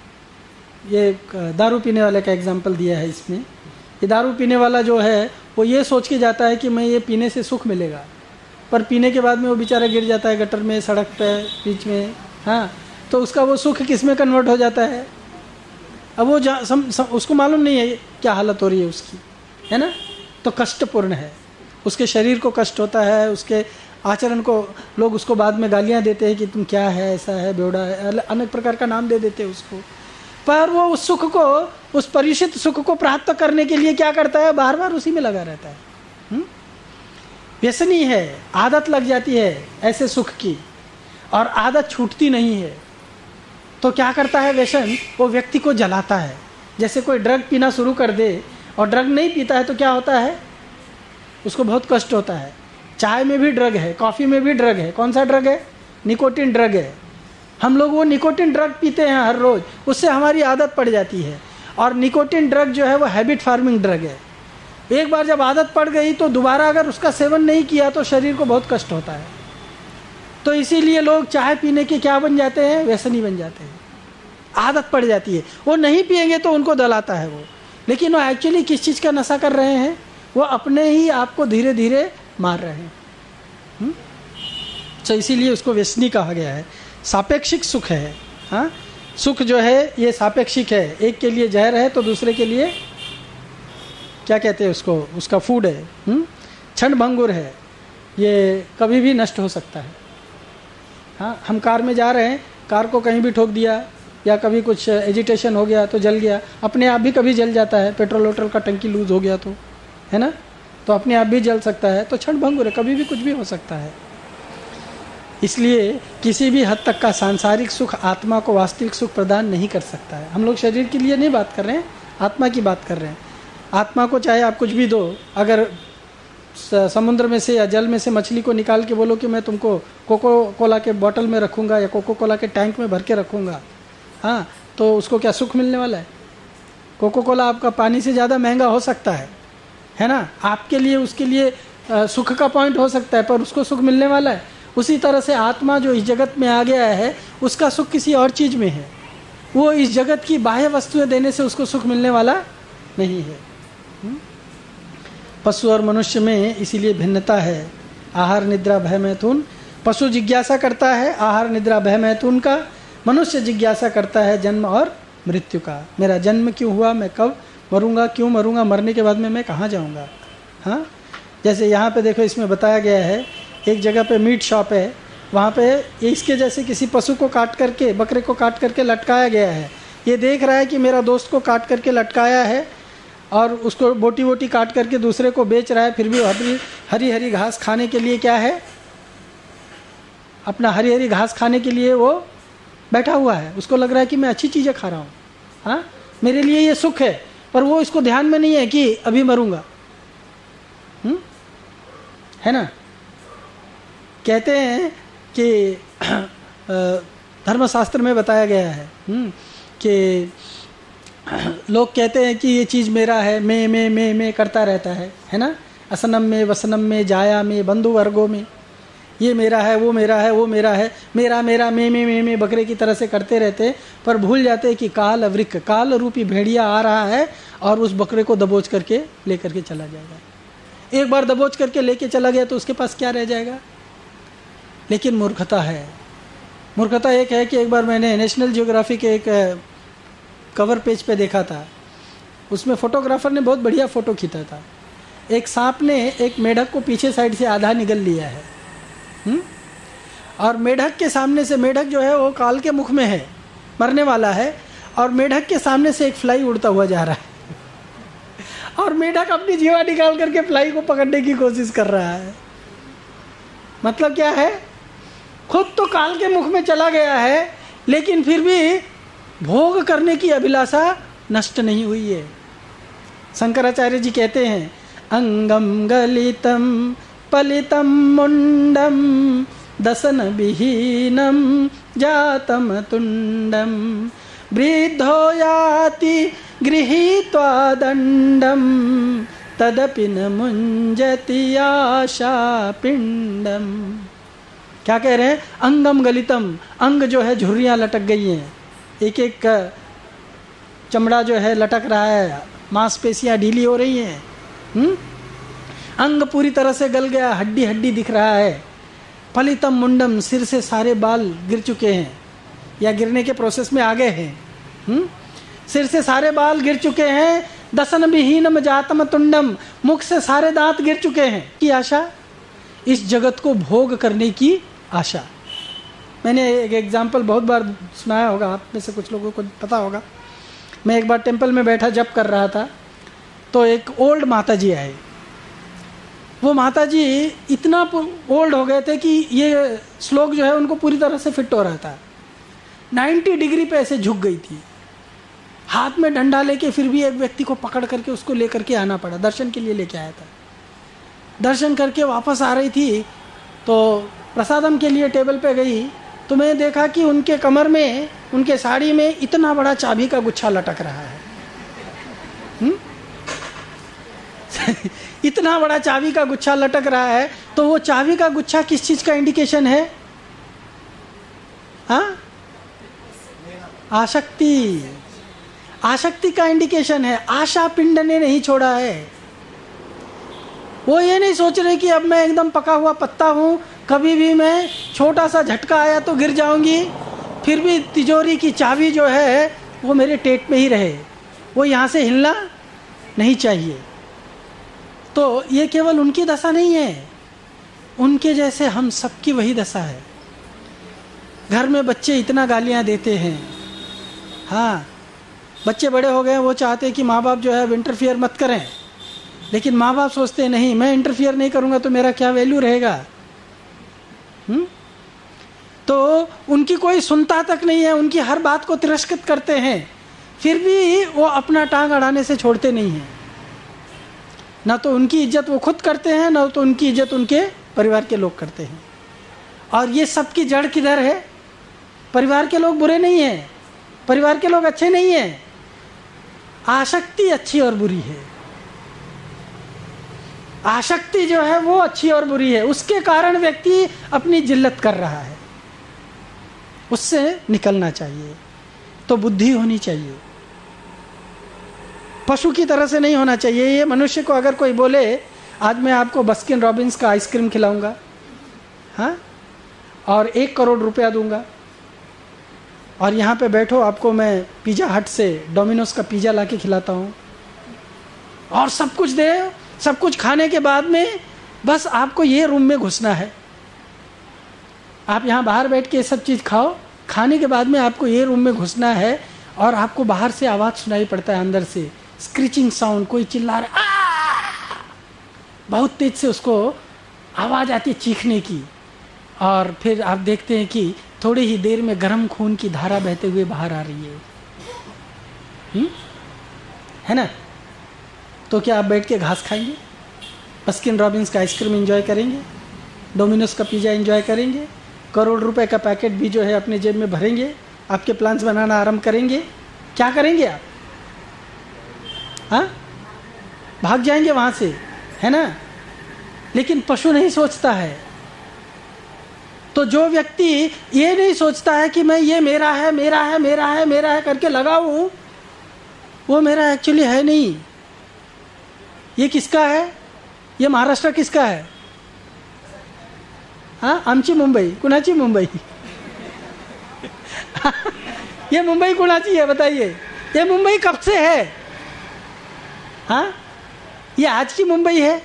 ये दारू पीने वाले का एग्जाम्पल दिया है इसमें। ये दारू पीने वाला जो है वो ये सोच के जाता है कि मैं ये पीने से सुख मिलेगा, पर पीने के बाद में वो बेचारा गिर जाता है गटर में, सड़क पे, बीच में। हाँ, तो उसका वो सुख किस में कन्वर्ट हो जाता है। अब वो उसको मालूम नहीं है क्या हालत हो रही है उसकी, है ना। तो कष्टपूर्ण है, उसके शरीर को कष्ट होता है, उसके आचरण को लोग उसको बाद में गालियाँ देते हैं कि तुम क्या है, ऐसा है, बेवड़ा है, अनेक प्रकार का नाम दे देते हैं उसको। पर वो उस सुख को, उस परिषित सुख को प्राप्त करने के लिए क्या करता है, बार बार उसी में लगा रहता है। व्यसनी है, आदत लग जाती है ऐसे सुख की और आदत छूटती नहीं है। तो क्या करता है व्यसन, वो व्यक्ति को जलाता है। जैसे कोई ड्रग पीना शुरू कर दे और ड्रग नहीं पीता है तो क्या होता है, उसको बहुत कष्ट होता है। चाय में भी ड्रग है, कॉफ़ी में भी ड्रग है। कौन सा ड्रग है, निकोटिन ड्रग है। हम लोग वो निकोटिन ड्रग पीते हैं हर रोज़, उससे हमारी आदत पड़ जाती है। और निकोटिन ड्रग जो है वो हैबिट फार्मिंग ड्रग है। एक बार जब आदत पड़ गई तो दोबारा अगर उसका सेवन नहीं किया तो शरीर को बहुत कष्ट होता है। तो इसीलिए लोग चाय पीने के क्या बन जाते हैं, व्यसनी बन जाते हैं। आदत पड़ जाती है, वो नहीं पिएंगे तो उनको दलाता है वो, लेकिन वो एक्चुअली किस चीज़ का नशा कर रहे हैं, वो अपने ही आप को धीरे धीरे मार रहे हैं। तो इसीलिए उसको व्यसनी कहा गया है। सापेक्षिक सुख है। हाँ, सुख जो है ये सापेक्षिक है, एक के लिए जहर है तो दूसरे के लिए क्या कहते हैं उसको, उसका फूड है। क्षण भंगुर है, ये कभी भी नष्ट हो सकता है। हाँ, हम कार में जा रहे हैं, कार को कहीं भी ठोक दिया या कभी कुछ एजिटेशन हो गया तो जल गया, अपने आप भी कभी जल जाता है। पेट्रोल वोट्रोल का टंकी लूज हो गया तो, है ना, तो अपने आप भी जल सकता है। तो क्षण भंगुर है, कभी भी कुछ भी हो सकता है। इसलिए किसी भी हद तक का सांसारिक सुख आत्मा को वास्तविक सुख प्रदान नहीं कर सकता है। हम लोग शरीर के लिए नहीं बात कर रहे हैं, आत्मा की बात कर रहे हैं। आत्मा को चाहे आप कुछ भी दो, अगर समुद्र में से या जल में से मछली को निकाल के बोलो कि मैं तुमको कोको कोला के बोतल में रखूँगा या कोको कोला के टैंक में भर के रखूँगा, हाँ, तो उसको क्या सुख मिलने वाला है। कोको कोला आपका पानी से ज़्यादा महंगा हो सकता है ना, आपके लिए, उसके लिए सुख का पॉइंट हो सकता है, पर उसको सुख मिलने वाला है। उसी तरह से आत्मा जो इस जगत में आ गया है उसका सुख किसी और चीज़ में है। वो इस जगत की बाह्य वस्तुएं देने से उसको सुख मिलने वाला नहीं है। पशु और मनुष्य में इसीलिए भिन्नता है। आहार निद्रा भय मैथुन, पशु जिज्ञासा करता है आहार निद्रा भय मैथुन का, मनुष्य जिज्ञासा करता है जन्म और मृत्यु का। मेरा जन्म क्यों हुआ, मैं कब मरूंगा, क्यों मरूंगा, मरने के बाद में मैं कहाँ जाऊंगा। हाँ, जैसे यहाँ पे देखो, इसमें बताया गया है एक जगह पे मीट शॉप है, वहाँ पे इसके जैसे किसी पशु को काट करके, बकरे को काट करके लटकाया गया है। ये देख रहा है कि मेरा दोस्त को काट करके लटकाया है और उसको बोटी बोटी काट करके दूसरे को बेच रहा है, फिर भी हरी हरी घास खाने के लिए क्या है, अपना हरी हरी घास खाने के लिए वो बैठा हुआ है। उसको लग रहा है कि मैं अच्छी चीज़ें खा रहा हूँ, हाँ, मेरे लिए ये सुख है, पर वो इसको ध्यान में नहीं है कि अभी मरूंगा। है ना। कहते हैं कि धर्मशास्त्र में बताया गया है कि लोग कहते हैं कि ये चीज़ मेरा है, मैं करता रहता है ना, असनम में, वसनम में, जाया में, बंधु वर्गों में, ये मेरा है, वो मेरा है, वो मेरा है, मेरा मेरा मैं बकरे की तरह से करते रहते, पर भूल जाते हैं कि काल वृक्क, काल रूपी भेड़िया आ रहा है और उस बकरे को दबोच करके ले करके चला जाएगा। एक बार दबोच करके लेके चला गया तो उसके पास क्या रह जाएगा। लेकिन मूर्खता है। मूर्खता एक है कि एक बार मैंने नेशनल जियोग्राफी के एक कवर पेज पे देखा था, उसमें फोटोग्राफर ने बहुत बढ़िया फ़ोटो खींचा था। एक सांप ने एक मेढक को पीछे साइड से आधा निगल लिया है, और मेढक के सामने से, मेढक जो है वो काल के मुख में है, मरने वाला है, और मेढक के सामने से एक फ्लाई उड़ता हुआ जा रहा है और मेढक अपनी जीवा निकाल करके फ्लाई को पकड़ने की कोशिश कर रहा है। मतलब क्या है, खुद तो काल के मुख में चला गया है, लेकिन फिर भी भोग करने की अभिलाषा नष्ट नहीं हुई है। शंकराचार्य जी कहते हैं, अंगम गलितम पलितम मुंडम दसन विहीनम जातम तुंडम वृद्धो याति गृहीत्वा दंडम तदपि न मुंजति आशा पिंडम। क्या कह रहे हैं, अंगम गलितम, अंग जो है झुर्रियां लटक गई हैं, एक एक चमड़ा जो है लटक रहा है, मांसपेशियां ढीली हो रही हैं, अंग पूरी तरह से गल गया, हड्डी हड्डी दिख रहा है। फलितम मुंडम, सिर से सारे बाल गिर चुके हैं या गिरने के प्रोसेस में आ गए हैं, सिर से सारे बाल गिर चुके हैं। दसन विहीनम जातम तुंडम, मुख से सारे दांत गिर चुके हैं। की आशा, इस जगत को भोग करने की आशा। मैंने एक एग्जाम्पल बहुत बार सुनाया होगा, आप में से कुछ लोगों को पता होगा। मैं एक बार टेम्पल में बैठा जप कर रहा था, तो एक ओल्ड माता जी आए। वो माता जी इतना ओल्ड हो गए थे कि ये श्लोक जो है उनको पूरी तरह से फिट हो रहा था। 90 डिग्री पे ऐसे झुक गई थी, हाथ में डंडा लेके फिर भी एक व्यक्ति को पकड़ करके उसको लेकर के आना पड़ा। दर्शन के लिए लेके आया था। दर्शन करके वापस आ रही थी तो प्रसादम के लिए टेबल पे गई, तो मैं देखा कि उनके कमर में, उनके साड़ी में इतना बड़ा चाबी का गुच्छा लटक रहा है। इतना बड़ा चाबी का गुच्छा लटक रहा है, तो वो चाबी का गुच्छा किस चीज का इंडिकेशन है? हाँ, आसक्ति, आसक्ति का इंडिकेशन है। आशा पिंड ने नहीं छोड़ा है। वो ये नहीं सोच रहे कि अब मैं एकदम पका हुआ पत्ता हूं, कभी भी मैं छोटा सा झटका आया तो गिर जाऊंगी, फिर भी तिजोरी की चाबी जो है वो मेरे पेट में ही रहे, वो यहाँ से हिलना नहीं चाहिए। तो ये केवल उनकी दशा नहीं है, उनके जैसे हम सबकी वही दशा है। घर में बच्चे इतना गालियां देते हैं, हाँ, बच्चे बड़े हो गए, वो चाहते हैं कि माँ बाप जो है अब इंटरफियर मत करें, लेकिन माँ बाप सोचते हैं नहीं, मैं इंटरफियर नहीं करूँगा तो मेरा क्या वैल्यू रहेगा। तो उनकी कोई सुनता तक नहीं है, उनकी हर बात को तिरस्कृत करते हैं, फिर भी वो अपना टांग अड़ाने से छोड़ते नहीं हैं। ना तो उनकी इज्जत वो खुद करते हैं, ना तो उनकी इज्जत उनके परिवार के लोग करते हैं। और ये सब की जड़ किधर है? परिवार के लोग बुरे नहीं हैं, परिवार के लोग अच्छे नहीं हैं, आसक्ति अच्छी और बुरी है। आसक्ति जो है वो अच्छी और बुरी है, उसके कारण व्यक्ति अपनी जिल्लत कर रहा है, उससे निकलना चाहिए। तो बुद्धि होनी चाहिए, पशु की तरह से नहीं होना चाहिए। ये मनुष्य को अगर कोई बोले आज मैं आपको बास्किन रॉबिन्स का आइसक्रीम खिलाऊंगा, हाँ, और 1 करोड़ रुपया दूंगा, और यहाँ पे बैठो, आपको मैं पिज़्ज़ा हट से डोमिनोज का पिज़्ज़ा ला के खिलाता हूँ, और सब कुछ दे, सब कुछ खाने के बाद में बस आपको ये रूम में घुसना है, आप यहाँ बाहर बैठ के ये सब चीज़ खाओ, खाने के बाद में आपको ये रूम में घुसना है, और आपको बाहर से आवाज़ सुनाई पड़ता है, अंदर से स्क्रीचिंग साउंड, कोई चिल्ला रहा है, बहुत तेज से उसको आवाज़ आती है चीखने की, और फिर आप देखते हैं कि थोड़ी ही देर में गर्म खून की धारा बहते हुए बाहर आ रही है ना? तो क्या आप बैठ के घास खाएंगे? बास्किन रॉबिन्स का आइसक्रीम एंजॉय करेंगे? डोमिनोज का पिज़्ज़ा एंजॉय करेंगे? करोड़ रुपए का पैकेट भी जो है अपने जेब में भरेंगे? आपके प्लान्स बनाना आरंभ करेंगे? क्या करेंगे आप? हाँ, भाग जाएंगे वहां से, है ना? लेकिन पशु नहीं सोचता है। तो जो व्यक्ति ये नहीं सोचता है कि मैं ये मेरा है, मेरा है, मेरा है, मेरा है करके लगाऊं, वो मेरा एक्चुअली है नहीं। ये किसका है? ये महाराष्ट्र किसका है? हाँ, आमची मुंबई, कुणाची मुंबई? ये मुंबई कुणाची है बताइए? ये मुंबई कब से है? हाँ, ये आज की मुंबई है?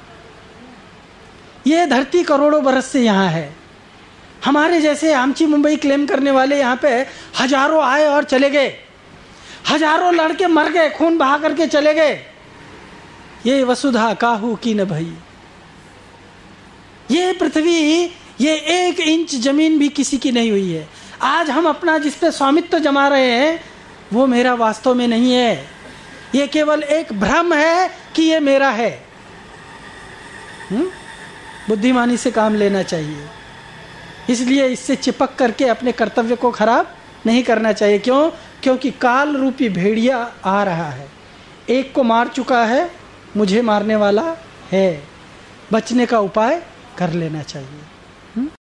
ये धरती करोड़ों बरस से यहाँ है। हमारे जैसे आमची मुंबई क्लेम करने वाले यहाँ पे हजारों आए और चले गए, हजारों लड़के मर गए, खून बहा करके चले गए। ये वसुधा काहू की न भई, ये पृथ्वी, ये 1 इंच जमीन भी किसी की नहीं हुई है। आज हम अपना जिस पे स्वामित्व जमा रहे हैं वो मेरा वास्तव में नहीं है, ये केवल एक भ्रम है कि ये मेरा है। बुद्धिमानी से काम लेना चाहिए, इसलिए इससे चिपक करके अपने कर्तव्य को खराब नहीं करना चाहिए। क्यों? क्योंकि काल रूपी भेड़िया आ रहा है, एक को मार चुका है, मुझे मारने वाला है। बचने का उपाय कर लेना चाहिए।